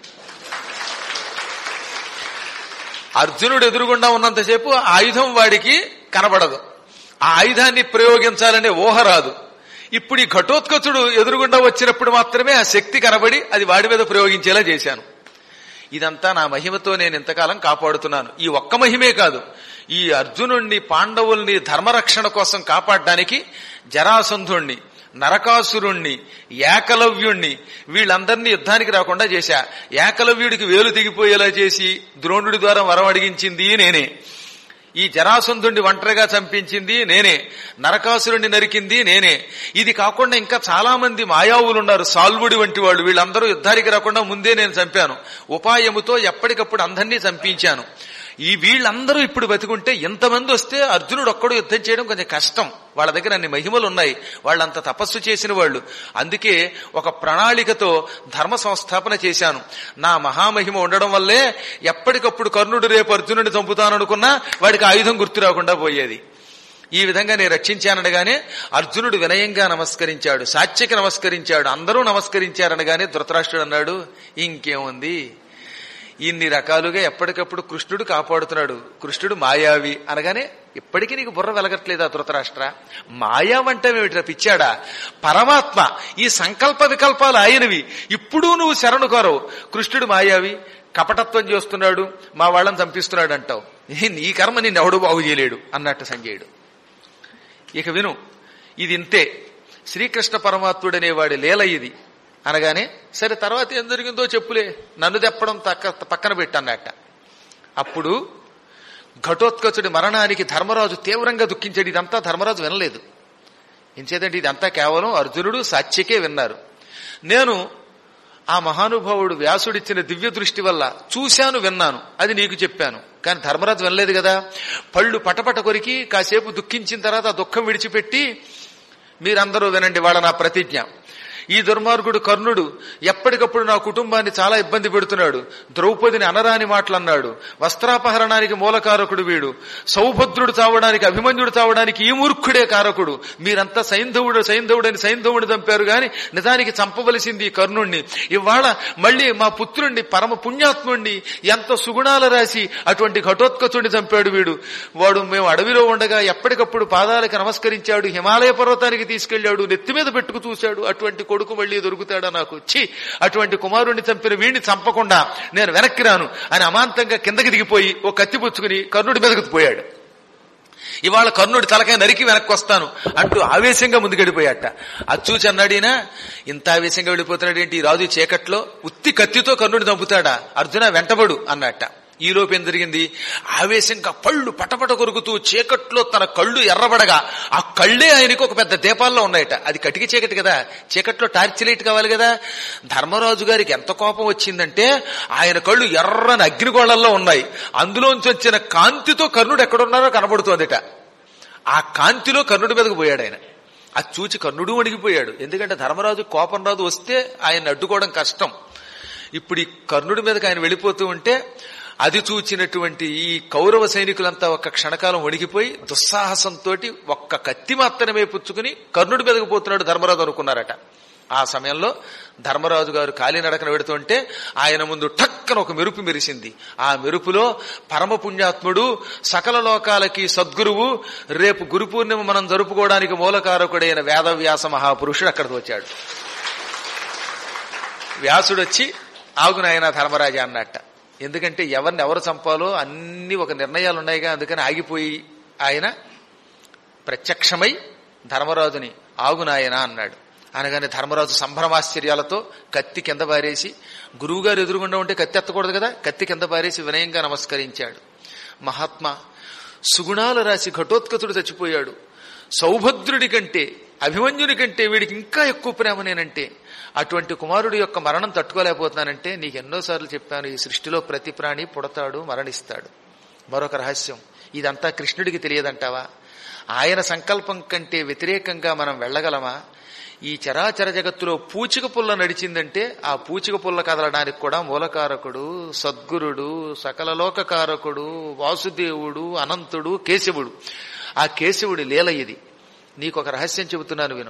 అర్జునుడు ఎదురుగుండా ఉన్నంతసేపు ఆయుధం వాడికి కనబడదు, ఆ ఆయుధాన్ని ప్రయోగించాలనే ఊహ రాదు. ఇప్పుడు ఈ ఘటోత్కచుడు ఎదురుగుండా వచ్చినప్పుడు మాత్రమే ఆ శక్తి కనబడి అది వాడి మీద ప్రయోగించేలా చేశాను. ఇదంతా నా మహిమతో నేను ఇంతకాలం కాపాడుతున్నాను. ఈ ఒక్క మహిమే కాదు, ఈ అర్జునుణ్ణి పాండవుల్ని ధర్మరక్షణ కోసం కాపాడడానికి జరాసంధుణ్ణి, నరకాసురుణ్ణి, ఏకలవ్యుణ్ణి వీళ్ళందరినీ యుద్ధానికి రాకుండా చేశా. ఏకలవ్యుడికి వేలు తెగిపోయేలా చేసి ద్రోణుడి ద్వారా వరం అడిగించింది నేనే. ఈ జరాసంధుణ్ణి ఒంటరిగా చంపించింది నేనే. నరకాసురుణ్ణి నరికింది నేనే. ఇది కాకుండా ఇంకా చాలా మంది మాయావులున్నారు, సాల్వుడి వంటి వాళ్ళు. వీళ్ళందరూ యుద్ధానికి రాకుండా ముందే నేను చంపాను. ఉపాయముతో ఎప్పటికప్పుడు అందరినీ చంపించాను. ఈ వీళ్ళందరూ ఇప్పుడు బతికుంటే ఎంతమంది వస్తే అర్జునుడు ఒక్కడు యుద్ధం చేయడం కొంచెం కష్టం. వాళ్ళ దగ్గర అన్ని మహిమలు ఉన్నాయి, వాళ్ళంత తపస్సు చేసిన వాళ్ళు. అందుకే ఒక ప్రణాళికతో ధర్మ సంస్థాపన చేశాను. నా మహామహిమ ఉండడం వల్లే ఎప్పటికప్పుడు కర్ణుడు రేపు అర్జునుడిని చంపుతాననుకున్నా వాడికి ఆయుధం గుర్తు రాకుండా పోయేది. ఈ విధంగా నేను రక్షించాననగానే అర్జునుడు వినయంగా నమస్కరించాడు, సాత్యకి నమస్కరించాడు, అందరూ నమస్కరించారనగానే ధృతరాష్ట్రుడు అన్నాడు, ఇంకేముంది, ఇన్ని రకాలుగా ఎప్పటికప్పుడు కృష్ణుడు కాపాడుతున్నాడు. కృష్ణుడు మాయావి అనగానే ఇప్పటికీ నీకు బుర్ర వెలగట్లేదా ధృతరాష్ట్ర? మాయావంటమేమిట్రా పిచ్చాడా? పరమాత్మ, ఈ సంకల్ప వికల్పాలు ఆయనవి. ఇప్పుడు నువ్వు శరణు కోరవు. కృష్ణుడు మాయావి, కపటత్వం చేస్తున్నాడు, మా వాళ్ళని చంపిస్తున్నాడు అంటావు. నీ కర్మ నిన్నెవడు బాగు చేయలేడు అన్నట్టు సంజయుడు. ఇక విను, ఇది ఇంతే, శ్రీకృష్ణ పరమాత్ముడనేవాడి లీల ఇది అనగానే, సరే తర్వాత ఏం జరిగిందో చెప్పులే, నన్ను తెప్పడం తక్క పక్కన పెట్టన్నట్ట. అప్పుడు ఘటోత్కచుడి మరణానికి ధర్మరాజు తీవ్రంగా దుఃఖించాడు. ఇదంతా ధర్మరాజు వినలేదు. ఎంచేతంటే ఇదంతా కేవలం అర్జునుడు సాత్యకే విన్నారు. నేను ఆ మహానుభావుడు వ్యాసుడిచ్చిన దివ్య దృష్టి వల్ల చూశాను, విన్నాను, అది నీకు చెప్పాను. కానీ ధర్మరాజు వినలేదు కదా. పళ్ళు పటపట కొరికి కాసేపు దుఃఖించిన తర్వాత ఆ దుఃఖం విడిచిపెట్టి, మీరందరూ వినండి వాళ్ళ నా ప్రతిజ్ఞ, ఈ దుర్మార్గుడు కర్ణుడు ఎప్పటికప్పుడు నా కుటుంబాన్ని చాలా ఇబ్బంది పెడుతున్నాడు, ద్రౌపదిని అనరాని మాటలన్నాడు, వస్త్రాపహరణానికి మూలకారకుడు వీడు, సౌభద్రుడు చావడానికి, అభిమన్యుడు చావడానికి ఈ మూర్ఖుడే కారకుడు. మీరంతా సైంధవుడు సైంధవుడని సైంధవుడిని చంపారు గాని నిజానికి చంపవలసింది కర్ణుణ్ణి. ఇవాళ మళ్లీ మా పుత్రుణ్ణి, పరమ పుణ్యాత్ముణ్ణి, ఎంత సుగుణాల రాసి అటువంటి ఘటోత్కచుడిని చంపాడు వీడు. వాడు మేము అడవిలో ఉండగా ఎప్పటికప్పుడు పాదాలకు నమస్కరించాడు, హిమాలయ పర్వతానికి తీసుకెళ్లాడు, నెత్తి మీద పెట్టుకు చూశాడు. అటువంటి కొడుకు మళ్లీ దొరుకుతాడా నాకు? ఛీ, అటువంటి కుమారుణ్ణి చంపిన వీడిని చంపకుండా నేను వెనక్కి రాను అని అమాంతంగా కిందకి దిగిపోయి ఓ కత్తి పుచ్చుకుని కర్ణుడి మీదకు పోయాడు. ఇవాళ కర్ణుడి తలకాయ నరికి వెనక్కి వస్తాను అంటూ ఆవేశంగా ముందుకెళ్ళిపోయాట. అది చూసి అన్నాడీనా, ఇంత ఆవేశంగా వెళ్ళిపోతున్నాడు ఏంటి, ఈ రాజు చీకట్లో ఉత్తి కత్తితో కర్ణుడిని చంపుతాడా? అర్జున వెంటబడు అన్నట్ట. ఈ లోపు ఏం జరిగింది, ఆవేశంగా పళ్ళు పటపట కొరుకుతూ చీకట్లో తన కళ్ళు ఎర్రబడగా ఆ కళ్ళే ఆయనకు ఒక పెద్ద దీపాల్లో ఉన్నాయట. అది కటికి చీకటి కదా, చీకట్లో టార్చ్ లైట్ కావాలి కదా. ధర్మరాజు గారికి ఎంత కోపం వచ్చిందంటే ఆయన కళ్ళు ఎర్రని అగ్నిగోళల్లో ఉన్నాయి. అందులోంచి వచ్చిన కాంతితో కర్ణుడు ఎక్కడున్నారో కనబడుతోందిట. ఆ కాంతిలో కర్ణుడి మీదకు పోయాడు ఆయన. అది చూచి కర్ణుడు వణిగిపోయాడు. ఎందుకంటే ధర్మరాజు కోపం రాదు, వస్తే ఆయన అడ్డుకోవడం కష్టం. ఇప్పుడు ఈ కర్ణుడి మీదకి ఆయన వెళ్ళిపోతూ ఉంటే అది చూచినటువంటి ఈ కౌరవ సైనికులంతా ఒక్క క్షణకాలం వణిగిపోయి దుస్సాహసంతో ఒక్క కత్తి మాత్రమే పుచ్చుకుని కర్ణుడి మీదకు పోతున్నాడు ధర్మరాజు అనుకున్నారట. ఆ సమయంలో ధర్మరాజు గారు కాలినడకన వెడుతుంటే ఆయన ముందు టక్కన ఒక మెరుపు మెరిసింది. ఆ మెరుపులో పరమ పుణ్యాత్ముడు, సకల లోకాలకి సద్గురువు, రేపు గురు పూర్ణిమ మనం జరుపుకోవడానికి మూలకారకుడైన వేదవ్యాస మహాపురుషుడు అక్కడికి వచ్చాడు. వ్యాసుడొచ్చి ఆగు నాయనా ధర్మరాజా అన్నట్ట. ఎందుకంటే ఎవరిని ఎవరు చంపాలో అన్ని ఒక నిర్ణయాలు ఉన్నాయిగా, అందుకని ఆగిపోయి ఆయన ప్రత్యక్షమై ధర్మరాజుని ఆగు నాయనా అన్నాడు. అనగానే ధర్మరాజు సంభ్రమాశ్చర్యాలతో కత్తి కింద పారేసి, గురువుగారు ఎదురుగుండా ఉంటే కత్తి ఎత్తకూడదు కదా, కత్తి కింద పారేసి వినయంగా నమస్కరించాడు. మహాత్మా, సుగుణాల రాశి ఘటోత్కచుడు చచ్చిపోయాడు. సౌభద్రుడి కంటే, అభిమన్యుని కంటే వీడికి ఇంకా ఎక్కువ ప్రేమ నేనంటే, అటువంటి కుమారుడి యొక్క మరణం తట్టుకోలేకపోతున్నానంటే నీకు ఎన్నోసార్లు చెప్పాను, ఈ సృష్టిలో ప్రతి ప్రాణి పుడతాడు, మరణిస్తాడు. మరొక రహస్యం, ఇదంతా కృష్ణుడికి తెలియదంటావా? ఆయన సంకల్పం కంటే వ్యతిరేకంగా మనం వెళ్ళగలమా? ఈ చరాచర జగత్తులో పూచిక పుల్ల నడిచిందంటే ఆ పూచిక పుల్ల కదలడానికి కూడా మూలకారకుడు, సద్గురుడు, సకల లోకకారకుడు, వాసుదేవుడు, అనంతుడు, కేశవుడు. ఆ కేశవుడి లీల ఇది. నీకొక రహస్యం చెబుతున్నాను విను.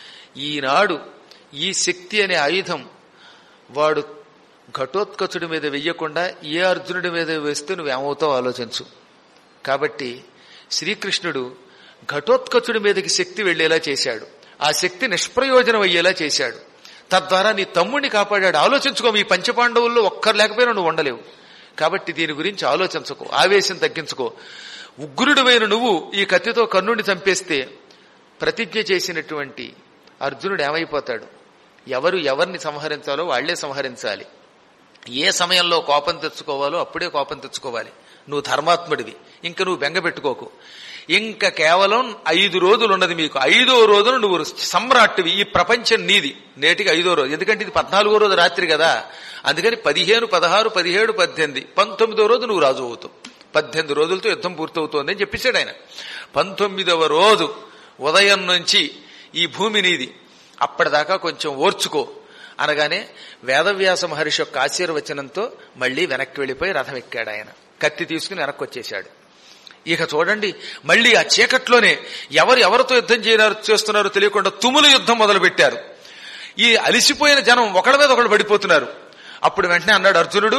ఈనాడు ఈ శక్తి అనే ఆయుధం వాడు ఘటోత్కచుడి మీద వెయ్యకుండా ఏ అర్జునుడి మీద వేస్తే నువ్వేమవుతావు ఆలోచించు. కాబట్టి శ్రీకృష్ణుడు ఘటోత్కచుడి మీదకి శక్తి వెళ్లేలా చేశాడు. ఆ శక్తి నిష్ప్రయోజనం అయ్యేలా చేశాడు. తద్వారా నీ తమ్ముడిని కాపాడాడు. ఆలోచించుకో, మీ పంచపాండవుల్లో ఒక్కరు లేకపోయినా నువ్వు ఉండలేవు. కాబట్టి దీని గురించి ఆలోచించుకో, ఆవేశం తగ్గించుకో. ఉగ్రుడివైన నువ్వు ఈ కత్తితో కర్ణుడిని చంపేస్తే ప్రతిజ్ఞ చేసినటువంటి అర్జునుడు ఏమైపోతాడు? ఎవరు ఎవరిని సంహరించాలో వాళ్లే సంహరించాలి. ఏ సమయంలో కోపం తెచ్చుకోవాలో అప్పుడే కోపం తెచ్చుకోవాలి. నువ్వు ధర్మాత్ముడివి, ఇంక నువ్వు బెంగ పెట్టుకోకు. ఇంకా కేవలం ఐదు రోజులు ఉన్నది మీకు. ఐదో రోజున నువ్వు సమ్రాట్వి, ఈ ప్రపంచం నీది. నేటికి ఐదో రోజు, ఎందుకంటే ఇది పద్నాలుగో రోజు రాత్రి కదా, అందుకని పదిహేను పదహారు పదిహేడు పద్దెనిమిది పంతొమ్మిదో రోజు నువ్వు రాజు అవుతావు. పద్దెనిమిది రోజులతో యుద్ధం పూర్తవుతోంది అని చెప్పేశాడు ఆయన. పంతొమ్మిదవ రోజు ఉదయం నుంచి ఈ భూమి నీది, అప్పటిదాకా కొంచెం ఓర్చుకో అనగానే వేదవ్యాస మహర్షి యొక్క ఆశీర్వచనంతో మళ్లీ వెనక్కి వెళ్లిపోయి రథం ఎక్కాడు. ఆయన కత్తి తీసుకుని వెనక్కి వచ్చేశాడు. ఇక చూడండి, మళ్లీ ఆ చీకట్లోనే ఎవరు ఎవరితో యుద్ధం చేయనారు చేస్తున్నారో తెలియకుండా తుముల యుద్ధం మొదలు పెట్టారు. ఈ అలిసిపోయిన జనం ఒకళ్ళ మీద ఒకళ్ళు పడిపోతున్నారు. అప్పుడు వెంటనే అన్నాడు అర్జునుడు,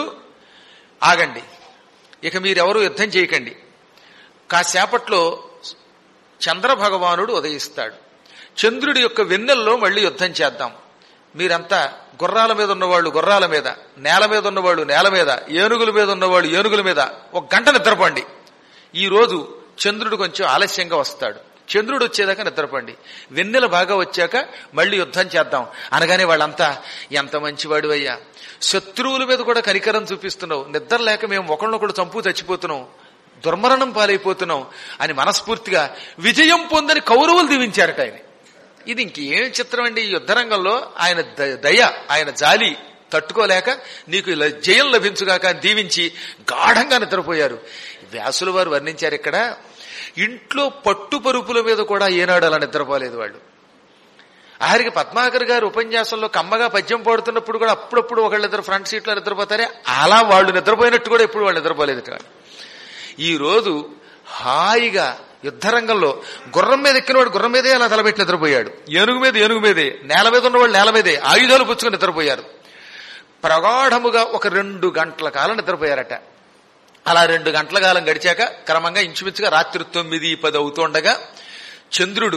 ఆగండి, ఇక మీరెవరూ యుద్ధం చేయకండి. కాసేపట్లో చంద్రభగవానుడు ఉదయిస్తాడు. చంద్రుడి యొక్క వెన్నెల్లో మళ్లీ యుద్ధం చేద్దాం. మీరంతా గుర్రాల మీద ఉన్నవాళ్ళు గుర్రాల మీద, నేల మీద ఉన్నవాళ్ళు నేల మీద, ఏనుగుల మీద ఉన్నవాళ్ళు ఏనుగుల మీద ఒక గంట నిద్రపోండి. ఈ రోజు చంద్రుడు కొంచెం ఆలస్యంగా వస్తాడు. చంద్రుడు వచ్చేదాకా నిద్రపోండి. వెన్నెల బాగా వచ్చాక మళ్లీ యుద్ధం చేద్దాం అనగానే వాళ్ళంతా, ఎంత మంచివాడు అయ్యా, శత్రువుల మీద కూడా కనికరం చూపిస్తున్నావు, నిద్ర లేక మేము ఒకళ్ళొకడు చంపు చచ్చిపోతున్నాం, దుర్మరణం పాలైపోతున్నాం అని మనస్ఫూర్తిగా విజయం పొందని కౌరవులు దీవించారట ఆయన. ఇది ఇంకేం చిత్రం అండి. ఈ యుద్ధరంగంలో ఆయన దయ, ఆయన జాలి తట్టుకోలేక నీకు జయం లభించుగాక అని దీవించి గాఢంగా నిద్రపోయారు. వ్యాసుల వారు వర్ణించారు ఇక్కడ, ఇంట్లో పట్టు పరుపుల మీద కూడా ఏనాడు అలా నిద్రపోలేదు వాళ్ళు. ఆఖరికి పద్మాకర్ గారు ఉపన్యాసంలో కమ్మగా పద్యం పాడుతున్నప్పుడు కూడా అప్పుడప్పుడు ఒకళ్ళిద్దరు ఫ్రంట్ సీట్లో నిద్రపోతారే, అలా వాళ్ళు నిద్రపోయినట్టు కూడా ఎప్పుడు వాళ్ళు నిద్రపోలేదు ఇక్కడ. ఈ రోజు హాయిగా యుద్ధరంగంలో గుర్రం మీద ఎక్కినవాడు గుర్రం మీదే అలా తలబెట్టి నిద్రపోయాడు, ఏనుగు మీద ఏనుగు మీదే, నేల మీద ఉన్నవాళ్ళు నేల మీదే ఆయుధాలు పుచ్చుకుని నిద్రపోయారు. ప్రగాఢముగా ఒక రెండు గంటల కాలం నిద్రపోయారట. అలా రెండు గంటల కాలం గడిచాక క్రమంగా ఇంచుమించుగా రాత్రి తొమ్మిది పది అవుతుండగా చంద్రుడు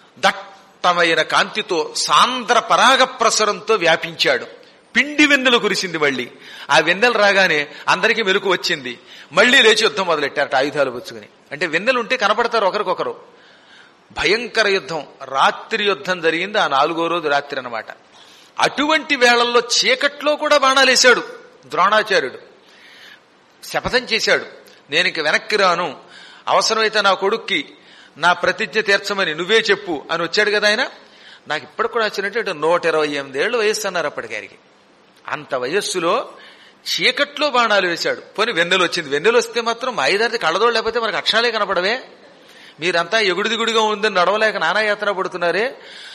దట్టమైన కాంతితో సాంద్ర పరాగ ప్రసరంతో వ్యాపించాడు. పిండి వెన్నెలు కురిసింది. మళ్లీ ఆ వెన్నెలు రాగానే అందరికీ మెలకు వచ్చింది. మళ్లీ లేచి యుద్ధం మొదలెట్టారట ఆయుధాలు పుచ్చుకుని. అంటే వెన్నెలుంటే కనపడతారు ఒకరికొకరు. భయంకర యుద్ధం, రాత్రి యుద్ధం జరిగింది. ఆ నాలుగో రోజు రాత్రి అన్నమాట. అటువంటి వేళల్లో చీకట్లో కూడా బాణాలేశాడు ద్రోణాచార్యుడు. శపథం చేశాడు, నేను ఇంక వెనక్కి రాను, అవసరమైతే నా కొడుక్కి నా ప్రతిజ్ఞ తీర్చమని నువ్వే చెప్పు అని వచ్చాడు కదా ఆయన. నాకు ఇప్పటికి కూడా వచ్చినట్టు నూట ఇరవై ఎనిమిదేళ్లు వయస్సు అన్నారు అప్పటికారికి. అంత వయస్సులో చీకట్లో బాణాలు వేశాడు. పోనీ వెన్నెలు వచ్చింది. వెన్నెలు వస్తే మాత్రం మాయిదారి కళ్ళదోడు లేకపోతే మనకు అక్షరాలే కనపడవే. మీరంతా ఎగుడు దిగుడుగా ఉందని నడవలేక నానాయాత్ర పడుతున్నారే,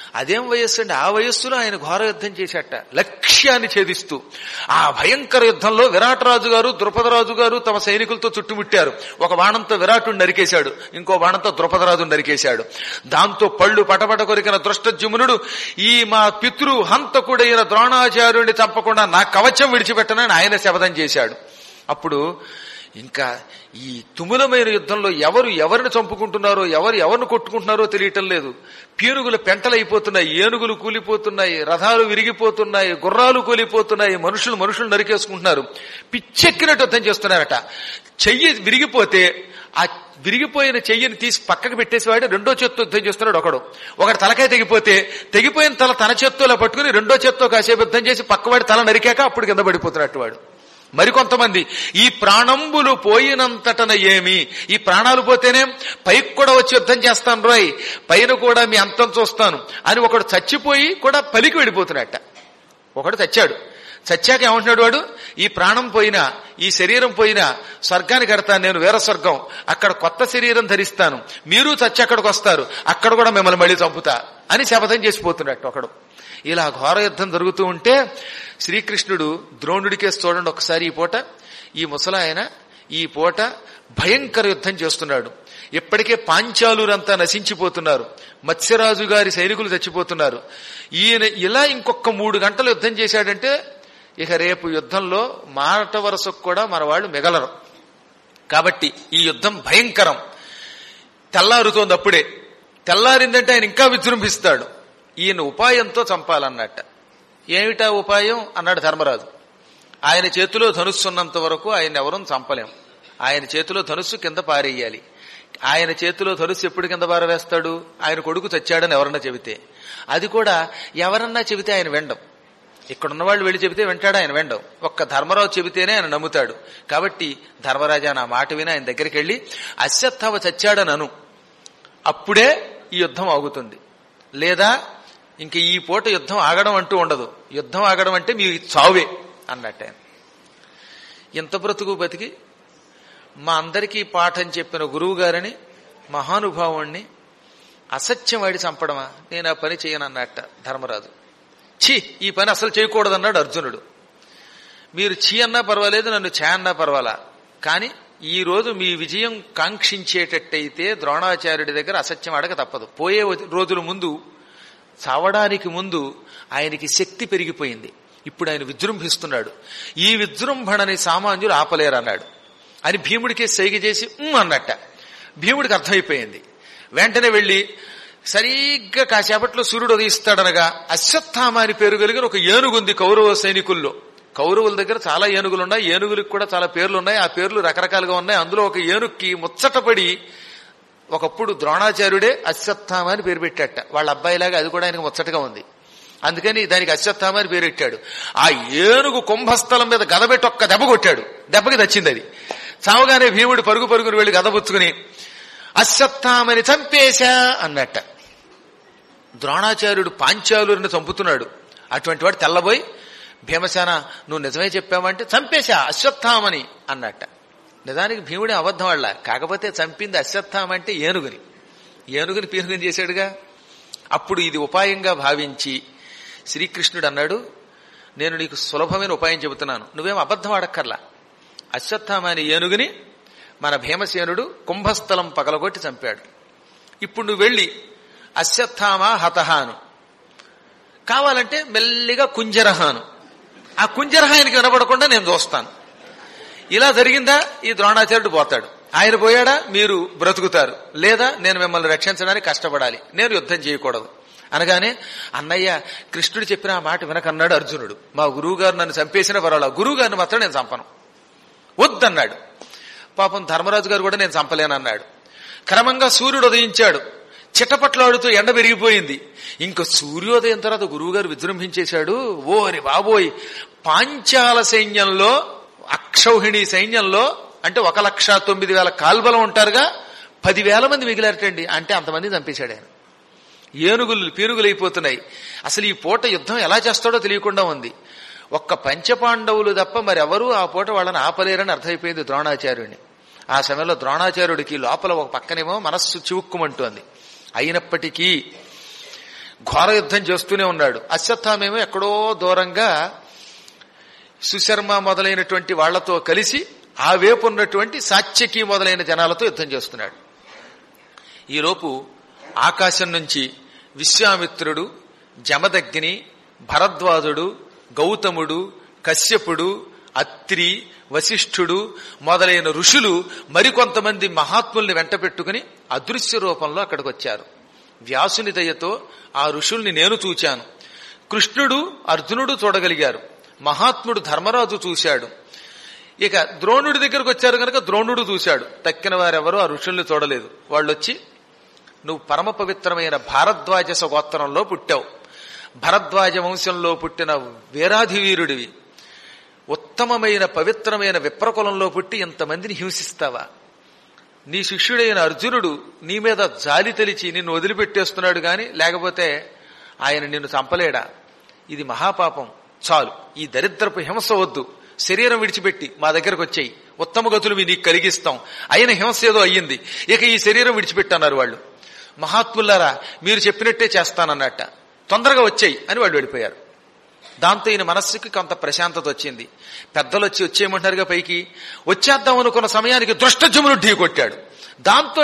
అదేం వయస్సు అండి, ఆ వయస్సులో ఆయన ఘోర యుద్ధం చేశాట లక్ష్యాన్ని ఛేదిస్తూ. ఆ భయంకర యుద్ధంలో విరాటరాజు గారు ద్రుపదరాజు గారు తమ సైనికులతో చుట్టుముట్టారు. ఒక బాణంతో విరాటుని నరికేశాడు, ఇంకో బాణంతో ద్రుపదరాజును నరికేశాడు. దాంతో పళ్ళు పటపట కొరికిన దృష్టజుమ్నుడు ఈ మా పితృ హంతకుడైన ద్రోణాచార్యుడిని చంపకుండా నా కవచం విడిచిపెట్టనని ఆయన శపథం చేశాడు. అప్పుడు ఇంకా ఈ తుములమైన యుద్ధంలో ఎవరు ఎవరిని చంపుకుంటున్నారో ఎవరు ఎవరిని కొట్టుకుంటున్నారో తెలియటం లేదు. పీనుగులు పెంటలైపోతున్నాయి, ఏనుగులు కూలిపోతున్నాయి, రథాలు విరిగిపోతున్నాయి, గుర్రాలు కూలిపోతున్నాయి, మనుషులు మనుషులు నరికేసుకుంటున్నారు. పిచ్చెక్కినట్టు యుద్ధం చేస్తున్నారట. చెయ్యి విరిగిపోతే ఆ విరిగిపోయిన చెయ్యిని తీసి పక్కకు పెట్టేసేవాడు రెండో చేత్తో యుద్ధం చేస్తున్నాడు ఒకడు. ఒకటి తలకాయ తెగిపోతే తెగిపోయిన తల తన చేత్తోలా పట్టుకుని రెండో చేత్తో కాసేపు యుద్ధం చేసి పక్కవాడి తల నరికాక అప్పుడు కింద పడిపోతున్నట్టు వాడు. మరికొంతమంది ఈ ప్రాణంబులు పోయినంతటన ఏమి, ఈ ప్రాణాలు పోతేనే పైకి కూడా వచ్చి యుద్ధం చేస్తాను రోయ్, పైన కూడా మీ అంతం చూస్తాను అని ఒకడు చచ్చిపోయి కూడా పలికి వెళ్ళిపోతున్నట్ట. ఒకడు చచ్చాడు, చచ్చాక ఏమంటున్నాడు వాడు, ఈ ప్రాణం పోయినా ఈ శరీరం పోయినా స్వర్గానికి కడతాను నేను, వేరే స్వర్గం, అక్కడ కొత్త శరీరం ధరిస్తాను, మీరు చచ్చి అక్కడికి వస్తారు, అక్కడ కూడా మిమ్మల్ని మళ్ళీ చంపుతా అని శపథం చేసిపోతున్నట్టు ఒకడు. ఇలా ఘోర యుద్ధం జరుగుతూ ఉంటే శ్రీకృష్ణుడు ద్రోణుడికేసి చూడండి ఒకసారి, ఈ పూట ఈ ముసలాయన ఈ పూట భయంకర యుద్ధం చేస్తున్నాడు. ఇప్పటికే పాంచాలురంతా నశించిపోతున్నారు, మత్స్యరాజు గారి సైనికులు చచ్చిపోతున్నారు. ఈయన ఇలా ఇంకొక మూడు గంటలు యుద్ధం చేశాడంటే ఇక రేపు యుద్ధంలో మాట వరుసకు కూడా మన వాళ్ళు మిగలరు. కాబట్టి ఈ యుద్ధం భయంకరం. తెల్లారుతోంది అప్పుడే. తెల్లారిందంటే ఆయన ఇంకా విజృంభిస్తాడు. ఈయన ఉపాయంతో చంపాలన్నట్ట. ఏమిటా ఉపాయం అన్నాడు ధర్మరాజు. ఆయన చేతిలో ధనుస్సు ఉన్నంత వరకు ఆయన ఎవరూ చంపలేం. ఆయన చేతిలో ధనుస్సు కింద పారేయాలి. ఆయన చేతిలో ధనుస్సు ఎప్పుడు కింద పారవేస్తాడు, ఆయన కొడుకు చచ్చాడని ఎవరన్నా చెబితే. అది కూడా ఎవరన్నా చెబితే ఆయన వినడం. ఇక్కడున్న వాళ్ళు వెళ్ళి చెబితే వింటాడు, ఆయన వినడం. ఒక్క ధర్మరాజు చెబితేనే ఆయన నమ్ముతాడు. కాబట్టి ధర్మరాజా నా మాట విని ఆయన దగ్గరికి వెళ్ళి అశ్వత్థామ చచ్చాడని అను, అప్పుడే ఈ యుద్ధం ఆగుతుంది. లేదా ఇంక ఈ పూట యుద్ధం ఆగడం అంటూ ఉండదు. యుద్ధం ఆగడం అంటే మీ చావే అన్నట్టు. ఆయన ఇంత బ్రతుకు బతికి మా అందరికీ పాఠం చెప్పిన గురువు గారిని మహానుభావుణ్ణి అసత్యం వాడి చంపడమా, నేను ఆ పని చేయనన్నట్ట ధర్మరాజు. ఛీ, ఈ పని అసలు చేయకూడదన్నాడు అర్జునుడు. మీరు ఛీ అన్నా పర్వాలేదు, నన్ను ఛా అన్నా పర్వాలా, కానీ ఈ రోజు మీ విజయం కాంక్షించేటట్టయితే ద్రోణాచార్యుడి దగ్గర అసత్యం అడగ తప్పదు. పోయే రోజుల ముందు, చావడానికి ముందు ఆయనకి శక్తి పెరిగిపోయింది. ఇప్పుడు ఆయన విజృంభిస్తున్నాడు. ఈ విజృంభణని సామాన్యులు ఆపలేరన్నాడు అని భీముడికి సైగ చేసి అన్నట్ట. భీముడికి అర్థమైపోయింది. వెంటనే వెళ్లి సరిగ్గా కాసేపట్లో సూర్యుడు ఉదయిస్తాడనగా అశ్వత్థామ అని పేరు కలిగిన ఒక ఏనుగుంది కౌరవ సైనికుల్లో. కౌరవుల దగ్గర చాలా ఏనుగులున్నాయి, ఏనుగులకు కూడా చాలా పేర్లు ఉన్నాయి. ఆ పేర్లు రకరకాలుగా ఉన్నాయి. అందులో ఒక ఏనుగుకి ముచ్చటపడి ఒకప్పుడు ద్రోణాచార్యుడే అశ్వత్థామ అని పేరు పెట్టాట. వాళ్ళ అబ్బాయిలాగా అది కూడా ఆయనకు ముచ్చటగా ఉంది, అందుకని దానికి అశ్వత్థామ అని పేరు పెట్టాడు. ఆ ఏనుగు కుంభస్థలం మీద గదబెట్టి ఒక్క దెబ్బ కొట్టాడు. దెబ్బకి దచ్చింది అది. చావగానే భీముడు పరుగు పరుగుని వెళ్లి గద పుచ్చుకుని అశ్వత్థామని చంపేశా అన్నట్ట. ద్రోణాచార్యుడు పాంచాలుని చంపుతున్నాడు. అటువంటి వాడు తెల్లబోయి భీమసేన నువ్వు నిజమే చెప్పావంటే చంపేశా అశ్వత్థామని అన్నట్ట. నిజానికి భీముడే అబద్ధం వాళ్ళ, కాకపోతే చంపింది అశ్వత్థామ అంటే ఏనుగుని. ఏనుగుని పీనుగుని చేశాడుగా. అప్పుడు ఇది ఉపాయంగా భావించి శ్రీకృష్ణుడు అన్నాడు, నేను నీకు సులభమైన ఉపాయం చెబుతున్నాను, నువ్వేం అబద్ధం ఆడక్కర్లా. అశ్వత్థామ అని ఏనుగుని మన భీమసేనుడు కుంభస్థలం పగలగొట్టి చంపాడు. ఇప్పుడు నువ్వు వెళ్ళి అశ్వత్థామ హతహాను, కావాలంటే మెల్లిగా కుంజరహాను, ఆ కుంజరహానికి వినపడకుండా నేను చూస్తాను. ఇలా జరిగిందా ఈ ద్రోణాచార్యుడు పోతాడు. ఆయన పోయాడా మీరు బ్రతుకుతారు, లేదా నేను మిమ్మల్ని రక్షించడానికి కష్టపడాలి, నేను యుద్ధం చేయకూడదు అనగానే అన్నయ్య కృష్ణుడు చెప్పిన ఆ మాట వినకన్నాడు అర్జునుడు. మా గురువు గారు నన్ను చంపేసిన పర్వాలేదు, గురువు గారిని మాత్రం నేను చంపను వద్దన్నాడు. పాపం ధర్మరాజు గారు కూడా నేను చంపలేనన్నాడు. క్రమంగా సూర్యుడు ఉదయించాడు. చిట్టపట్లాడుతూ ఎండ పెరిగిపోయింది. ఇంక సూర్యోదయం తర్వాత గురువు గారు విజృంభించేశాడు. ఓరి బాబోయ్, పాంచాల సైన్యంలో అక్షౌహిణి సైన్యంలో అంటే ఒక లక్ష తొమ్మిది వేల కాల్బలం ఉంటారుగా, పదివేల మంది మిగిలారటండి. అంటే అంతమంది చంపేశాడు ఆయన. ఏనుగులు పీనుగులైపోతున్నాయి. అసలు ఈ పూట యుద్ధం ఎలా చేస్తాడో తెలియకుండా ఉంది. ఒక్క పంచపాండవులు తప్ప మరెవరూ ఆ పూట వాళ్ళని ఆపలేరని అర్థమైపోయింది ద్రోణాచార్యుడిని. ఆ సమయంలో ద్రోణాచార్యుడికి లోపల ఒక పక్కనేమో మనస్సు చివుక్కుమంటోంది. అయినప్పటికీ ఘోర యుద్ధం చేస్తూనే ఉన్నాడు. అశ్వత్థామేమో ఎక్కడో దూరంగా సుశర్మ మొదలైనటువంటి వాళ్లతో కలిసి ఆ వేపు ఉన్నటువంటి సాత్యకి మొదలైన జనాలతో యుద్ధం చేస్తున్నాడు. ఈలోపు ఆకాశం నుంచి విశ్వామిత్రుడు, జమదగ్ని, భరద్వాజుడు, గౌతముడు, కశ్యపుడు, అత్రి, వశిష్ఠుడు మొదలైన ఋషులు మరికొంతమంది మహాత్ముల్ని వెంట పెట్టుకుని అదృశ్య రూపంలో అక్కడికి వచ్చారు. వ్యాసుని దయతో ఆ ఋషుల్ని నేను చూచాను. కృష్ణుడు, అర్జునుడు చూడగలిగారు. మహాత్ముడు ధర్మరాజు చూశాడు. ఇక ద్రోణుడి దగ్గరకు వచ్చారు కనుక ద్రోణుడు చూశాడు. తక్కిన వారెవరూ ఆ ఋషుల్ని చూడలేదు. వాళ్ళొచ్చి, నువ్వు పరమ పవిత్రమైన భారద్వాజ గోత్రంలో పుట్టావు, భరద్వాజ వంశంలో పుట్టిన వీరాధివీరుడివి, ఉత్తమమైన పవిత్రమైన విప్రకులంలో పుట్టి ఇంతమందిని హింసిస్తావా? నీ శిష్యుడైన అర్జునుడు నీ మీద జాలి తెలిచి నిన్ను వదిలిపెట్టేస్తున్నాడు గాని లేకపోతే ఆయన నిన్ను చంపలేడా? ఇది మహాపాపం. చాలు, ఈ దరిద్రపు హింస వద్దు. శరీరం విడిచిపెట్టి మా దగ్గరకు వచ్చాయి, ఉత్తమ గతులు నీకు కలిగిస్తాం. అయిన హింస ఏదో అయ్యింది, ఇక ఈ శరీరం విడిచిపెట్టన్నారు వాళ్ళు. మహాత్ములారా, మీరు చెప్పినట్టే చేస్తానన్నట్ట, తొందరగా వచ్చాయి అని వాళ్ళు వెళ్ళిపోయారు. దాంతో ఈయన మనస్సుకి కొంత ప్రశాంతత వచ్చింది. పెద్దలు వచ్చి వచ్చేయమంటారుగా పైకి. వచ్చేద్దాం అనుకున్న సమయానికి దృష్టజుమ్నుడు ఢీ కొట్టాడు. దాంతో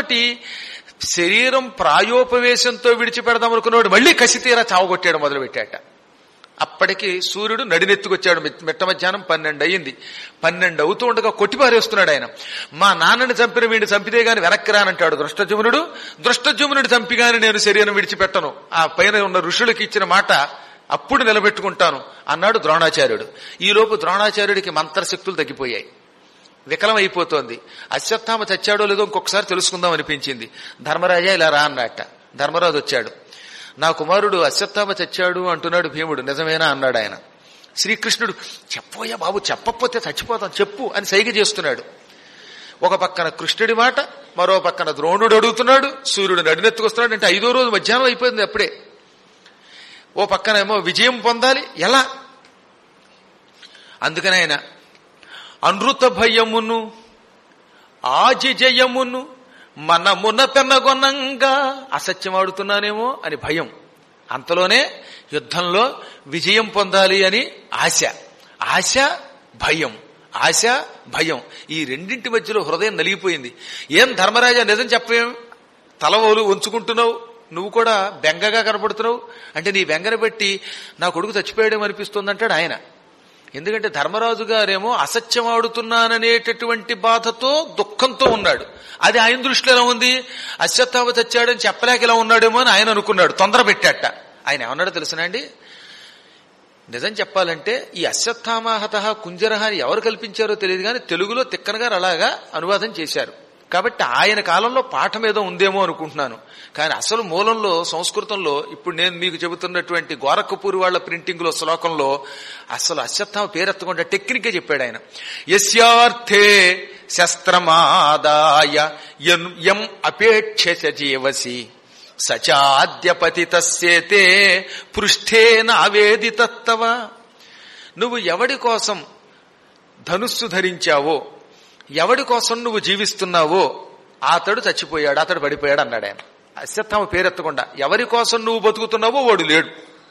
శరీరం ప్రాయోపవేశంతో విడిచిపెడదాం అనుకున్నవాడు మళ్లీ కసితీరా చావగొట్టాడు మొదలుపెట్టాట. అప్పటికి సూర్యుడు నడినెత్తుకొచ్చాడు. మిట్ట మధ్యాహ్నం పన్నెండు అయ్యింది. పన్నెండు అవుతూ ఉండగా కొట్టిపారేస్తున్నాడు ఆయన. మా నాన్నని చంపిన వీడిని చంపితే గాని వెనక్కి రానంటాడు దృష్టజుమ్నుడు. దృష్టజుమ్నుడు చంపిగాని నేను శరీరం విడిచిపెట్టను, ఆ పైన ఉన్న ఋషులకి ఇచ్చిన మాట అప్పుడు నిలబెట్టుకుంటాను అన్నాడు ద్రోణాచార్యుడు. ఈలోపు ద్రోణాచార్యుడికి మంత్రశక్తులు తగ్గిపోయాయి, వికలం అయిపోతోంది. అశ్వత్థామ చచ్చాడో లేదో ఇంకొకసారి తెలుసుకుందాం అనిపించింది. ధర్మరాజా ఇలా రా అన్నట్ట. ధర్మరాజు వచ్చాడు. నా కుమారుడు అశ్వత్థామ చచ్చాడు అంటున్నాడు భీముడు, నిజమేనా అన్నాడు ఆయన. శ్రీకృష్ణుడు, చెప్పోయా బాబు, చెప్పకపోతే చచ్చిపోతాం, చెప్పు అని సైగ చేస్తున్నాడు. ఒక పక్కన కృష్ణుడి మాట, మరో పక్కన ద్రోణుడు అడుగుతున్నాడు. సూర్యుడు నడినెత్తుకొస్తున్నాడు. అంటే ఐదో రోజు మధ్యాహ్నం అయిపోయింది అప్పుడే. ఓ పక్కనేమో విజయం పొందాలి, ఎలా? అందుకని ఆయన అనృత భయమును ఆజిజయమును మనమున పెనగొనంగా, అసత్యం ఆడుతున్నానేమో అని భయం, అంతలోనే యుద్ధంలో విజయం పొందాలి అని ఆశ. ఆశ భయం, ఆశ భయం, ఈ రెండింటి మధ్యలో హృదయం నలిగిపోయింది. ఏం ధర్మరాజా, నిజం చెప్పేం, తలవోలు ఉంచుకుంటున్నావు, నువ్వు కూడా బెంగగా కనపడుతున్నావు అంటే నీ బెంగను బట్టి నా కొడుకు చచ్చిపోయాడేమో అనిపిస్తుంది అంటాడు ఆయన. ఎందుకంటే ధర్మరాజు గారేమో అసత్యం ఆడుతున్నాననేటటువంటి బాధతో దుఃఖంతో ఉన్నాడు. అది ఆయన దృష్టిలో ఎలా ఉంది? అశ్వత్థామ చచ్చాడని చెప్పలేక ఇలా ఉన్నాడేమో అని ఆయన అనుకున్నాడు, తొందర పెట్టాట. ఆయన ఏమన్నాడో తెలుసునండి, నిజం చెప్పాలంటే ఈ అశ్వత్థామహత కుంజరహ అని ఎవరు కల్పించారో తెలియదు కానీ తెలుగులో తిక్కన గారు అలాగా అనువాదం చేశారు. కాబట్టి ఆయన కాలంలో పాఠం ఏదో ఉందేమో అనుకుంటున్నాను. కానీ అసలు మూలంలో సంస్కృతంలో ఇప్పుడు నేను మీకు చెబుతున్నటువంటి గోరఖపూర్ వాళ్ల ప్రింటింగ్ లో శ్లోకంలో అసలు అశ్వత్థామ పేరెత్తకుండా టెక్నిక్ గా చెప్పాడు ఆయన. యస్యార్థే శస్త్రమాదాయ యం అపేక్ష జీవసి సచాద్యపతి తస్యేతే పృష్ఠేన ఆవేదితత్తవ. నువ్వు ఎవడి కోసం ధనుస్సు ధరించావో, ఎవడి కోసం నువ్వు జీవిస్తున్నావో అతడు చచ్చిపోయాడు, అతడు పడిపోయాడు అన్నాడు ఆయన. అశ్వత్థామ పేరెత్తకుండా ఎవరి కోసం నువ్వు బతుకుతున్నావో వాడు లేడు.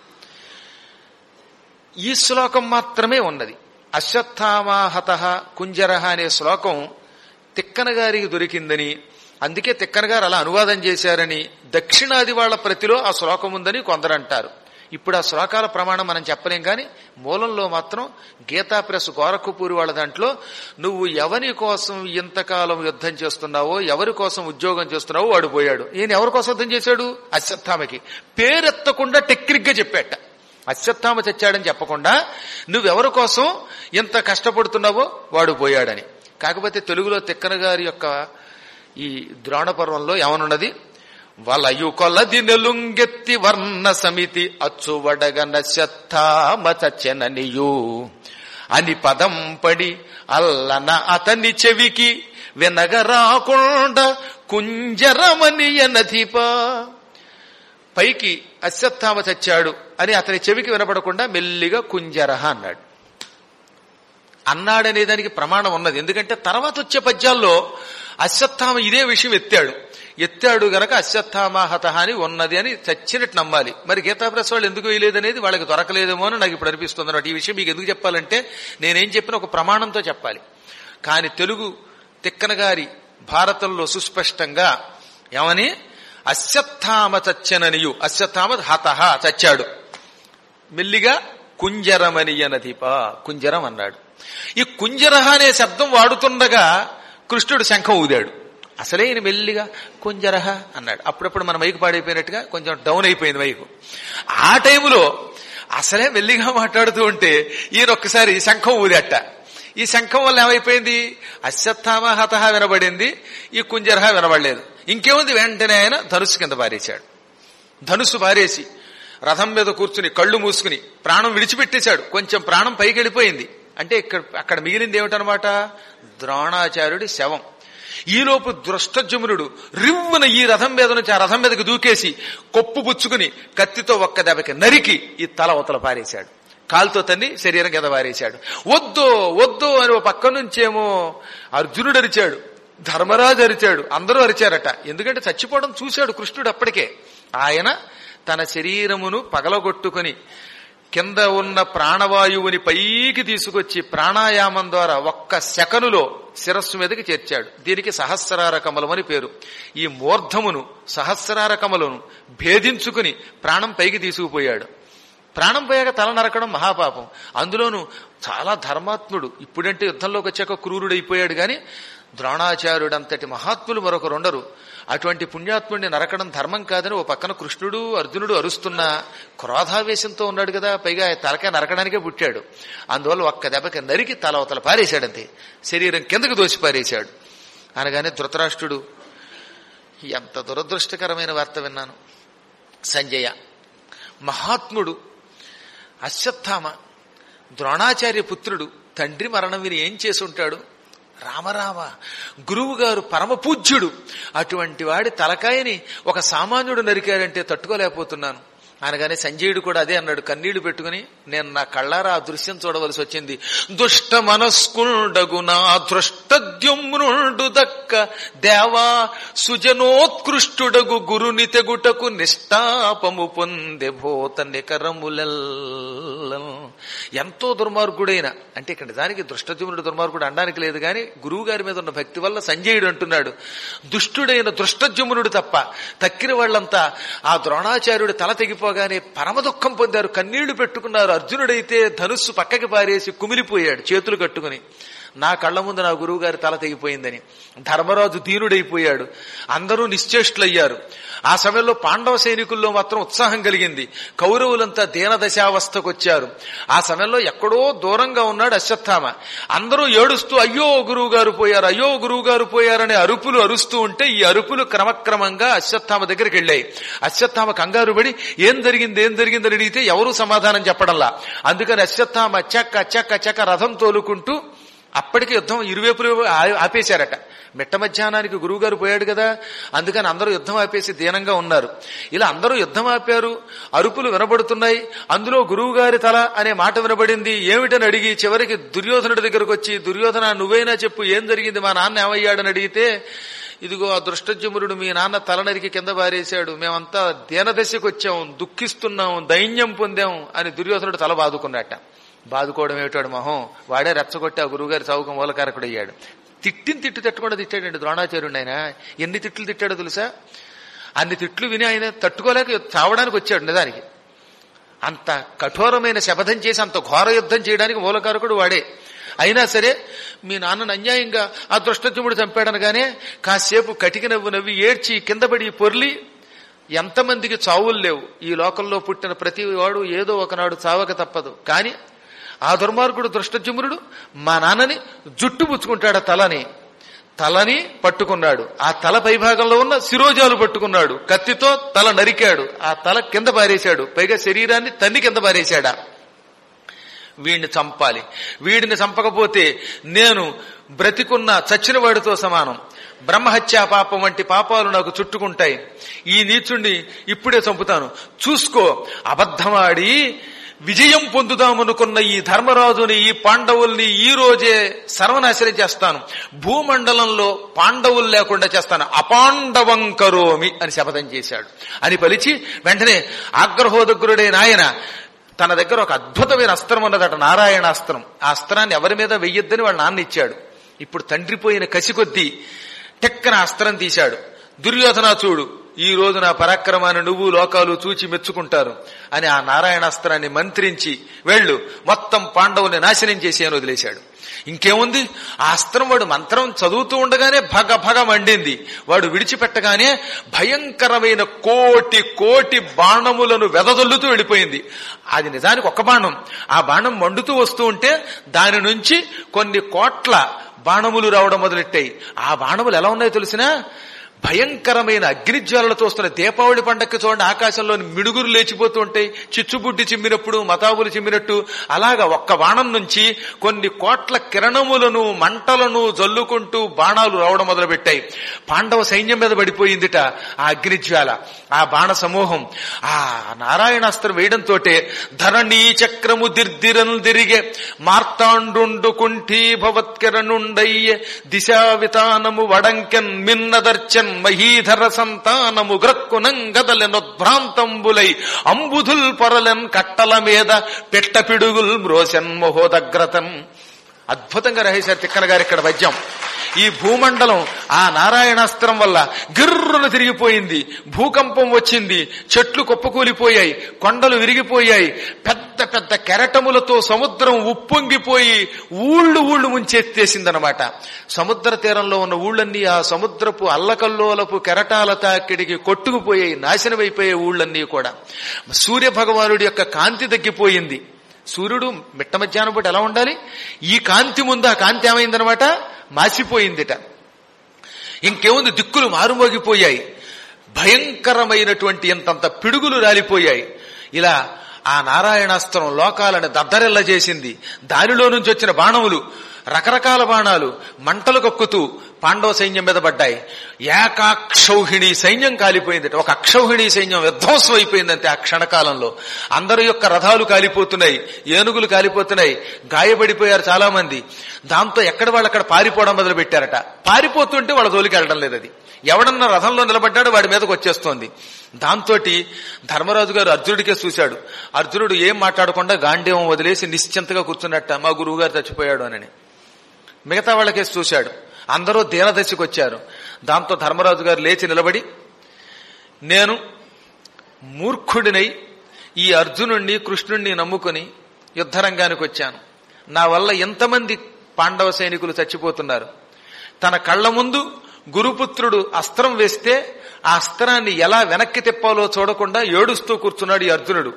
ఈ శ్లోకం మాత్రమే ఉన్నది. అశ్వత్థామహత కుంజరహ అనే శ్లోకం తిక్కన గారికి దొరికిందని, అందుకే తిక్కన గారు అలా అనువాదం చేశారని దక్షిణాది వాళ్ల ప్రతిలో ఆ శ్లోకం ఉందని కొందరు అంటారు. ఇప్పుడు ఆ శ్లోకాల ప్రమాణం మనం చెప్పలేం కానీ మూలంలో మాత్రం గీతా ప్రెస్ గోరఖపూరి వాళ్ళ దాంట్లో నువ్వు ఎవరి కోసం ఇంతకాలం యుద్ధం చేస్తున్నావో, ఎవరి కోసం ఉద్యోగం చేస్తున్నావో వాడు పోయాడు. ఈయన ఎవరి కోసం యుద్ధం చేశాడు? అశ్వత్థామకి. పేరెత్తకుండా టెక్నిక్ గా చెప్పాట. అశ్వత్థామ చచ్చాడని చెప్పకుండా నువ్వెవరి కోసం ఎంత కష్టపడుతున్నావో వాడు పోయాడని. కాకపోతే తెలుగులో తిక్కన గారి యొక్క ఈ ద్రోణ పర్వంలో ఏమనున్నది? వలయు కొలది నెలుంగెత్తి వర్ణ సమితి అచ్చువడగన శత్థామ చచ్చననియు అని పదం పడి అల్లన అతని చెవికి వినగరాకుండా కుంజరమనియనధిప. పైకి అశ్వత్థామ చచ్చాడు అని అతని చెవికి వినపడకుండా మెల్లిగా కుంజరహ అన్నాడు. అన్నాడనే దానికి ప్రమాణం ఉన్నది. ఎందుకంటే తర్వాత వచ్చే పద్యాల్లో అశ్వత్థామ ఇదే విషయం ఎత్తాడు. ఎత్తాడు గనక అశ్వత్థామాహత అని ఉన్నది అని చచ్చినట్టు నమ్మాలి. మరి గీతాప్రెస్ వాళ్ళు ఎందుకు వేయలేదనేది వాళ్ళకి దొరకలేదేమో అని నాకు ఇప్పుడు అనిపిస్తుంది అన్నమాట. ఈ విషయం మీకు ఎందుకు చెప్పాలంటే నేనేం చెప్పిన ఒక ప్రమాణంతో చెప్పాలి. కానీ తెలుగు తిక్కన గారి భారతంలో సుస్పష్టంగా ఏమని అశ్వత్థామ చచ్చననియు, అశ్వత్థామ హతహ చచ్చాడు, మెల్లిగా కుంజరమనియనధిప కుంజరం అన్నాడు. ఈ కుంజరహ అనే శబ్దం వాడుతుండగా కృష్ణుడు శంఖం ఊదాడు. అసలే ఈయన మెల్లిగా కుంజరహ అన్నాడు. అప్పుడప్పుడు మన మైకు పాడైపోయినట్టుగా కొంచెం డౌన్ అయిపోయింది మైకు. ఆ టైంలో అసలే మెల్లిగా మాట్లాడుతూ ఉంటే ఈయన ఒక్కసారి శంఖం ఊదట. ఈ శంఖం వల్ల ఏమైపోయింది, అశ్వత్థామ హతహ వినబడింది, ఈ కుంజరహ వినబడలేదు. ఇంకేముంది, వెంటనే ఆయన ధనుస్సు కింద పారేశాడు. ధనుస్సు పారేసి రథం మీద కూర్చుని కళ్ళు మూసుకుని ప్రాణం విడిచిపెట్టేశాడు. కొంచెం ప్రాణం పైకి వెళ్ళిపోయింది. అంటే ఇక్కడ అక్కడ మిగిలింది ఏమిటనమాట, ద్రోణాచార్యుడి శవం. ఈలోపు దృష్టజుమ్నుడు రివ్వున ఈ రథం మీద నుంచి ఆ రథం మీదకి దూకేసి కొప్పు పుచ్చుకుని కత్తితో ఒక్క దెబ్బకి నరికి ఈ తల అవతల పారేశాడు. కాలుతో తన్ని శరీరం కింద పారేశాడు. వద్దు వద్దు అని ఓ పక్క నుంచేమో అర్జునుడు అరిచాడు, ధర్మరాజు అరిచాడు, అందరూ అరిచారట. ఎందుకంటే చచ్చిపోవడం చూశాడు కృష్ణుడు అప్పటికే. ఆయన తన శరీరమును పగలగొట్టుకుని కింద ఉన్న ప్రాణవాయువుని పైకి తీసుకొచ్చి ప్రాణాయామం ద్వారా ఒక్క సెకనులో శిరస్సు మీదకి చేర్చాడు. దీనికి సహస్రార కమలం అని పేరు. ఈ మూర్ధమును సహస్రార కమలను భేదించుకుని ప్రాణం పైకి తీసుకుపోయాడు. ప్రాణం పోయాక తల నరకడం మహాపాపం. అందులోనూ చాలా ధర్మాత్ముడు. ఇప్పుడంటే యుద్ధంలోకి వచ్చాక క్రూరుడైపోయాడు గాని ద్రోణాచార్యుడు అంతటి మహాత్ములు మరొకరుండరు. అటువంటి పుణ్యాత్ముడిని నరకడం ధర్మం కాదని ఓ పక్కన కృష్ణుడు అర్జునుడు అరుస్తున్నా క్రోధావేశంతో ఉన్నాడు కదా, పైగా తలకాయ నరకడానికే పుట్టాడు. అందువల్ల ఒక్క దెబ్బకి నరికి తల అవతల పారేశాడంతే, శరీరం కిందకు దోసి పారేశాడు. అనగానే ధృతరాష్ట్రుడు, ఎంత దురదృష్టకరమైన వార్త విన్నాను. సంజయ మహాత్ముడు అశ్వత్థామ ద్రోణాచార్య పుత్రుడు, తండ్రి మరణం విని ఏం చేసి ఉంటాడు? రామరామ, గురువు గారు పరమ పూజ్యుడు, అటువంటి వాడి తలకాయని ఒక సామాన్యుడు నరికాడంటే తట్టుకోలేకపోతున్నాను అనగానే సంజయుడు కూడా అదే అన్నాడు. కన్నీళ్లు పెట్టుకుని, నేను నా కళ్ళారా ఆ దృశ్యం చూడవలసి వచ్చింది. దుష్ట మనస్కుండగు నా దృష్టద్యుమ్నుండు దక్క దేవా సుజనోత్కృష్టుడగు గురుని తెగుటకు నిష్టాపము పొందే భూత నికరములెల్ల. ఎంతో దుర్మార్గుడైన, అంటే ఇక్కడ దానికి దృష్టద్యుమ్నుడు దుర్మార్గుడు అనడానికి లేదు గాని గురువు గారి మీద ఉన్న భక్తి వల్ల సంజయుడు అంటున్నాడు, దుష్టుడైన దృష్టద్యుమ్నుడు తప్ప తక్కిన వాళ్ళంతా ఆ ద్రోణాచార్యుడు తల తెగిపో గానే పరమ దుఃఖం పొందారు, కన్నీళ్లు పెట్టుకున్నారు. అర్జునుడైతే ధనుస్సు పక్కకి పారేసి కుమిలిపోయాడు చేతులు కట్టుకుని, నా కళ్ల ముందు నా గురువు గారి తల తెగిపోయిందని. ధర్మరాజు దీనుడైపోయాడు. అందరూ నిశ్చేష్టులయ్యారు. ఆ సమయంలో పాండవ సైనికుల్లో మాత్రం ఉత్సాహం కలిగింది. కౌరవులంతా దీనదశావస్థకు వచ్చారు. ఆ సమయంలో ఎక్కడో దూరంగా ఉన్నాడు అశ్వత్థామ. అందరూ ఏడుస్తూ అయ్యో గురువు గారు పోయారు, అయ్యో గురువు గారు పోయారనే అరుపులు అరుస్తూ ఉంటే ఈ అరుపులు క్రమక్రమంగా అశ్వత్థామ దగ్గరికి వెళ్ళాయి. అశ్వత్థామ కంగారు పడి ఏం జరిగింది ఏం జరిగిందని అడిగితే ఎవరూ సమాధానం చెప్పడంలా. అందుకని అశ్వత్థామ చక్క చక్క చక్క రథం తోలుకుంటూ, అప్పటికి యుద్ధం ఇరువైపులు ఆపేశారట. మిట్ట మధ్యాహ్నానికి గురువుగారు పోయాడు కదా, అందుకని అందరూ యుద్ధం ఆపేసి దీనంగా ఉన్నారు. ఇలా అందరూ యుద్ధం ఆపారు, అరుపులు వినబడుతున్నాయి. అందులో గురువుగారి తల అనే మాట వినబడింది. ఏమిటని అడిగి చివరికి దుర్యోధనుడి దగ్గరకు వచ్చి, దుర్యోధన నువ్వైనా చెప్పు ఏం జరిగింది, మా నాన్న ఏమయ్యాడని అడిగితే, ఇదిగో ఆ దృష్టజుమ్నుడు మీ నాన్న తల నరికి కింద పారేశాడు, మేమంతా దీనదశకు వచ్చాం, దుఃఖిస్తున్నాం, దైన్యం పొందాం అని దుర్యోధనుడు తల బాదుకున్నట్ట. బాదుకోవడం ఏమిటాడు మొహం, వాడే రెచ్చగొట్టి ఆ గురువుగారి చౌక మూలకారకుడు అయ్యాడు. తిట్టిన తిట్టు తిట్టకుండా తిట్టాడండి ద్రోణాచార్యుడు. ఆయన ఎన్ని తిట్లు తిట్టాడో తెలుసా? అన్ని తిట్లు విని ఆయన తట్టుకోలేక చావడానికి వచ్చాడు. నిజానికి అంత కఠోరమైన శపథం చేసి అంత ఘోర యుద్ధం చేయడానికి మూలకారకుడు వాడే. అయినా సరే మీ నాన్నను అన్యాయంగా ఆ దృష్టజుమ్నుడు చంపాడనగానే కాసేపు కటికి నవ్వు నవ్వి ఏడ్చి కింద పడి పొర్లి, ఎంతమందికి చావులు లేవు ఈ లోకంలో పుట్టిన ప్రతి వాడు ఏదో ఒకనాడు చావక తప్పదు. కానీ ఆ దుర్మార్గుడు దృష్టజుమ్నుడు మా నాన్నని జుట్టు పుచ్చుకుంటాడు, తలని తలని పట్టుకున్నాడు. ఆ తల పైభాగంలో ఉన్న శిరోజాలు పట్టుకున్నాడు, కత్తితో తల నరికాడు, ఆ తల కింద పారేశాడు, పైగా శరీరాన్ని తన్ని కింద పారేశాడా. వీడిని చంపాలి, వీడిని చంపకపోతే నేను బ్రతికున్న చచ్చిన వాడితో సమానం, బ్రహ్మహత్యా పాపం వంటి పాపాలు నాకు చుట్టుకుంటాయి, ఈ నీచుణ్ణి ఇప్పుడే చంపుతాను, చూసుకో. అబద్ధమాడి విజయం పొందుదామనుకున్న ఈ ధర్మరాజుని, ఈ పాండవుల్ని ఈ రోజే సర్వనాశనం చేస్తాను, భూమండలంలో పాండవులు లేకుండా చేస్తాను, అపాండవం కరోమి అని శపథం చేశాడు అని పలిచి వెంటనే ఆగ్రహోదగ్రుడైన ఆయన తన దగ్గర ఒక అద్భుతమైన అస్త్రం ఉన్నదట, నారాయణాస్త్రం. ఆ అస్త్రాన్ని ఎవరి మీద వెయ్యొద్దని వాళ్ళ నాన్న ఇచ్చాడు. ఇప్పుడు తండ్రి పోయిన కసి కొద్దీ టెక్కన అస్త్రం తీశాడు. దుర్యోధన చూడు, ఈ రోజు నా పరాక్రమాన్ని నువ్వు లోకాలు చూచి మెచ్చుకుంటారు అని ఆ నారాయణాస్త్రాన్ని మంత్రించి వెళ్ళు మొత్తం పాండవుల్ని నాశనం చేసి అని వదిలేశాడు. ఇంకేముంది, ఆ అస్త్రం వాడు మంత్రం చదువుతూ ఉండగానే భగ భగ మండింది. వాడు విడిచిపెట్టగానే భయంకరమైన కోటి కోటి బాణములను వెదజల్లుతూ వెళ్ళిపోయింది. అది నిజానికి ఒక్క బాణం. ఆ బాణం మండుతూ వస్తూ ఉంటే దాని నుంచి కొన్ని కోట్ల బాణములు రావడం మొదలెట్టాయి. ఆ బాణములు ఎలా ఉన్నాయో తెలిసినా భయంకరమైన అగ్నిజ్వాలలతో వస్తున్న దీపావళి పండక్కి చూడండి, ఆకాశంలోని మిడుగురు లేచిపోతూ ఉంటాయి, చిచ్చుబుడ్డి చిమ్మినప్పుడు మతాబులు చిమ్మినట్టు. అలాగా ఒక్క బాణం నుంచి కొన్ని కోట్ల కిరణములను మంటలను జల్లుకుంటూ బాణాలు రావడం మొదలుపెట్టాయి. పాండవ సైన్యం మీద పడిపోయిందిట ఆ అగ్నిజ్వాల, ఆ బాణ సమూహం. ఆ నారాయణాస్త్రం వేయడంతో ధరణీ చక్రము దిర్దిరను దిరిగే మార్తాండు కుంఠీ భవత్కిరణుండయ్యే దిశా వితానము వడంకెన్ మిన్నదర్చన్ మహీధర సంతానము గ్రక్కునంగదలెనొద్భ్రాంతంబులై అంబుధుల్ పొరలెన్ కట్టల మీద పెట్ట పిడుగుల్ మ్రోసెన్ మహోదగ్రతన్. అద్భుతంగా రహేశారు తిక్కన గారు ఇక్కడ పద్యం. ఈ భూమండలం ఆ నారాయణాస్త్రం వల్ల గిర్రును తిరిగిపోయింది, భూకంపం వచ్చింది, చెట్లు కుప్పకూలిపోయాయి, కొండలు విరిగిపోయాయి, పెద్ద పెద్ద కెరటములతో సముద్రం ఉప్పొంగిపోయి ఊళ్ళు ఊళ్ళు ముంచెత్తేసిందనమాట. సముద్ర తీరంలో ఉన్న ఊళ్ళన్నీ ఆ సముద్రపు అల్లకల్లోలపు కెరటాల తాకిడికి కొట్టుకుపోయాయి, నాశనమైపోయే ఊళ్ళన్నీ కూడా. సూర్య భగవానుడి యొక్క కాంతి తగ్గిపోయింది. సూర్యుడు మిట్ట మధ్యాహ్నం పూట ఎలా ఉండాలి, ఈ కాంతి ముందు ఆ కాంతి ఏమైందనమాట, మాసిపోయిందిట. ఇంకేముంది, దిక్కులు మారుమోగిపోయాయి, భయంకరమైనటువంటి ఇంతంత పిడుగులు రాలిపోయాయి. ఇలా ఆ నారాయణాస్త్రం లోకాలను దద్దరెల్ల చేసింది. దానిలో నుంచి వచ్చిన బాణములు, రకరకాల బాణాలు మంటలు కక్కుతూ పాండవ సైన్యం మీద పడ్డాయి. ఏకాక్షౌహిణి సైన్యం కాలిపోయిందట. ఒక అక్షౌహిణి సైన్యం విధ్వంసం అయిపోయిందంటే ఆ క్షణకాలంలో. అందరి యొక్క రథాలు కాలిపోతున్నాయి, ఏనుగులు కాలిపోతున్నాయి, గాయపడిపోయారు చాలా మంది. దాంతో ఎక్కడ వాళ్ళు అక్కడ పారిపోవడం మొదలు పెట్టారట. పారిపోతుంటే వాళ్ళ జోలికి వెళ్ళడం లేదు. అది ఎవడన్నా రథంలో నిలబడ్డాడు వాడి మీదకి వచ్చేస్తోంది. దాంతో ధర్మరాజు గారు అర్జునుడికే చూశాడు. అర్జునుడు ఏం మాట్లాడకుండా గాంధీవం వదిలేసి నిశ్చింతగా కూర్చున్నట్ట, మా గురువు గారు చచ్చిపోయాడు అని. మిగతా వాళ్ళకేసి చూశాడు. అందరూ దీనదశకు వచ్చారు. దాంతో ధర్మరాజు గారు లేచి నిలబడి, నేను మూర్ఖుడినై ఈ అర్జునుణ్ణి కృష్ణుణ్ణి నమ్ముకుని యుద్ధరంగానికి వచ్చాను. నా వల్ల ఎంతమంది పాండవ సైనికులు చచ్చిపోతున్నారు. తన కళ్ల ముందు గురుపుత్రుడు అస్త్రం వేస్తే ఆ అస్త్రాన్ని ఎలా వెనక్కి తిప్పాలో చూడకుండా ఏడుస్తూ కూర్చున్నాడు ఈ అర్జునుడు.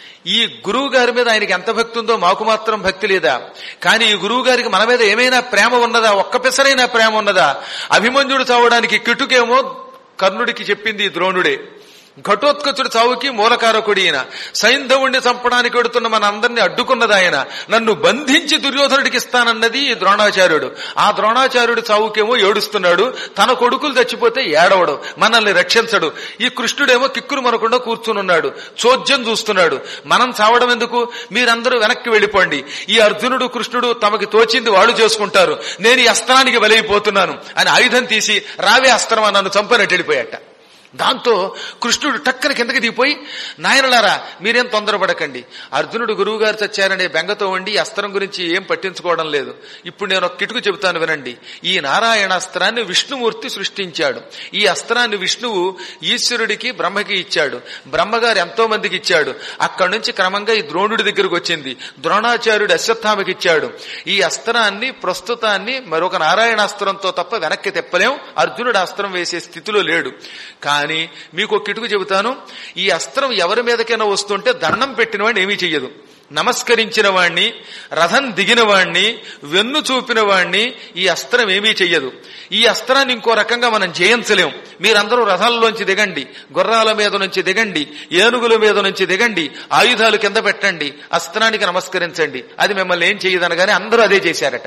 ఈ గురువు గారి మీద ఆయనకి ఎంత భక్తి ఉందో మాకు మాత్రం భక్తి లేదా? కానీ ఈ గురువు గారికి మన మీద ఏమైనా ప్రేమ ఉన్నదా? ఒక్క పిసరైనా ప్రేమ ఉన్నదా? అభిమన్యుడు చావడానికి కిటుకేమో కర్ణుడికి చెప్పింది ద్రోణుడే. ఘటోత్కచుడు చావుకి మూలకారకుడి ఈయన. సైంధవుణ్ణి చంపడానికి వెడుతున్న మన అందరినీ అడ్డుకున్నది ఆయన. నన్ను బంధించి దుర్యోధనుడికి ఇస్తానన్నది ద్రోణాచార్యుడు. ఆ ద్రోణాచార్యుడి చావుకేమో ఏడుస్తున్నాడు. తన కొడుకులు చచ్చిపోతే ఏడవడు, మనల్ని రక్షించడు. ఈ కృష్ణుడేమో కిక్కురు మనకుండా కూర్చునున్నాడు, చోద్యం చూస్తున్నాడు. మనం చావడం ఎందుకు, మీరందరూ వెనక్కి వెళ్ళిపోండి, ఈ అర్జునుడు కృష్ణుడు తమకి తోచింది వాళ్ళు చేసుకుంటారు, నేను ఈ అస్త్రానికి బలైపోతున్నాను అని ఆయుధం తీసి రావే అస్త్రం నన్ను చంపనట్టు వెళ్ళిపోయాట. దాంతో కృష్ణుడు టక్కన కిందకి దిగిపోయి, నాయనలారా మీరేం తొందరపడకండి, అర్జునుడు గురువు గారు చచ్చారనే బెంగతో ఉండి అస్త్రం గురించి ఏం పట్టించుకోవడం లేదు. ఇప్పుడు నేను ఒక కిటుకు చెబుతాను వినండి. ఈ నారాయణాస్త్రాన్ని విష్ణుమూర్తి సృష్టించాడు. ఈ అస్త్రాన్ని విష్ణువు ఈశ్వరుడికి బ్రహ్మకి ఇచ్చాడు. బ్రహ్మగారు ఎంతో మందికి ఇచ్చాడు. అక్కడి నుంచి క్రమంగా ఈ ద్రోణుడి దగ్గరకు వచ్చింది. ద్రోణాచార్యుడు అశ్వత్థామకి ఇచ్చాడు. ఈ అస్త్రాన్ని ప్రస్తుతాన్ని మరొక నారాయణాస్త్రంతో తప్ప వెనక్కి తెప్పలేం. అర్జునుడు అస్త్రం వేసే స్థితిలో లేడు. కానీ మీకు ఒక కిటుకు చెబుతాను. ఈ అస్త్రం ఎవరి మీదకైనా వస్తుంటే దండం పెట్టిన వాడిని ఏమీ చెయ్యదు. నమస్కరించిన వాణ్ణి, రథం దిగిన వాణ్ణి, వెన్ను చూపిన వాణ్ణి ఈ అస్త్రం ఏమీ చెయ్యదు. ఈ అస్త్రాన్ని ఇంకో రకంగా మనం జయించలేం. మీరందరూ రథాల్లోంచి దిగండి, గుర్రాల మీద నుంచి దిగండి, ఏనుగుల మీద నుంచి దిగండి, ఆయుధాలు కింద పెట్టండి, అస్త్రానికి నమస్కరించండి, అది మిమ్మల్ని ఏం చెయ్యదనగానే అందరూ అదే చేశారట.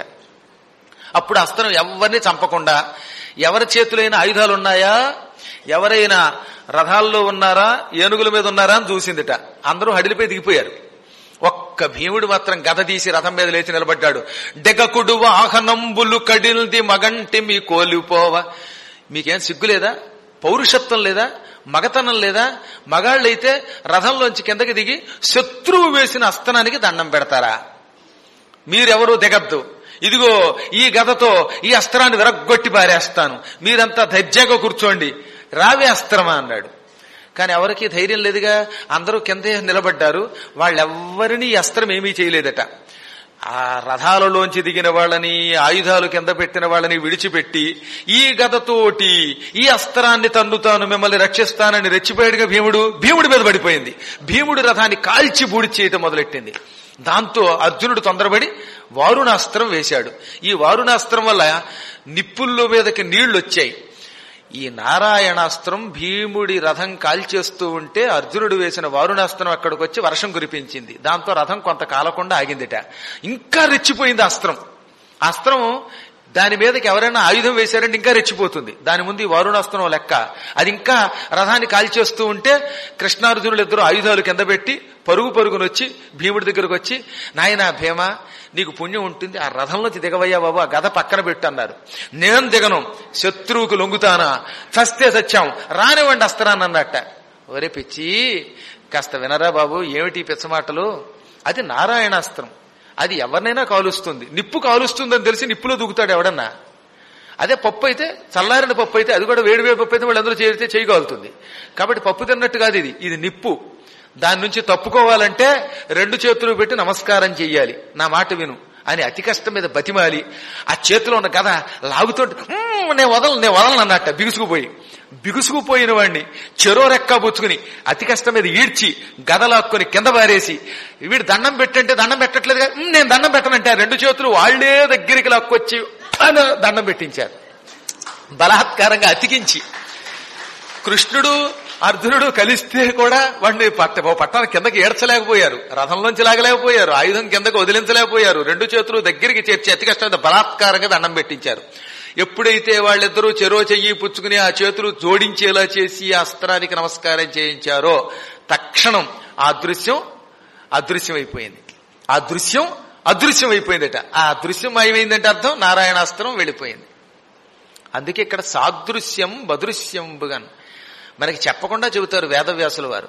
అప్పుడు అస్త్రం ఎవరిని చంపకుండా, ఎవరి చేతులైన ఆయుధాలు ఉన్నాయా, ఎవరైనా రథాల్లో ఉన్నారా, ఏనుగుల మీద ఉన్నారా అని చూసిందిట. అందరూ హడిలిపోయి దిగిపోయారు. ఒక్క భీముడు మాత్రం గద తీసి రథం మీద లేచి నిలబడ్డాడు. డెగకుడు వాహనంబులు కడిల్ది మగంటి మీ కోలిపోవ. మీకేం సిగ్గులేదా? పౌరుషత్వం లేదా? మగతనం లేదా? మగాళ్ళైతే రథంలోంచి కిందకి దిగి శత్రువు వేసిన అస్త్రానికి దండం పెడతారా? మీరెవరూ దిగద్దు. ఇదిగో ఈ గదతో ఈ అస్త్రాన్ని విరగ్గొట్టి పారేస్తాను, మీరంతా ధైర్యంగా కూర్చోండి, రావే అస్త్రమా అన్నాడు. కానీ ఎవరికి ధైర్యం లేదుగా, అందరూ కిందే నిలబడ్డారు. వాళ్ళెవ్వరినీ ఈ అస్త్రం ఏమీ చేయలేదట. ఆ రథాలలోంచి దిగిన వాళ్ళని, ఆయుధాలు కింద పెట్టిన వాళ్ళని విడిచిపెట్టి ఈ గదతోటి ఈ అస్త్రాన్ని తన్నుతాను, మిమ్మల్ని రక్షిస్తానని రెచ్చిపోయాడుగా భీముడు. భీముడి మీద పడిపోయింది. భీముడు రథాన్ని కాల్చి బూడి చేయటం మొదలెట్టింది. దాంతో అర్జునుడు తొందరపడి వారుణాస్త్రం వేశాడు. ఈ వారుణాస్త్రం వల్ల నిప్పుల్లో మీదకి నీళ్లు వచ్చాయి. ఈ నారాయణాస్త్రం భీముడి రథం కాల్చేస్తూ ఉంటే అర్జునుడు వేసిన వారుణాస్త్రం అక్కడికి వచ్చి వర్షం కురిపించింది. దాంతో రథం కొంత కాలకుండా ఆగిందిట. ఇంకా రెచ్చిపోయింది అస్త్రం. అస్త్రం దాని మీదకి ఎవరైనా ఆయుధం వేశారంటే ఇంకా రెచ్చిపోతుంది. దాని ముందు ఈ వారుణాస్త్రం లెక్క. అది ఇంకా రథాన్ని కాల్చేస్తూ ఉంటే కృష్ణార్జునులు ఇద్దరు ఆయుధాలు కింద పెట్టి పరుగు పరుగునొచ్చి భీముడి దగ్గరకు వచ్చి, నాయనా భీమ, నీకు పుణ్యం ఉంటుంది, ఆ రథంలోంచి దిగవయ్యా బాబు, ఆ గద పక్కన పెట్టు అన్నారు. నేను దిగను, శత్రువుకు లొంగుతానా, చస్తే సత్యం, రానివ్వండి అస్త్రాన్ని అన్నట్ట. ఒరే పిచ్చి, కాస్త వినరా బాబు, ఏమిటి పిచ్చమాటలు? అది నారాయణాస్త్రం. అది ఎవరినైనా కాలుస్తుంది. నిప్పు కాలుస్తుందని తెలిసి నిప్పులో దూకుతాడు ఎవడన్నా. అదే పప్పు అయితే, చల్లారిన పప్పు అయితే, అది కూడా వేడి వేడి పప్పు అయితే వాళ్ళందరూ చేరితే చేయగలుగుతుంది. కాబట్టి పప్పు తిన్నట్టు కాదు ఇది. ఇది నిప్పు. దాని నుంచి తప్పుకోవాలంటే రెండు చేతులు పెట్టి నమస్కారం చెయ్యాలి, నా మాట విను అని అతి కష్టం మీద బతిమాలి ఆ చేతిలో ఉన్న గద లాగుతుంటే నేను వదలను నేను వదలను అన్నట్ట బిగుసుకుపోయి బిగుసుకుపోయిన వాడిని చెరో రెక్క పుచ్చుకుని అతి కష్టం మీద ఈడ్చి గద లాక్కుని కింద పారేసి, వీడు దండం పెట్టంటే దండం పెట్టట్లేదు, నేను దండం పెట్టనంటే రెండు చేతులు వాళ్లే దగ్గరికి లాక్కొచ్చి దండం పెట్టించారు. బలాత్కారంగా అతికించి. కృష్ణుడు అర్జునుడు కలిస్తే కూడా వాడిని పట్ట పట్టాన్ని కిందకి ఏడ్చలేకపోయారు, రథంలోంచి లాగలేకపోయారు, ఆయుధం కిందకి వదిలించలేకపోయారు. రెండు చేతులు దగ్గరికి చేర్చి అతి కష్టం బలాత్కారంగా దండం పెట్టించారు. ఎప్పుడైతే వాళ్ళిద్దరూ చెరో చెయ్యి పుచ్చుకుని ఆ చేతులు జోడించేలా చేసి ఆ అస్త్రానికి నమస్కారం చేయించారో తక్షణం ఆ దృశ్యం అదృశ్యం అయిపోయింది. ఆ దృశ్యం అదృశ్యం అయిపోయిందట. ఆ దృశ్యం ఏమైందంటే అర్థం నారాయణాస్త్రం వెళ్ళిపోయింది. అందుకే ఇక్కడ సాదృశ్యం బదృశ్యం బుగన్ మనకి చెప్పకుండా చెబుతారు వేదవ్యాసుల వారు.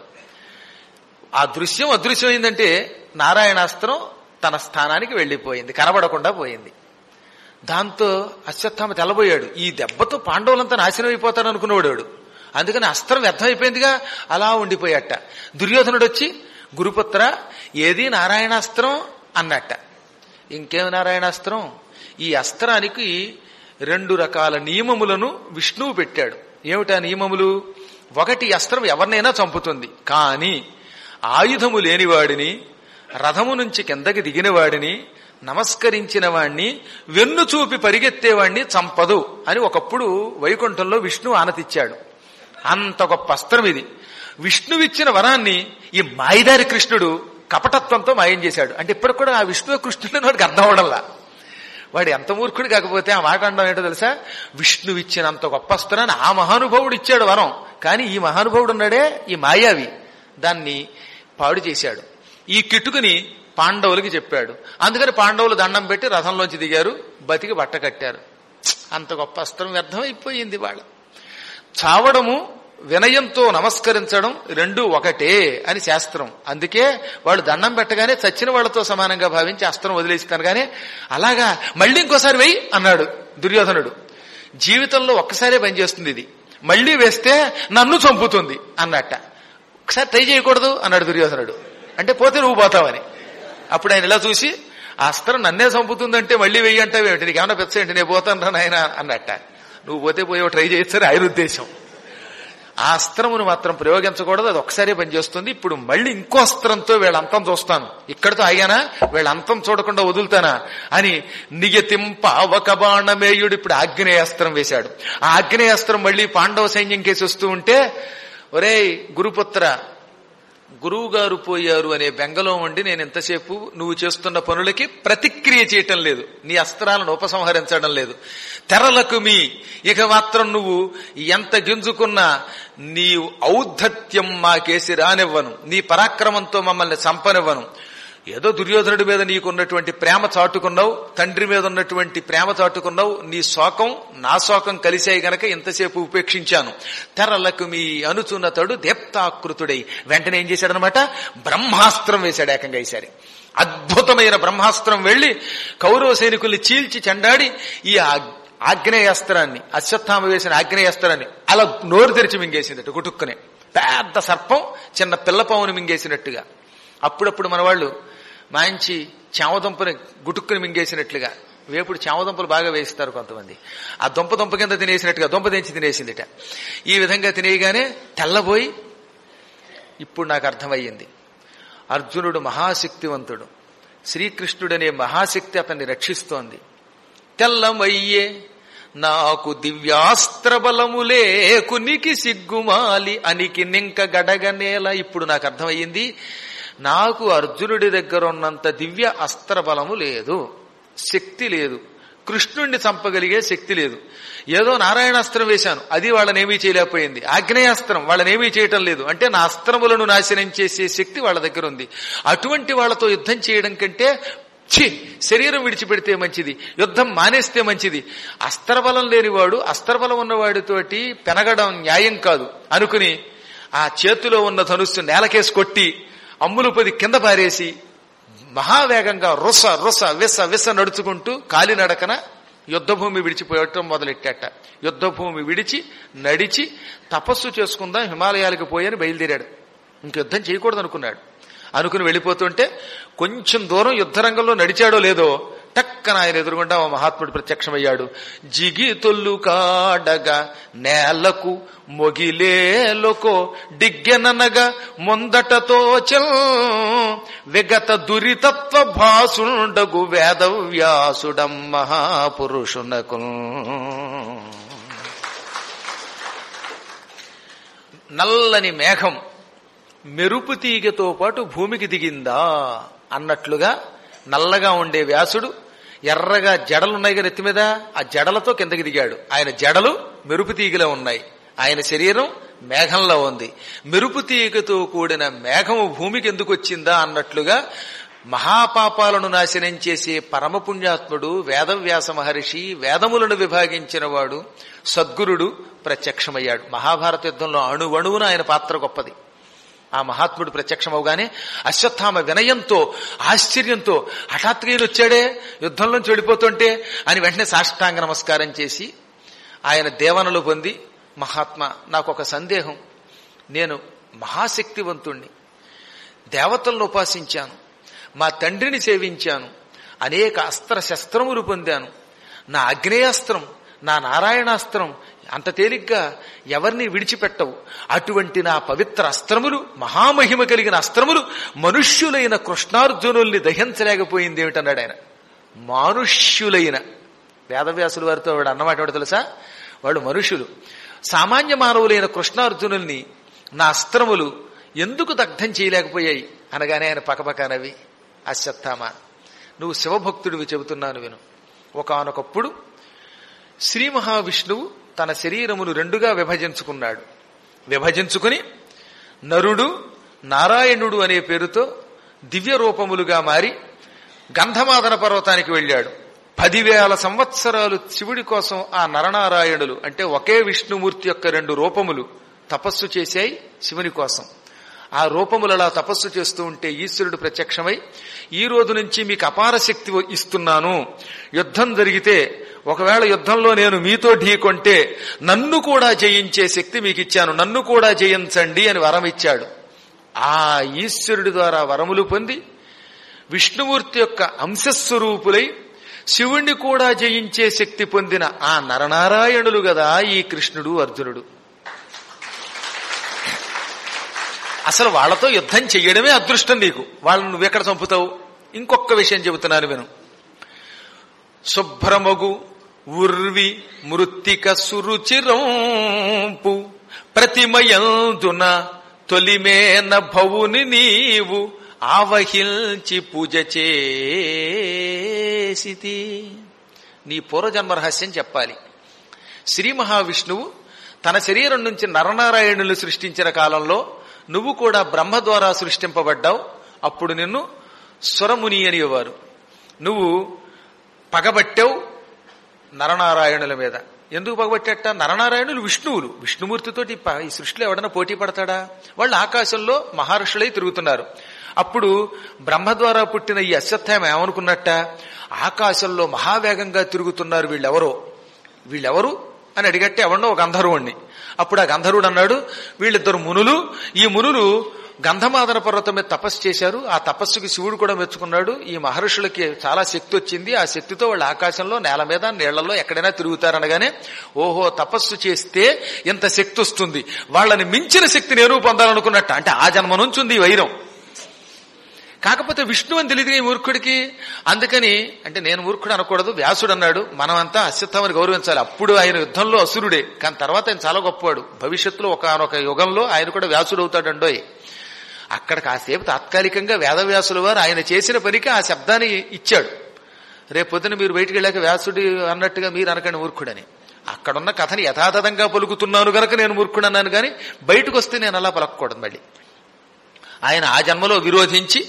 ఆ దృశ్యం అదృశ్యమైందంటే నారాయణాస్త్రం తన స్థానానికి వెళ్లిపోయింది, కనబడకుండా పోయింది. దాంతో అశ్వత్థామ తెల్లబోయాడు. ఈ దెబ్బతో పాండవులంతా నాశనం అయిపోతారు అనుకునేవాడు. అందుకని అస్త్రం వ్యర్థమైపోయిందిగా, అలా ఉండిపోయాట. దుర్యోధనుడు వచ్చి, గురుపుత్ర ఏది నారాయణాస్త్రం అన్నట్ట. ఇంకేం నారాయణాస్త్రం? ఈ అస్త్రానికి రెండు రకాల నియమములను విష్ణువు పెట్టాడు. ఏమిటా నియమములు? ఒకటి, అస్త్రం ఎవరినైనా చంపుతుంది, కానీ ఆయుధము లేనివాడిని, రథము నుంచి కిందకి దిగిన వాడిని, నమస్కరించిన వాణ్ణి, వెన్ను చూపి పరిగెత్తేవాణ్ణి చంపదు అని ఒకప్పుడు వైకుంఠంలో విష్ణువు ఆనతిచ్చాడు. అంత గొప్ప అస్త్రం ఇది. విష్ణువిచ్చిన వరాన్ని ఈ మాయదారి కృష్ణుడు కపటత్వంతో మాయం చేశాడు. అంటే ఇప్పటికి కూడా ఆ విష్ణువు కృష్ణుడు వాడికి అర్థం అవడంలా. వాడు ఎంత మూర్ఖుడు కాకపోతే ఆ మాట అనడం ఏంటో తెలుసా? విష్ణువు ఇచ్చినంత గొప్ప అస్త్రాన్ని ఆ మహానుభావుడు ఇచ్చాడు వరం, కానీ ఈ మహానుభావుడు ఉన్నాడే ఈ మాయావి దాన్ని పాడు చేశాడు. ఈ కిటుకుని పాండవులకి చెప్పాడు. అందుకని పాండవులు దండం పెట్టి రథంలోంచి దిగారు, బతికి బట్ట కట్టారు. అంత గొప్ప అస్త్రం వ్యర్థమైపోయింది. వాళ్ళ చావడము వినయంతో నమస్కరించడం రెండు ఒకటే అని శాస్త్రం. అందుకే వాళ్ళు దండం పెట్టగానే చచ్చిన వాళ్లతో సమానంగా భావించి అస్త్రం వదిలేస్తాను. కానీ అలాగా మళ్ళీ ఇంకోసారి వెయ్యి అన్నాడు దుర్యోధనుడు. జీవితంలో ఒక్కసారే పనిచేస్తుంది ఇది, మళ్లీ వేస్తే నన్ను చంపుతుంది అన్నట్ట. ఒకసారి ట్రై చేయకూడదు అన్నాడు దుర్యోధనుడు. అంటే పోతే నువ్వు పోతావని. అప్పుడు ఆయన ఇలా చూసి, ఆ అస్త్రం నన్నే చంపుతుందంటే మళ్లీ వెయ్యి అంటావు ఏమిటి, నీకు ఏమన్నా పెద్ద ఏంటి, నేను పోతాను రా నాయన అన్నట్ట. నువ్వు పోతే పోయే ట్రై చేస్తారు ఆయన ఉద్దేశం. ఆ అస్త్రమును మాత్రం ప్రయోగించకూడదు, అది ఒకసారి పనిచేస్తుంది. ఇప్పుడు మళ్ళీ ఇంకో అస్త్రంతో వీళ్ళ అంతం చూస్తాను, ఇక్కడితో ఆగానా వీళ్ళ అంతం చూడకుండా వదులుతానా అని నియతింప అవక బాణమేయుడు ఇప్పుడు ఆగ్నేయాస్త్రం వేశాడు. ఆ ఆగ్నేయాస్త్రం మళ్లీ పాండవ సైన్యం కేసి వస్తూ ఉంటే, ఒరేయ్ గురుపుత్ర, గురువు గారు పోయారు అనే బెంగలో ఉండి నేను ఎంతసేపు నువ్వు చేస్తున్న పనులకి ప్రతిక్రియ చేయటం లేదు, నీ అస్త్రాలను ఉపసంహరించడం లేదు. తెరలకు మీ ఇక మాత్రం నువ్వు ఎంత గింజుకున్నా నీ ఔద్ధత్యం మాకేసి రానివ్వను, నీ పరాక్రమంతో మమ్మల్ని చంపనివ్వను. ఏదో దుర్యోధనుడి మీద నీకున్నటువంటి ప్రేమ చాటుకున్నావు, తండ్రి మీద ఉన్నటువంటి ప్రేమ చాటుకున్నావు, నీ శోకం నా శోకం కలిసాయి గనక ఇంతసేపు ఉపేక్షించాను. తెరలకు మీ అనుచున్నతడు దీప్తాకృతుడై వెంటనే ఏం చేశాడనమాట, బ్రహ్మాస్త్రం వేశాడు ఏకంగా. ఈసారి అద్భుతమైన బ్రహ్మాస్త్రం వెళ్లి కౌరవ సైనికుల్ని చీల్చి చెండాడి ఈ ఆగ్నేయాస్త్రాన్ని, అశ్వత్థామ వేసిన ఆగ్నేయాస్త్రాన్ని అలా నోరు తెరిచి మింగేసిందట గుటుక్కునే. పెద్ద సర్పం చిన్న పిల్లపావుని మింగేసినట్టుగా. అప్పుడప్పుడు మన వాళ్ళు మంచి చామదుంపని గుటుక్కుని మింగేసినట్లుగా, వేపుడు చామదుంపలు బాగా వేయిస్తారు కొంతమంది, ఆ దుంప దుంప కింద తినేసినట్టుగా దుంప తెంచి తినేసిందిట. ఈ విధంగా తినేయగానే తెల్లబోయి, ఇప్పుడు నాకు అర్థమయ్యింది, అర్జునుడు మహాశక్తివంతుడు, శ్రీకృష్ణుడనే మహాశక్తి అతన్ని రక్షిస్తోంది. తెల్లమయ్యే నాకు దివ్యాస్త్ర బలములే కునికి సిగ్గుమాలి అనికి నింక గడగనేల. ఇప్పుడు నాకు అర్థమయ్యింది, నాకు అర్జునుడి దగ్గర ఉన్నంత దివ్య అస్త్ర బలము లేదు, శక్తి లేదు, కృష్ణుణ్ణి చంపగలిగే శక్తి లేదు. ఏదో నారాయణాస్త్రం వేశాను, అది వాళ్ళనేమీ చేయలేకపోయింది. ఆగ్నేయాస్త్రం వాళ్ళనేమీ చేయటం లేదు. అంటే నా అస్త్రములను నాశనం చేసే శక్తి వాళ్ళ దగ్గర ఉంది. అటువంటి వాళ్ళతో యుద్ధం చేయడం కంటే ఛీ శరీరం విడిచిపెడితే మంచిది, యుద్ధం మానేస్తే మంచిది. అస్త్రబలం లేనివాడు అస్త్రబలం ఉన్నవాడితోటి పెనగడం న్యాయం కాదు అనుకుని ఆ చేతిలో ఉన్న ధనుస్సు నేలకేసి కొట్టి అమ్ములు పది కింద పారేసి మహావేగంగా రుస రుస విస విస నడుచుకుంటూ కాలినడకన యుద్ధభూమి విడిచిపోయటం మొదలెట్టాట. యుద్ధభూమి విడిచి నడిచి తపస్సు చేసుకుందాం హిమాలయాలకు పోయని బయలుదేరాడు. ఇంక యుద్ధం చేయకూడదు అనుకున్నాడు. అనుకుని వెళ్ళిపోతుంటే కొంచెం దూరం యుద్ధరంగంలో నడిచాడో లేదో టక్కన ఆయన ఎదురుగుండా ఓ మహాత్ముడు ప్రత్యక్షమయ్యాడు. జిగి తొల్లు కాడగా నేలకు మొగిలేలొకో డిగ్గెననగా ముందటతో చల్ విగత దురితత్వ భాసుండగు వేదవ్యాసుడం మహాపురుషునకు. నల్లని మేఘం మెరుపు తీగతో పాటు భూమికి దిగిందా అన్నట్లుగా నల్లగా ఉండే వ్యాసుడు ఎర్రగా జడలున్నాయి కదా నెత్తి మీద, ఆ జడలతో కిందకి దిగాడు. ఆయన జడలు మెరుపు తీగలో ఉన్నాయి, ఆయన శరీరం మేఘంలో ఉంది. మెరుపు తీగతో కూడిన మేఘము భూమికి ఎందుకు వచ్చిందా అన్నట్లుగా మహాపాపాలను నాశనం చేసే పరమపుణ్యాత్ముడు వేదవ్యాస మహర్షి, వేదములను విభాగించిన వాడు సద్గురుడు ప్రత్యక్షమయ్యాడు. మహాభారత యుద్ధంలో అణువణువున ఆయన పాత్ర గొప్పది. ఆ మహాత్ముడు ప్రత్యక్షమవగానే అశ్వత్థామ వినయంతో ఆశ్చర్యంతో హఠాత్తుగా ఈయన వచ్చాడే యుద్ధంలోంచి వెళ్ళిపోతుంటే అని వెంటనే సాష్టాంగ నమస్కారం చేసి ఆయన దేవనలు పొంది, మహాత్మా నాకు ఒక సందేహం, నేను మహాశక్తివంతుణ్ణి, దేవతలను ఉపాసించాను, మా తండ్రిని సేవించాను, అనేక అస్త్ర శస్త్రములు పొందాను, నా అగ్నేయాస్త్రం నా నారాయణాస్త్రం అంత తేలిగ్గా ఎవరిని విడిచిపెట్టవు. అటువంటి నా పవిత్ర అస్త్రములు, మహామహిమ కలిగిన అస్త్రములు మనుష్యులైన కృష్ణార్జునుల్ని దహించలేకపోయింది ఏమిటన్నాడు ఆయన. మానుష్యులైన వేదవ్యాసుల వారితో వాడు అన్నమాట వాడు తెలుసా, వాళ్ళు మనుషులు, సామాన్య మానవులైన కృష్ణార్జునుల్ని నా అస్త్రములు ఎందుకు దగ్ధం చేయలేకపోయాయి అనగానే ఆయన పకపకనవి, అశ్వత్థామ నువ్వు శివభక్తుడివి చెబుతున్నాను విను. ఒకానొకప్పుడు శ్రీ మహావిష్ణువు తన శరీరమును రెండుగా విభజించుకున్నాడు. విభజించుకుని నరుడు నారాయణుడు అనే పేరుతో దివ్య రూపములుగా మారి గంధమాదన పర్వతానికి వెళ్ళాడు. పదివేల సంవత్సరాలు శివుడి కోసం ఆ నరనారాయణులు అంటే ఒకే విష్ణుమూర్తి యొక్క రెండు రూపములు తపస్సు చేశాయి శివుని కోసం. ఆ రూపములలా తపస్సు చేస్తూ ఉంటే ఈశ్వరుడు ప్రత్యక్షమై, ఈ రోజు నుంచి మీకు అపార శక్తి ఇస్తున్నాను, యుద్ధం జరిగితే ఒకవేళ యుద్ధంలో నేను మీతో ఢీకొంటే నన్ను కూడా జయించే శక్తి మీకు ఇచ్చాను, నన్ను కూడా జయించండి అని వరం ఇచ్చాడు. ఆ ఈశ్వరుడి ద్వారా వరములు పొంది విష్ణుమూర్తి యొక్క అంశస్వరూపులై శివుణ్ణి కూడా జయించే శక్తి పొందిన ఆ నరనారాయణులు గదా ఈ కృష్ణుడు అర్జునుడు. అసలు వాళ్లతో యుద్ధం చెయ్యడమే అదృష్టం నీకు, వాళ్ళని నువ్వెక్కడ చంపుతావు. ఇంకొక విషయం చెబుతున్నాను విను. శుభ్రమగు ఉర్వి మృత్తిక సురుచిరంపు ప్రతిమయందున తొలిమేన భవుని నీవు ఆవహిల్చి పూజ చేసితి. నీ పూర్వజన్మ రహస్యం చెప్పాలి. శ్రీ మహావిష్ణువు తన శరీరం నుంచి నరనారాయణులు సృష్టించిన కాలంలో నువ్వు కూడా బ్రహ్మ ద్వారా సృష్టింపబడ్డావు. అప్పుడు నిన్ను సురముని అనేవారు. నువ్వు పగబట్టావు నరనారాయణుల మీద. ఎందుకు పగబట్టేట? నరనారాయణులు విష్ణువులు. విష్ణుమూర్తితోటి ఈ సృష్టిలో ఎవడన్నా పోటీ పడతాడా? వాళ్ళు ఆకాశంలో మహర్షులై తిరుగుతున్నారు. అప్పుడు బ్రహ్మ ద్వారా పుట్టిన ఈ అశ్వత్థామ ఏమనుకున్నట్ట, ఆకాశంలో మహావేగంగా తిరుగుతున్నారు వీళ్ళెవరో వీళ్ళెవరు అని అడిగట్టే ఎవడో ఒక గంధర్వుణ్ణి. అప్పుడు ఆ గంధర్వుడు అన్నాడు, వీళ్ళిద్దరు మునులు. ఈ మునులు గంధమాదన పర్వతం మీద తపస్సు చేశారు. ఆ తపస్సుకి శివుడు కూడా మెచ్చుకున్నాడు. ఈ మహర్షులకి చాలా శక్తి వచ్చింది. ఆ శక్తితో వాళ్ళు ఆకాశంలో, నేల మీద, నీళ్లలో ఎక్కడైనా తిరుగుతారనగానే, ఓహో తపస్సు చేస్తే ఇంత శక్తి వస్తుంది, వాళ్ళని మించిన శక్తి నేను పొందాలనుకున్నట్ట. అంటే ఆ జన్మ నుంచి ఉంది ఈ వైరం. కాకపోతే విష్ణు అని తెలియదు ఈ మూర్ఖుడికి. అందుకని అంటే నేను మూర్ఖుడు అనకూడదు, వ్యాసుడు అన్నాడు, మనమంతా అశ్వత్థామని గౌరవించాలి. అప్పుడు ఆయన యుద్ధంలో అసురుడే, కానీ తర్వాత ఆయన చాలా గొప్పవాడు. భవిష్యత్తులో ఒకనొక యుగంలో ఆయన కూడా వ్యాసుడు అవుతాడండోయ్. అక్కడ కాసేపు తాత్కాలికంగా వేదవ్యాసుల వారు ఆయన చేసిన పనికి ఆ శబ్దాన్ని ఇచ్చాడు. రేపొద్దున మీరు బయటికి వెళ్ళాక వ్యాసుడి అన్నట్టుగా మీరు అనకండి మూర్ఖుడని. అక్కడున్న కథని యథాతథంగా పలుకుతున్నాను గనక నేను మూర్ఖుడు అన్నాను, కానీ బయటకు వస్తే నేను అలా పలకూడదు. మళ్ళీ ఆయన ఆ జన్మలో విరోధించి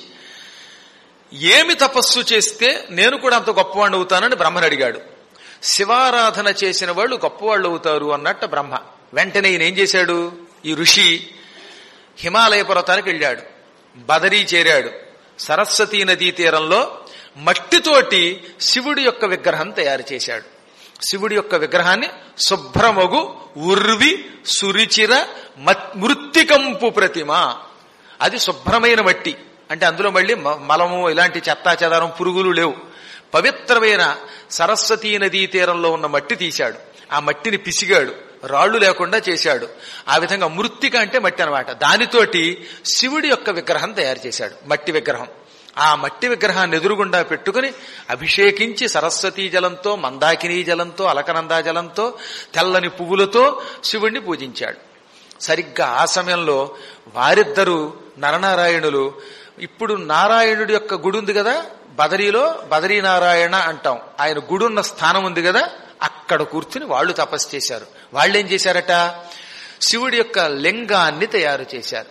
ఏమి తపస్సు చేస్తే నేను కూడా అంత గొప్పవాణ్ణి అవుతానని బ్రహ్మని అడిగాడు. శివారాధన చేసిన వాళ్ళు గొప్పవాళ్ళు అవుతారు అన్నట్టు బ్రహ్మ. వెంటనే ఈయన ఏం చేశాడు, ఈ ఋషి హిమాలయ పర్వతానికి వెళ్ళాడు, బదరీ చేరాడు. సరస్వతీ నదీ తీరంలో మట్టితోటి శివుడి యొక్క విగ్రహం తయారు చేశాడు. శివుడి యొక్క విగ్రహాన్ని శుభ్రమగు ఉర్వి సురిచిర మృత్తికంపు ప్రతిమ. అది శుభ్రమైన మట్టి, అంటే అందులో మళ్ళీ మలము ఇలాంటి చెత్తా చెదారం పురుగులు లేవు. పవిత్రమైన సరస్వతీ నదీ తీరంలో ఉన్న మట్టి తీశాడు. ఆ మట్టిని పిసిగాడు, రాళ్లు లేకుండా చేశాడు. ఆ విధంగా మృత్తిక అంటే మట్టి అనమాట. దానితోటి శివుడి యొక్క విగ్రహం తయారు చేశాడు, మట్టి విగ్రహం. ఆ మట్టి విగ్రహాన్ని ఎదురుగుండా పెట్టుకుని అభిషేకించి సరస్వతీ జలంతో, మందాకినీ జలంతో, అలకనందా జలంతో, తెల్లని పువ్వులతో శివుణ్ణి పూజించాడు. సరిగ్గా ఆ సమయంలో వారిద్దరూ నరనారాయణులు, ఇప్పుడు నారాయణుడి యొక్క గుడి ఉంది కదా బదరీలో, బదరీ నారాయణ అంటాం, ఆయన గుడున్న స్థానం ఉంది కదా, అక్కడ కూర్చుని వాళ్ళు తపస్సు చేశారు. వాళ్ళేం చేశారట, శివుడి యొక్క లింగాన్ని తయారు చేశారు.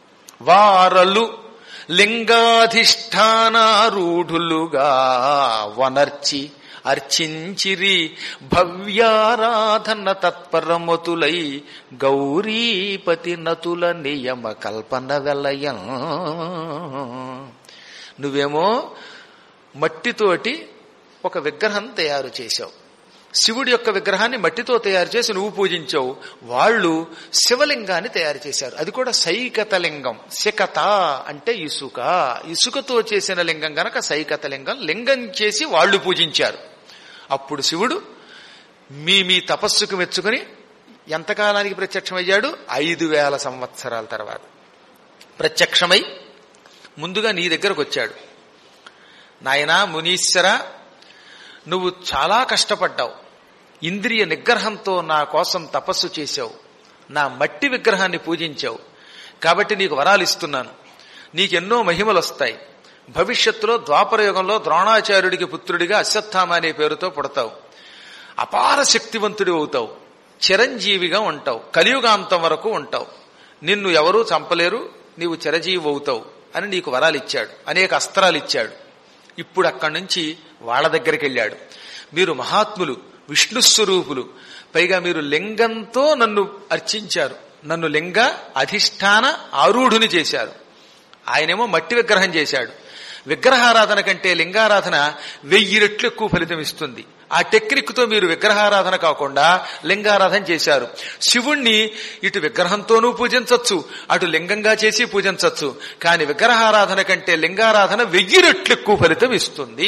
వారలు లింగాధిష్టానారూఢులుగా వనర్చి అర్చించిరి భవ్యారాధన తత్పరమతులై గౌరీపతి నతుల నియమ కల్పన వెలయం. నువ్వేమో మట్టితోటి ఒక విగ్రహం తయారు చేశావు, శివుడి యొక్క విగ్రహాన్ని మట్టితో తయారు చేసి నువ్వు పూజించావు. వాళ్ళు శివలింగాన్ని తయారు చేశారు. అది కూడా సైకత లింగం. శికత అంటే ఇసుక, ఇసుకతో చేసిన లింగం గనక సైకత లింగం. లింగం చేసి వాళ్ళు పూజించారు. అప్పుడు శివుడు మీ మీ తపస్సుకు మెచ్చుకుని ఎంతకాలానికి ప్రత్యక్షమయ్యాడు? ఐదు వేల సంవత్సరాల తర్వాత ప్రత్యక్షమై ముందుగా నీ దగ్గరకు వచ్చాడు. నాయనా మునీశ్వర, నువ్వు చాలా కష్టపడ్డావు, ఇంద్రియ నిగ్రహంతో నా కోసం తపస్సు చేశావు, నా మట్టి విగ్రహాన్ని పూజించావు, కాబట్టి నీకు వరాలు ఇస్తున్నాను. నీకెన్నో మహిమలు వస్తాయి. భవిష్యత్తులో ద్వాపర యుగంలో ద్రోణాచార్యుడికి పుత్రుడిగా అశ్వత్థామ అనే పేరుతో పుడతావు. అపార శక్తివంతుడి అవుతావు, చిరంజీవిగా ఉంటావు, కలియుగాంతం వరకు ఉంటావు, నిన్ను ఎవరూ చంపలేరు, నీవు చిరజీవి అవుతావు అని నీకు వరాలు ఇచ్చాడు, అనేక అస్త్రాలు ఇచ్చాడు. ఇప్పుడు అక్కడి నుంచి వాళ్ళ దగ్గరికి వెళ్ళాడు. మీరు మహాత్ములు, విష్ణు స్వరూపులు, పైగా మీరు లింగంతో నన్ను అర్చించారు, నన్ను లింగ అధిష్టాన ఆరూఢుని చేశారు. ఆయనేమో మట్టి విగ్రహం చేశాడు. విగ్రహారాధన కంటే లింగారాధన వెయ్యి రెట్లు ఎక్కువ ఫలితం ఇస్తుంది. ఆ టెక్నిక్ తో మీరు విగ్రహారాధన కాకుండా లింగారాధన చేశారు. శివుణ్ణి ఇటు విగ్రహంతోనూ పూజించవచ్చు, అటు లింగంగా చేసి పూజించవచ్చు. కానీ విగ్రహారాధన కంటే లింగారాధన వెయ్యి రెట్లు ఎక్కువ ఫలితం ఇస్తుంది.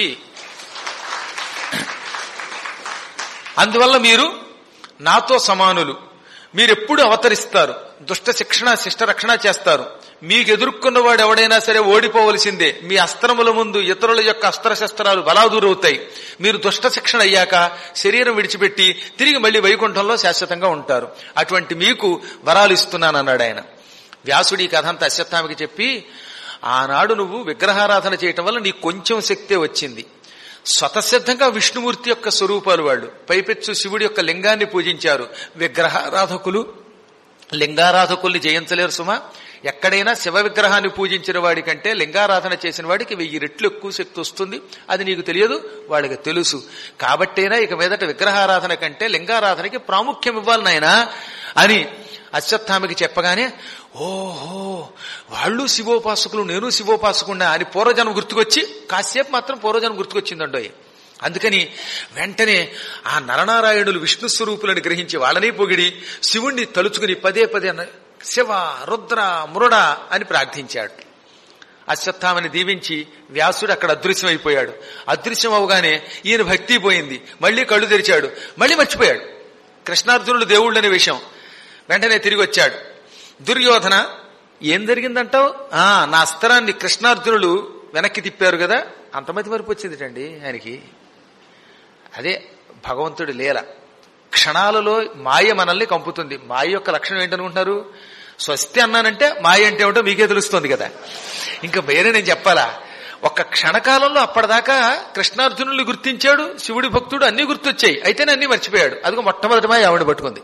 అందువల్ల మీరు నాతో సమానులు. మీరెప్పుడు అవతరిస్తారు, దుష్ట శిక్షణ శిష్ట రక్షణ చేస్తారు. మీకు ఎదుర్కొన్నవాడు ఎవడైనా సరే ఓడిపోవలసిందే. మీ అస్త్రముల ముందు ఇతరుల యొక్క అస్త్రశస్త్రాలు బలాదూరవుతాయి. మీరు దుష్ట శిక్షణ అయ్యాక శరీరం విడిచిపెట్టి తిరిగి మళ్లీ వైకుంఠంలో శాశ్వతంగా ఉంటారు. అటువంటి మీకు వరాలు ఇస్తున్నానన్నాడు ఆయన. వ్యాసుడి ఈ కథ అంతా అశ్వత్థామకి చెప్పి, ఆనాడు నువ్వు విగ్రహారాధన చేయటం వల్ల నీకు కొంచెం శక్తే వచ్చింది. స్వతసిద్ధంగా విష్ణుమూర్తి యొక్క స్వరూపాలు వాళ్ళు. పైపెచ్చు శివుడి యొక్క లింగాన్ని పూజించారు. విగ్రహారాధకులు లింగారాధకుల్ని జయించలేరు సుమా. ఎక్కడైనా శివ విగ్రహాన్ని పూజించిన వాడి కంటే లింగారాధన చేసిన వాడికి వెయ్యి రెట్లు ఎక్కువ శక్తి వస్తుంది. అది నీకు తెలియదు, వాళ్ళకి తెలుసు. కాబట్టేనా ఇక మీదట విగ్రహారాధన కంటే లింగారాధనకి ప్రాముఖ్యం ఇవ్వాలి నాయనా అని అశ్వత్థామకి చెప్పగానే, ఓహో వాళ్ళు శివోపాసకులు, నేను శివోపాసకున్నా అని పూర్వజన్మ గుర్తుకొచ్చి, కాసేపు మాత్రం పూర్వజన్మ గుర్తుకొచ్చిందండోయ్. అందుకని వెంటనే ఆ నరనారాయణులు విష్ణు స్వరూపులను గ్రహించి వాళ్ళని పొగిడి శివుణ్ణి తలుచుకుని పదే పదే శివ రుద్ర మురుడ అని ప్రార్థించాడు. అశ్వత్థామని దీవించి వ్యాసుడు అక్కడ అదృశ్యమైపోయాడు. అదృశ్యం అవగానే ఈయన భక్తి పోయింది. మళ్లీ కళ్ళు తెరిచాడు, మళ్లీ మర్చిపోయాడు కృష్ణార్జునుడు దేవుళ్ళనే విషయం. వెంటనే తిరిగి వచ్చాడు. దుర్యోధన ఏం జరిగిందంటావు? ఆ నా అస్త్రాన్ని కృష్ణార్జునులు వెనక్కి తిప్పారు కదా, అంతమతి మరిపి వచ్చిందిటండి ఆయనకి. అదే భగవంతుడి లీల. క్షణాలలో మాయ మనల్ని కంపుతుంది. మాయ యొక్క లక్షణం ఏంటనుకుంటున్నారు? స్వస్తి అన్నానంటే మాయ అంటే ఏమిటో మీకే తెలుస్తుంది కదా, ఇంకా వేరే నేను చెప్పాలా? ఒక్క క్షణకాలంలో అప్పటిదాకా కృష్ణార్జునుల్ని గుర్తించాడు, శివుడి భక్తుడు, అన్ని గుర్తొచ్చాయి. అయితేనే అన్ని మర్చిపోయాడు. అదిగో మొట్టమొదటి మాయ ఆవిడ పట్టుకుంది.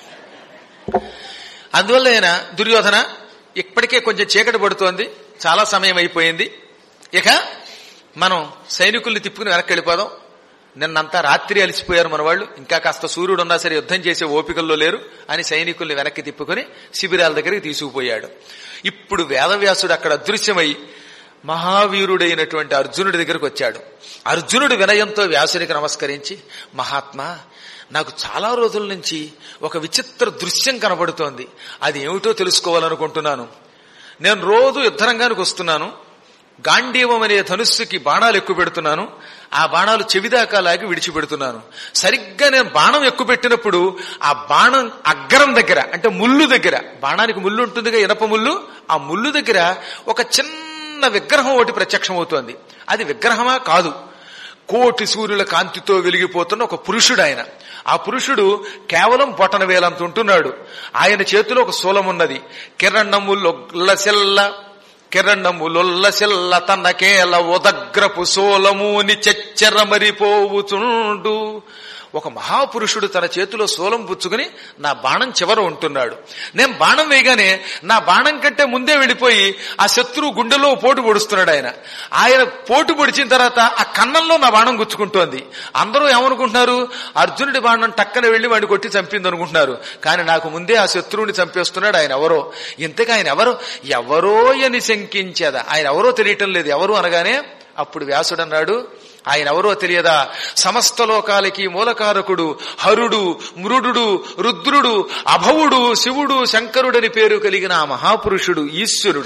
అందువల్ల ఆయన దుర్యోధన ఇప్పటికే కొంచెం చీకటి పడుతోంది, చాలా సమయం అయిపోయింది, ఇక మనం సైనికుల్ని తిప్పుకుని వెనక్కి వెళ్ళిపోదాం. నిన్నంతా రాత్రి అలిసిపోయారు మన వాళ్ళు, ఇంకా కాస్త సూర్యుడు ఉన్నా సరే యుద్ధం చేసే ఓపికల్లో లేరు అని సైనికుల్ని వెనక్కి తిప్పుకుని శిబిరాల దగ్గరికి తీసుకుపోయాడు. ఇప్పుడు వేదవ్యాసుడు అక్కడ అదృశ్యమై మహావీరుడైనటువంటి అర్జునుడి దగ్గరకు వచ్చాడు. అర్జునుడు వినయంతో వ్యాసునికి నమస్కరించి, మహాత్మా నాకు చాలా రోజుల నుంచి ఒక విచిత్ర దృశ్యం కనబడుతోంది, అది ఏమిటో తెలుసుకోవాలనుకుంటున్నాను. నేను రోజు యుద్ధరంగానికి వస్తున్నాను, గాంధీవం అనే ధనుస్సుకి బాణాలు ఎక్కువ పెడుతున్నాను, ఆ బాణాలు చెవిదాకా లాగి విడిచిపెడుతున్నాను. సరిగ్గా నేను బాణం ఎక్కువ పెట్టినప్పుడు ఆ బాణం అగ్రం దగ్గర, అంటే ముళ్ళు దగ్గర, బాణానికి ముళ్ళు ఉంటుందిగా, ఇనప ముళ్ళు, ఆ ముళ్ళు దగ్గర ఒక చిన్న విగ్రహం ఒకటి ప్రత్యక్షమవుతోంది. అది విగ్రహమా కాదు, కోటి సూర్యుల కాంతితో వెలిగిపోతున్న ఒక పురుషుడు ఆయన. ఆ పురుషుడు కేవలం బొటన వేలంత ఉంటున్నాడు. ఆయన చేతిలో ఒక శూలం ఉన్నది. కిరణములొల్లసెల్ల కిరణములొల్లసెల్ల తనకేల ఉదగ్రపు శూలముని చెచ్చర మరిపోవుచుండు. ఒక మహాపురుషుడు తన చేతిలో శూలం పుచ్చుకుని నా బాణం చివర ఉంటున్నాడు. నేను బాణం వేయగానే నా బాణం కంటే ముందే వెళ్లిపోయి ఆ శత్రువు గుండెలో పోటు పొడుస్తున్నాడు. ఆయన ఆయన పోటు పొడిచిన తర్వాత ఆ కన్నంలో నా బాణం గుచ్చుకుంటోంది. అందరూ ఏమనుకుంటున్నారు? అర్జునుడి బాణం టక్కన వెళ్లి వాడిని కొట్టి చంపింది అనుకుంటున్నారు. కానీ నాకు ముందే ఆ శత్రువుని చంపేస్తున్నాడు. ఆయన ఎవరో, ఇంతగా ఆయన ఎవరో ఎవరో అని శంకించేదా, ఆయన ఎవరో తెలియటం లేదు. ఎవరు అనగానే అప్పుడు వ్యాసుడు అన్నాడు, ఆయన ఎవరో తెలియదా? సమస్త లోకాలకి మూలకారకుడు, హరుడు, మృడు, రుద్రుడు, అభవుడు, శివుడు, శంకరుడని పేరు కలిగిన ఆ మహాపురుషుడు ఈశ్వరుడు.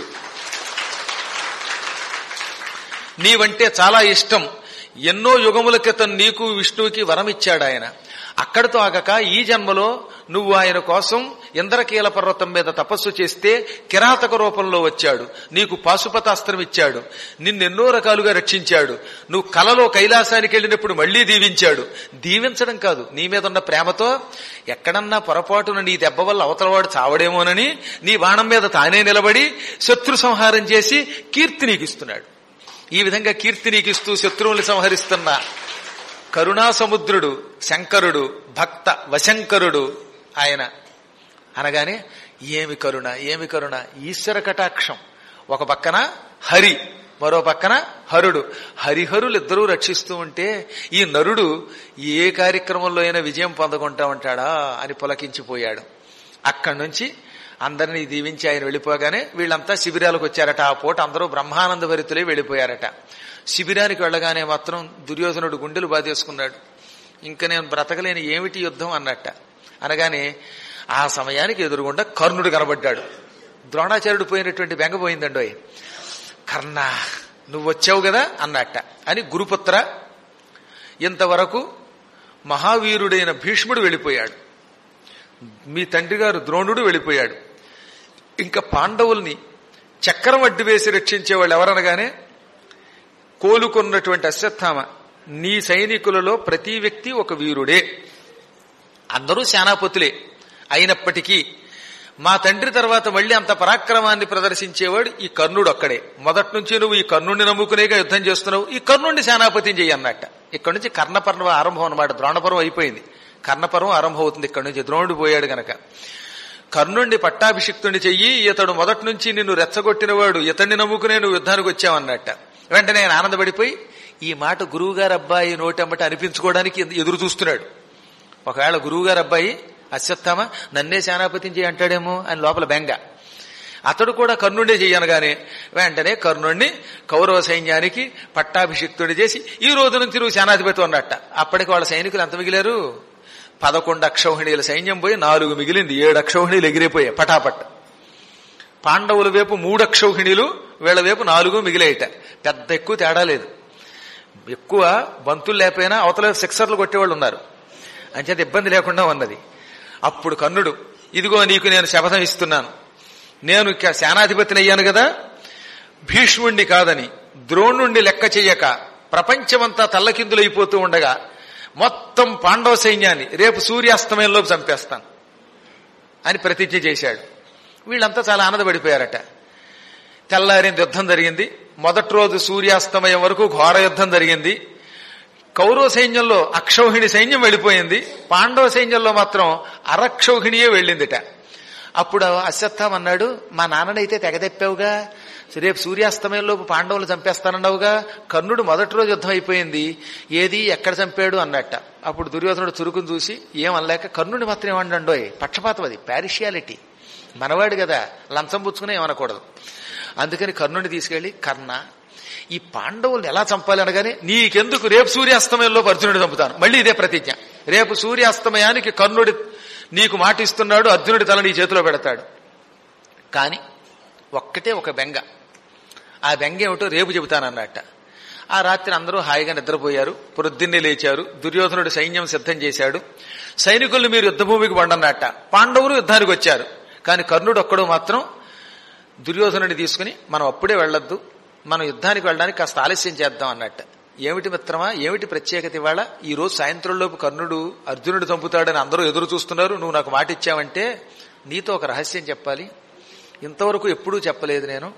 నీవంటే చాలా ఇష్టం. ఎన్నో యుగముల క్రితం నీకు విష్ణువుకి వరమిచ్చాడు ఆయన. అక్కడితో ఆగక ఈ జన్మలో నువ్వు ఆయన కోసం ఇంద్రకీల పర్వతం మీద తపస్సు చేస్తే కిరాతక రూపంలో వచ్చాడు. నీకు పాశుపతాస్త్రం ఇచ్చాడు, నిన్నెన్నో రకాలుగా రక్షించాడు. నువ్వు కలలో కైలాసానికి వెళ్ళినప్పుడు మళ్లీ దీవించాడు. దీవించడం కాదు, నీ మీద ఉన్న ప్రేమతో ఎక్కడన్నా పొరపాటున నీ దెబ్బ వల్ల అవతలవాడు చావడేమోనని నీ బాణం మీద తానే నిలబడి శత్రు సంహారం చేసి కీర్తి నీకిస్తున్నాడు. ఈ విధంగా కీర్తి నీకిస్తూ శత్రువుల్ని సంహరిస్తున్న కరుణా సముద్రుడు శంకరుడు, భక్త వశంకరుడు ఆయన. అనగానే ఏమి కరుణ, ఏమి కరుణ, ఈశ్వర కటాక్షం. ఒక పక్కన హరి, మరో పక్కన హరుడు. హరిహరులు ఇద్దరూ రక్షిస్తూ ఉంటే ఈ నరుడు ఏ కార్యక్రమంలో అయినా విజయం పొందకుంటా ఉంటాడా అని పులకించిపోయాడు. అక్కడి నుంచి అందరినీ దీవించి ఆయన వెళ్ళిపోగానే వీళ్ళంతా శిబిరాలకు వచ్చారట. ఆ పూట అందరూ బ్రహ్మానంద భరితులై వెళ్ళిపోయారట. శిబిరానికి వెళ్ళగానే మాత్రం దుర్యోధనుడు గుండెలు బాధేసుకున్నాడు. ఇంకా నేను బ్రతకలేని ఏమిటి యుద్ధం అన్నట్ట. అనగానే ఆ సమయానికి ఎదురుగుండా కర్ణుడు కనబడ్డాడు. ద్రోణాచార్యుడు పోయినటువంటి బెంగపోయిందండోయ్. కర్ణ నువ్వు వచ్చావు కదా అన్నట్ట. అని గురుపుత్ర, ఇంతవరకు మహావీరుడైన భీష్ముడు వెళ్ళిపోయాడు, మీ తండ్రి గారు ద్రోణుడు వెళ్ళిపోయాడు, ఇంకా పాండవుల్ని చక్రం అడ్డు వేసి రక్షించేవాళ్ళు ఎవరనగానే కోలుకున్నటువంటి అశ్వత్థామ, నీ సైనికులలో ప్రతి వ్యక్తి ఒక వీరుడే, అందరూ సేనాపతులే. అయినప్పటికీ మా తండ్రి తర్వాత మళ్లీ అంత పరాక్రమాన్ని ప్రదర్శించేవాడు ఈ కర్ణుడు ఒక్కడే. మొదటి నుంచి నువ్వు ఈ కర్ణుడిని నమ్ముకునేగా యుద్ధం చేస్తున్నావు, ఈ కర్ణుడిని సేనాపతిని చెయ్యి అన్నట్ట. ఇక్కడి నుంచి కర్ణపర్వం ఆరంభం అన్నమాట. ద్రోణపర్వం అయిపోయింది, కర్ణపర్వం ఆరంభం అవుతుంది ఇక్కడి నుంచి. ద్రోణుడు పోయాడు గనక కర్ణుణ్ణి పట్టాభిషిక్తుని చెయ్యి, ఇతడు మొదటి నుంచి నిన్ను రెచ్చగొట్టినవాడు, ఇతన్ని నమ్ముకునే నువ్వు యుద్ధానికి వచ్చావన్నట్ట. వెంటనే ఆయన ఆనందపడిపోయి ఈ మాట గురువుగారు అబ్బాయి నోటమ్మట అనిపించుకోవడానికి ఎదురు చూస్తున్నాడు. ఒకవేళ గురువుగారు అబ్బాయి అశ్వత్థామ నన్నే సేనాపతిని చేయి అంటాడేమో అని లోపల బెంగ. అతడు కూడా కర్ణుడే చెయ్యనగానే వెంటనే కర్ణుణ్ణి కౌరవ సైన్యానికి పట్టాభిషిక్తుడి చేసి ఈ రోజు నుంచి నువ్వు సేనాధిపతి అన్నట్ట. అప్పటికి వాళ్ళ సైనికులు ఎంత మిగిలారు? పదకొండు అక్షౌహిణీల సైన్యం పోయి నాలుగు మిగిలింది. ఏడు అక్షౌహిణీలు ఎగిరిపోయాయి పటాపట్. పాండవుల వైపు మూడు అక్షౌహిణీలు, వీళ్ళ వైపు నాలుగు మిగిలేయట. పెద్ద ఎక్కువ తేడా లేదు. ఎక్కువ బంతులు లేకపోయినా అవతల సిక్సర్లు కొట్టేవాళ్ళు ఉన్నారు, అంచేత ఇబ్బంది లేకుండా ఉన్నది. అప్పుడు కర్ణుడు, ఇదిగో నీకు నేను శపథం ఇస్తున్నాను, నేను ఇక సేనాధిపతిని అయ్యాను కదా, భీష్ముణ్ణి కాదని ద్రోణుణ్ణి లెక్క చెయ్యక ప్రపంచమంతా తల్లకిందులైపోతూ ఉండగా మొత్తం పాండవ సైన్యాన్ని రేపు సూర్యాస్తమయంలోపు చంపేస్తాను అని ప్రతిజ్ఞ చేశాడు. వీళ్ళంతా చాలా ఆనందపడిపోయారట. తెల్లారింది, యుద్ధం జరిగింది. మొదటి రోజు సూర్యాస్తమయం వరకు ఘోర యుద్ధం జరిగింది. కౌరవ సైన్యంలో అక్షౌహిణి సైన్యం వెళ్ళిపోయింది, పాండవ సైన్యంలో మాత్రం అరక్షౌహిణియే వెళ్ళిందిట. అప్పుడు అశ్వత్థామ అన్నాడు, మా నాన్ననైతే తెగదెప్పావుగా, రేపు సూర్యాస్తమయంలోపు పాండవులు చంపేస్తానన్నావుగా, కర్ణుడు మొదటి రోజు యుద్ధం అయిపోయింది, ఏది ఎక్కడ చంపాడు అన్నట్ట. అప్పుడు దుర్యోధనుడు చురుకును చూసి ఏమనలేక కర్ణుడిని మాత్రం ఏమన్నాడోయ్, పక్షపాతం అది, పారిషియాలిటీ, మనవాడు కదా, లంచం పుచ్చుకునే ఏమనకూడదు. అందుకని కర్ణుడిని తీసుకెళ్లి, కర్ణ ఈ పాండవుల్ని ఎలా చంపాలి అనగానే, నీకెందుకు, రేపు సూర్యాస్తమయంలో అర్జునుడు చంపుతాను. మళ్ళీ ఇదే ప్రతిజ్ఞ, రేపు సూర్యాస్తమయానికి కర్ణుడి నీకు మాటిస్తున్నాడు, అర్జునుడి తల నీ చేతిలో పెడతాడు. కాని ఒక్కటే ఒక బెంగ, ఆ బెంగ ఏమిటో రేపు చెబుతానన్నట్ట. ఆ రాత్రి అందరూ హాయిగా నిద్రపోయారు. పొద్దున్నే లేచారు. దుర్యోధనుడు సైన్యం సిద్ధం చేశాడు. సైనికుల్ని మీరు యుద్ధభూమికి పండన్నట్ట. పాండవులు యుద్ధానికి వచ్చారు. కానీ కర్ణుడు ఒక్కడు మాత్రం దుర్యోధనుడిని తీసుకుని, మనం అప్పుడే వెళ్లొద్దు, మనం యుద్ధానికి వెళ్ళడానికి కాస్త ఆలస్యం చేద్దాం అన్నట్ట. ఏమిటి మిత్రమా, ఏమిటి ప్రత్యేకత ఇవాళ? ఈ రోజు సాయంత్రంలోపు కర్ణుడు అర్జునుడు చంపుతాడని అందరూ ఎదురు చూస్తున్నారు. నువ్వు నాకు మాట ఇచ్చావంటే నీతో ఒక రహస్యం చెప్పాలి, ఇంతవరకు ఎప్పుడూ చెప్పలేదు నేను.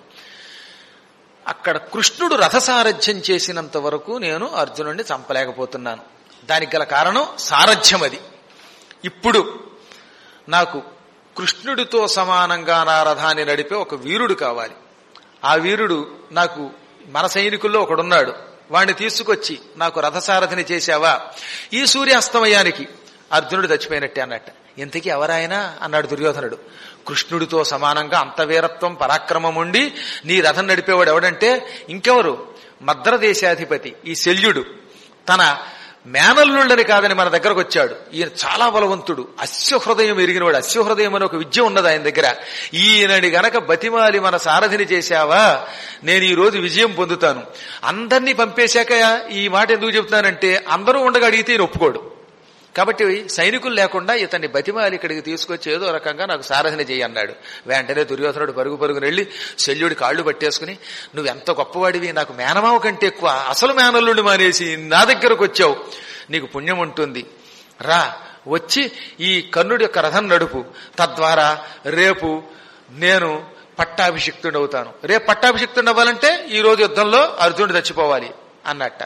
అక్కడ కృష్ణుడు రథసారథ్యం చేసినంత వరకు నేను అర్జునుడిని చంపలేకపోతున్నాను. దానికి గల కారణం సారథ్యం. అది ఇప్పుడు నాకు కృష్ణుడితో సమానంగా నా రథాన్ని నడిపే ఒక వీరుడు కావాలి. ఆ వీరుడు నాకు మన సైనికుల్లో ఒకడున్నాడు, వాడిని తీసుకొచ్చి నాకు రథసారథిని చేశావా, ఈ సూర్యాస్తమయానికి అర్జునుడు చచ్చిపోయినట్టే అన్నట్ట. ఇంతకీ ఎవరాయనా అన్నాడు దుర్యోధనుడు. కృష్ణుడితో సమానంగా అంత వీరత్వం పరాక్రమం ఉండి నీ రథం నడిపేవాడు ఎవడంటే ఇంకెవరు, మద్రదేశాధిపతి ఈ శల్యుడు. తన మేనల్లుళ్ళని కాదని మన దగ్గరకు వచ్చాడు. ఈయన చాలా బలవంతుడు, అశ్వహృదయం ఎరిగినవాడు. అశ్వహృదయం అని ఒక విద్య ఉన్నది ఆయన దగ్గర. ఈయనని గనక బతిమాలి మన సారథిని చేశావా, నేను ఈ రోజు విజయం పొందుతాను. అందరినీ పంపేశాక ఈ మాట ఎందుకు చెబుతానంటే, అందరూ ఉండగా అడిగితే ఈయన ఒప్పుకోడు. కాబట్టి సైనికులు లేకుండా ఇతన్ని బతిమాలి ఇక్కడికి తీసుకొచ్చి ఏదో రకంగా నాకు సారథిని చేయి అన్నాడు. వెంటనే దుర్యోధనుడు పరుగు పరుగును వెళ్లి శల్యుడి కాళ్లు పట్టేసుకుని, నువ్వెంత గొప్పవాడివి, నాకు మేనమావ కంటే ఎక్కువ అసలు మేనల్లుండి మానేసి నా దగ్గరకు వచ్చావు, నీకు పుణ్యం ఉంటుంది, రా వచ్చి ఈ కర్ణుడి యొక్క రథం నడుపు, తద్వారా రేపు నేను పట్టాభిషిక్తుడు అవుతాను. రేపు పట్టాభిషిక్తుడు అవ్వాలంటే ఈ రోజు యుద్ధంలో అర్జునుడు చచ్చిపోవాలి అన్నట్ట.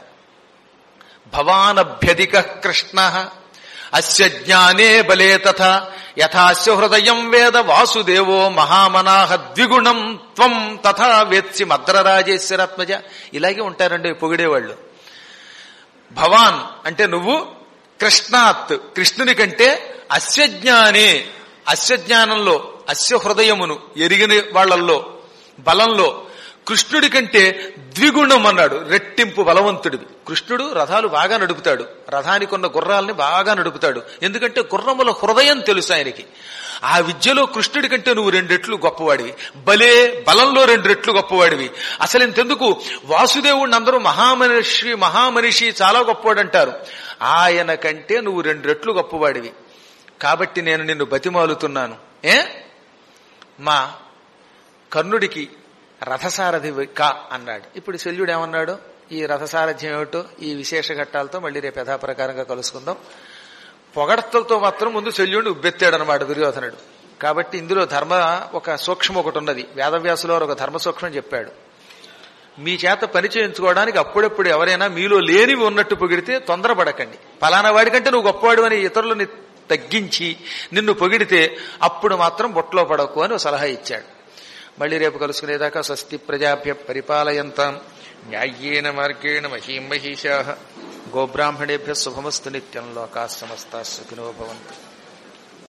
భవానభ్యధిక కృష్ణ అస్య జ్ఞానే బలే తథా యథాస్య హృదయం వేద వాసుదేవో మహామనాహ ద్విగుణం త్వం తథా వేత్సి మద్రరాజేశ్వరాత్మజ. ఇలాగే ఉంటారండి పొగిడేవాళ్ళు. భవాన్ అంటే నువ్వు, కృష్ణాత్ కృష్ణుని కంటే, అస్య జ్ఞానే అస్య జ్ఞానంలో, అస్య హృదయమును ఎరిగిన వాళ్లల్లో బలంలో కృష్ణుడి కంటే ద్విగుణం అన్నాడు, రెట్టింపు బలవంతుడివి. కృష్ణుడు రథాలు బాగా నడుపుతాడు, రథానికి ఉన్న గుర్రాలని బాగా నడుపుతాడు. ఎందుకంటే గుర్రముల హృదయం తెలుసు ఆయనకి. ఆ విద్యలో కృష్ణుడి కంటే నువ్వు రెండెట్లు గొప్పవాడివి, బలే బలంలో రెండు రెట్లు గొప్పవాడివి. అసలు ఇంతెందుకు, వాసుదేవుడిని అందరూ మహామనిషి మహామనిషి చాలా గొప్పవాడు అంటారు, ఆయన కంటే నువ్వు రెండు రెట్లు గొప్పవాడివి. కాబట్టి నేను నిన్ను బతిమాలుతున్నాను, ఏ మా కర్ణుడికి రథసారథి కా అన్నాడు. ఇప్పుడు శల్యుడు ఏమన్నాడు, ఈ రథసారథ్యం ఏమిటో ఈ విశేష ఘట్టాలతో మళ్ళీ రేపు యథాప్రకారంగా కలుసుకుందాం. పొగడ్తలతో మాత్రం ముందు శల్యుడిని ఉబ్బెత్తాడు అనమాట దుర్యోధనుడు. కాబట్టి ఇందులో ధర్మ ఒక సూక్ష్మం ఒకటి ఉన్నది. వేదవ్యాసులో ఒక ధర్మ సూక్ష్మం చెప్పాడు. మీ చేత పని చేయించుకోవడానికి అప్పుడప్పుడు ఎవరైనా మీలో లేనివి ఉన్నట్టు పొగిడితే తొందరపడకండి. ఫలానా వాడికంటే నువ్వు గొప్పవాడు అని ఇతరులని తగ్గించి నిన్ను పొగిడితే అప్పుడు మాత్రం బొట్లో పడకు అని సలహా ఇచ్చాడు. మళ్ళీ రేపు కలుసుకునేదాకా స్వస్తి ప్రజాభ్య పరిపాలయంతాం న్యాయేన మార్గేణ మహీం మహిషాః గోబ్రాహ్మణేభ్యः శుభమస్తు నిత్యం లోకాః సమస్తాః సుఖినో భవంతు.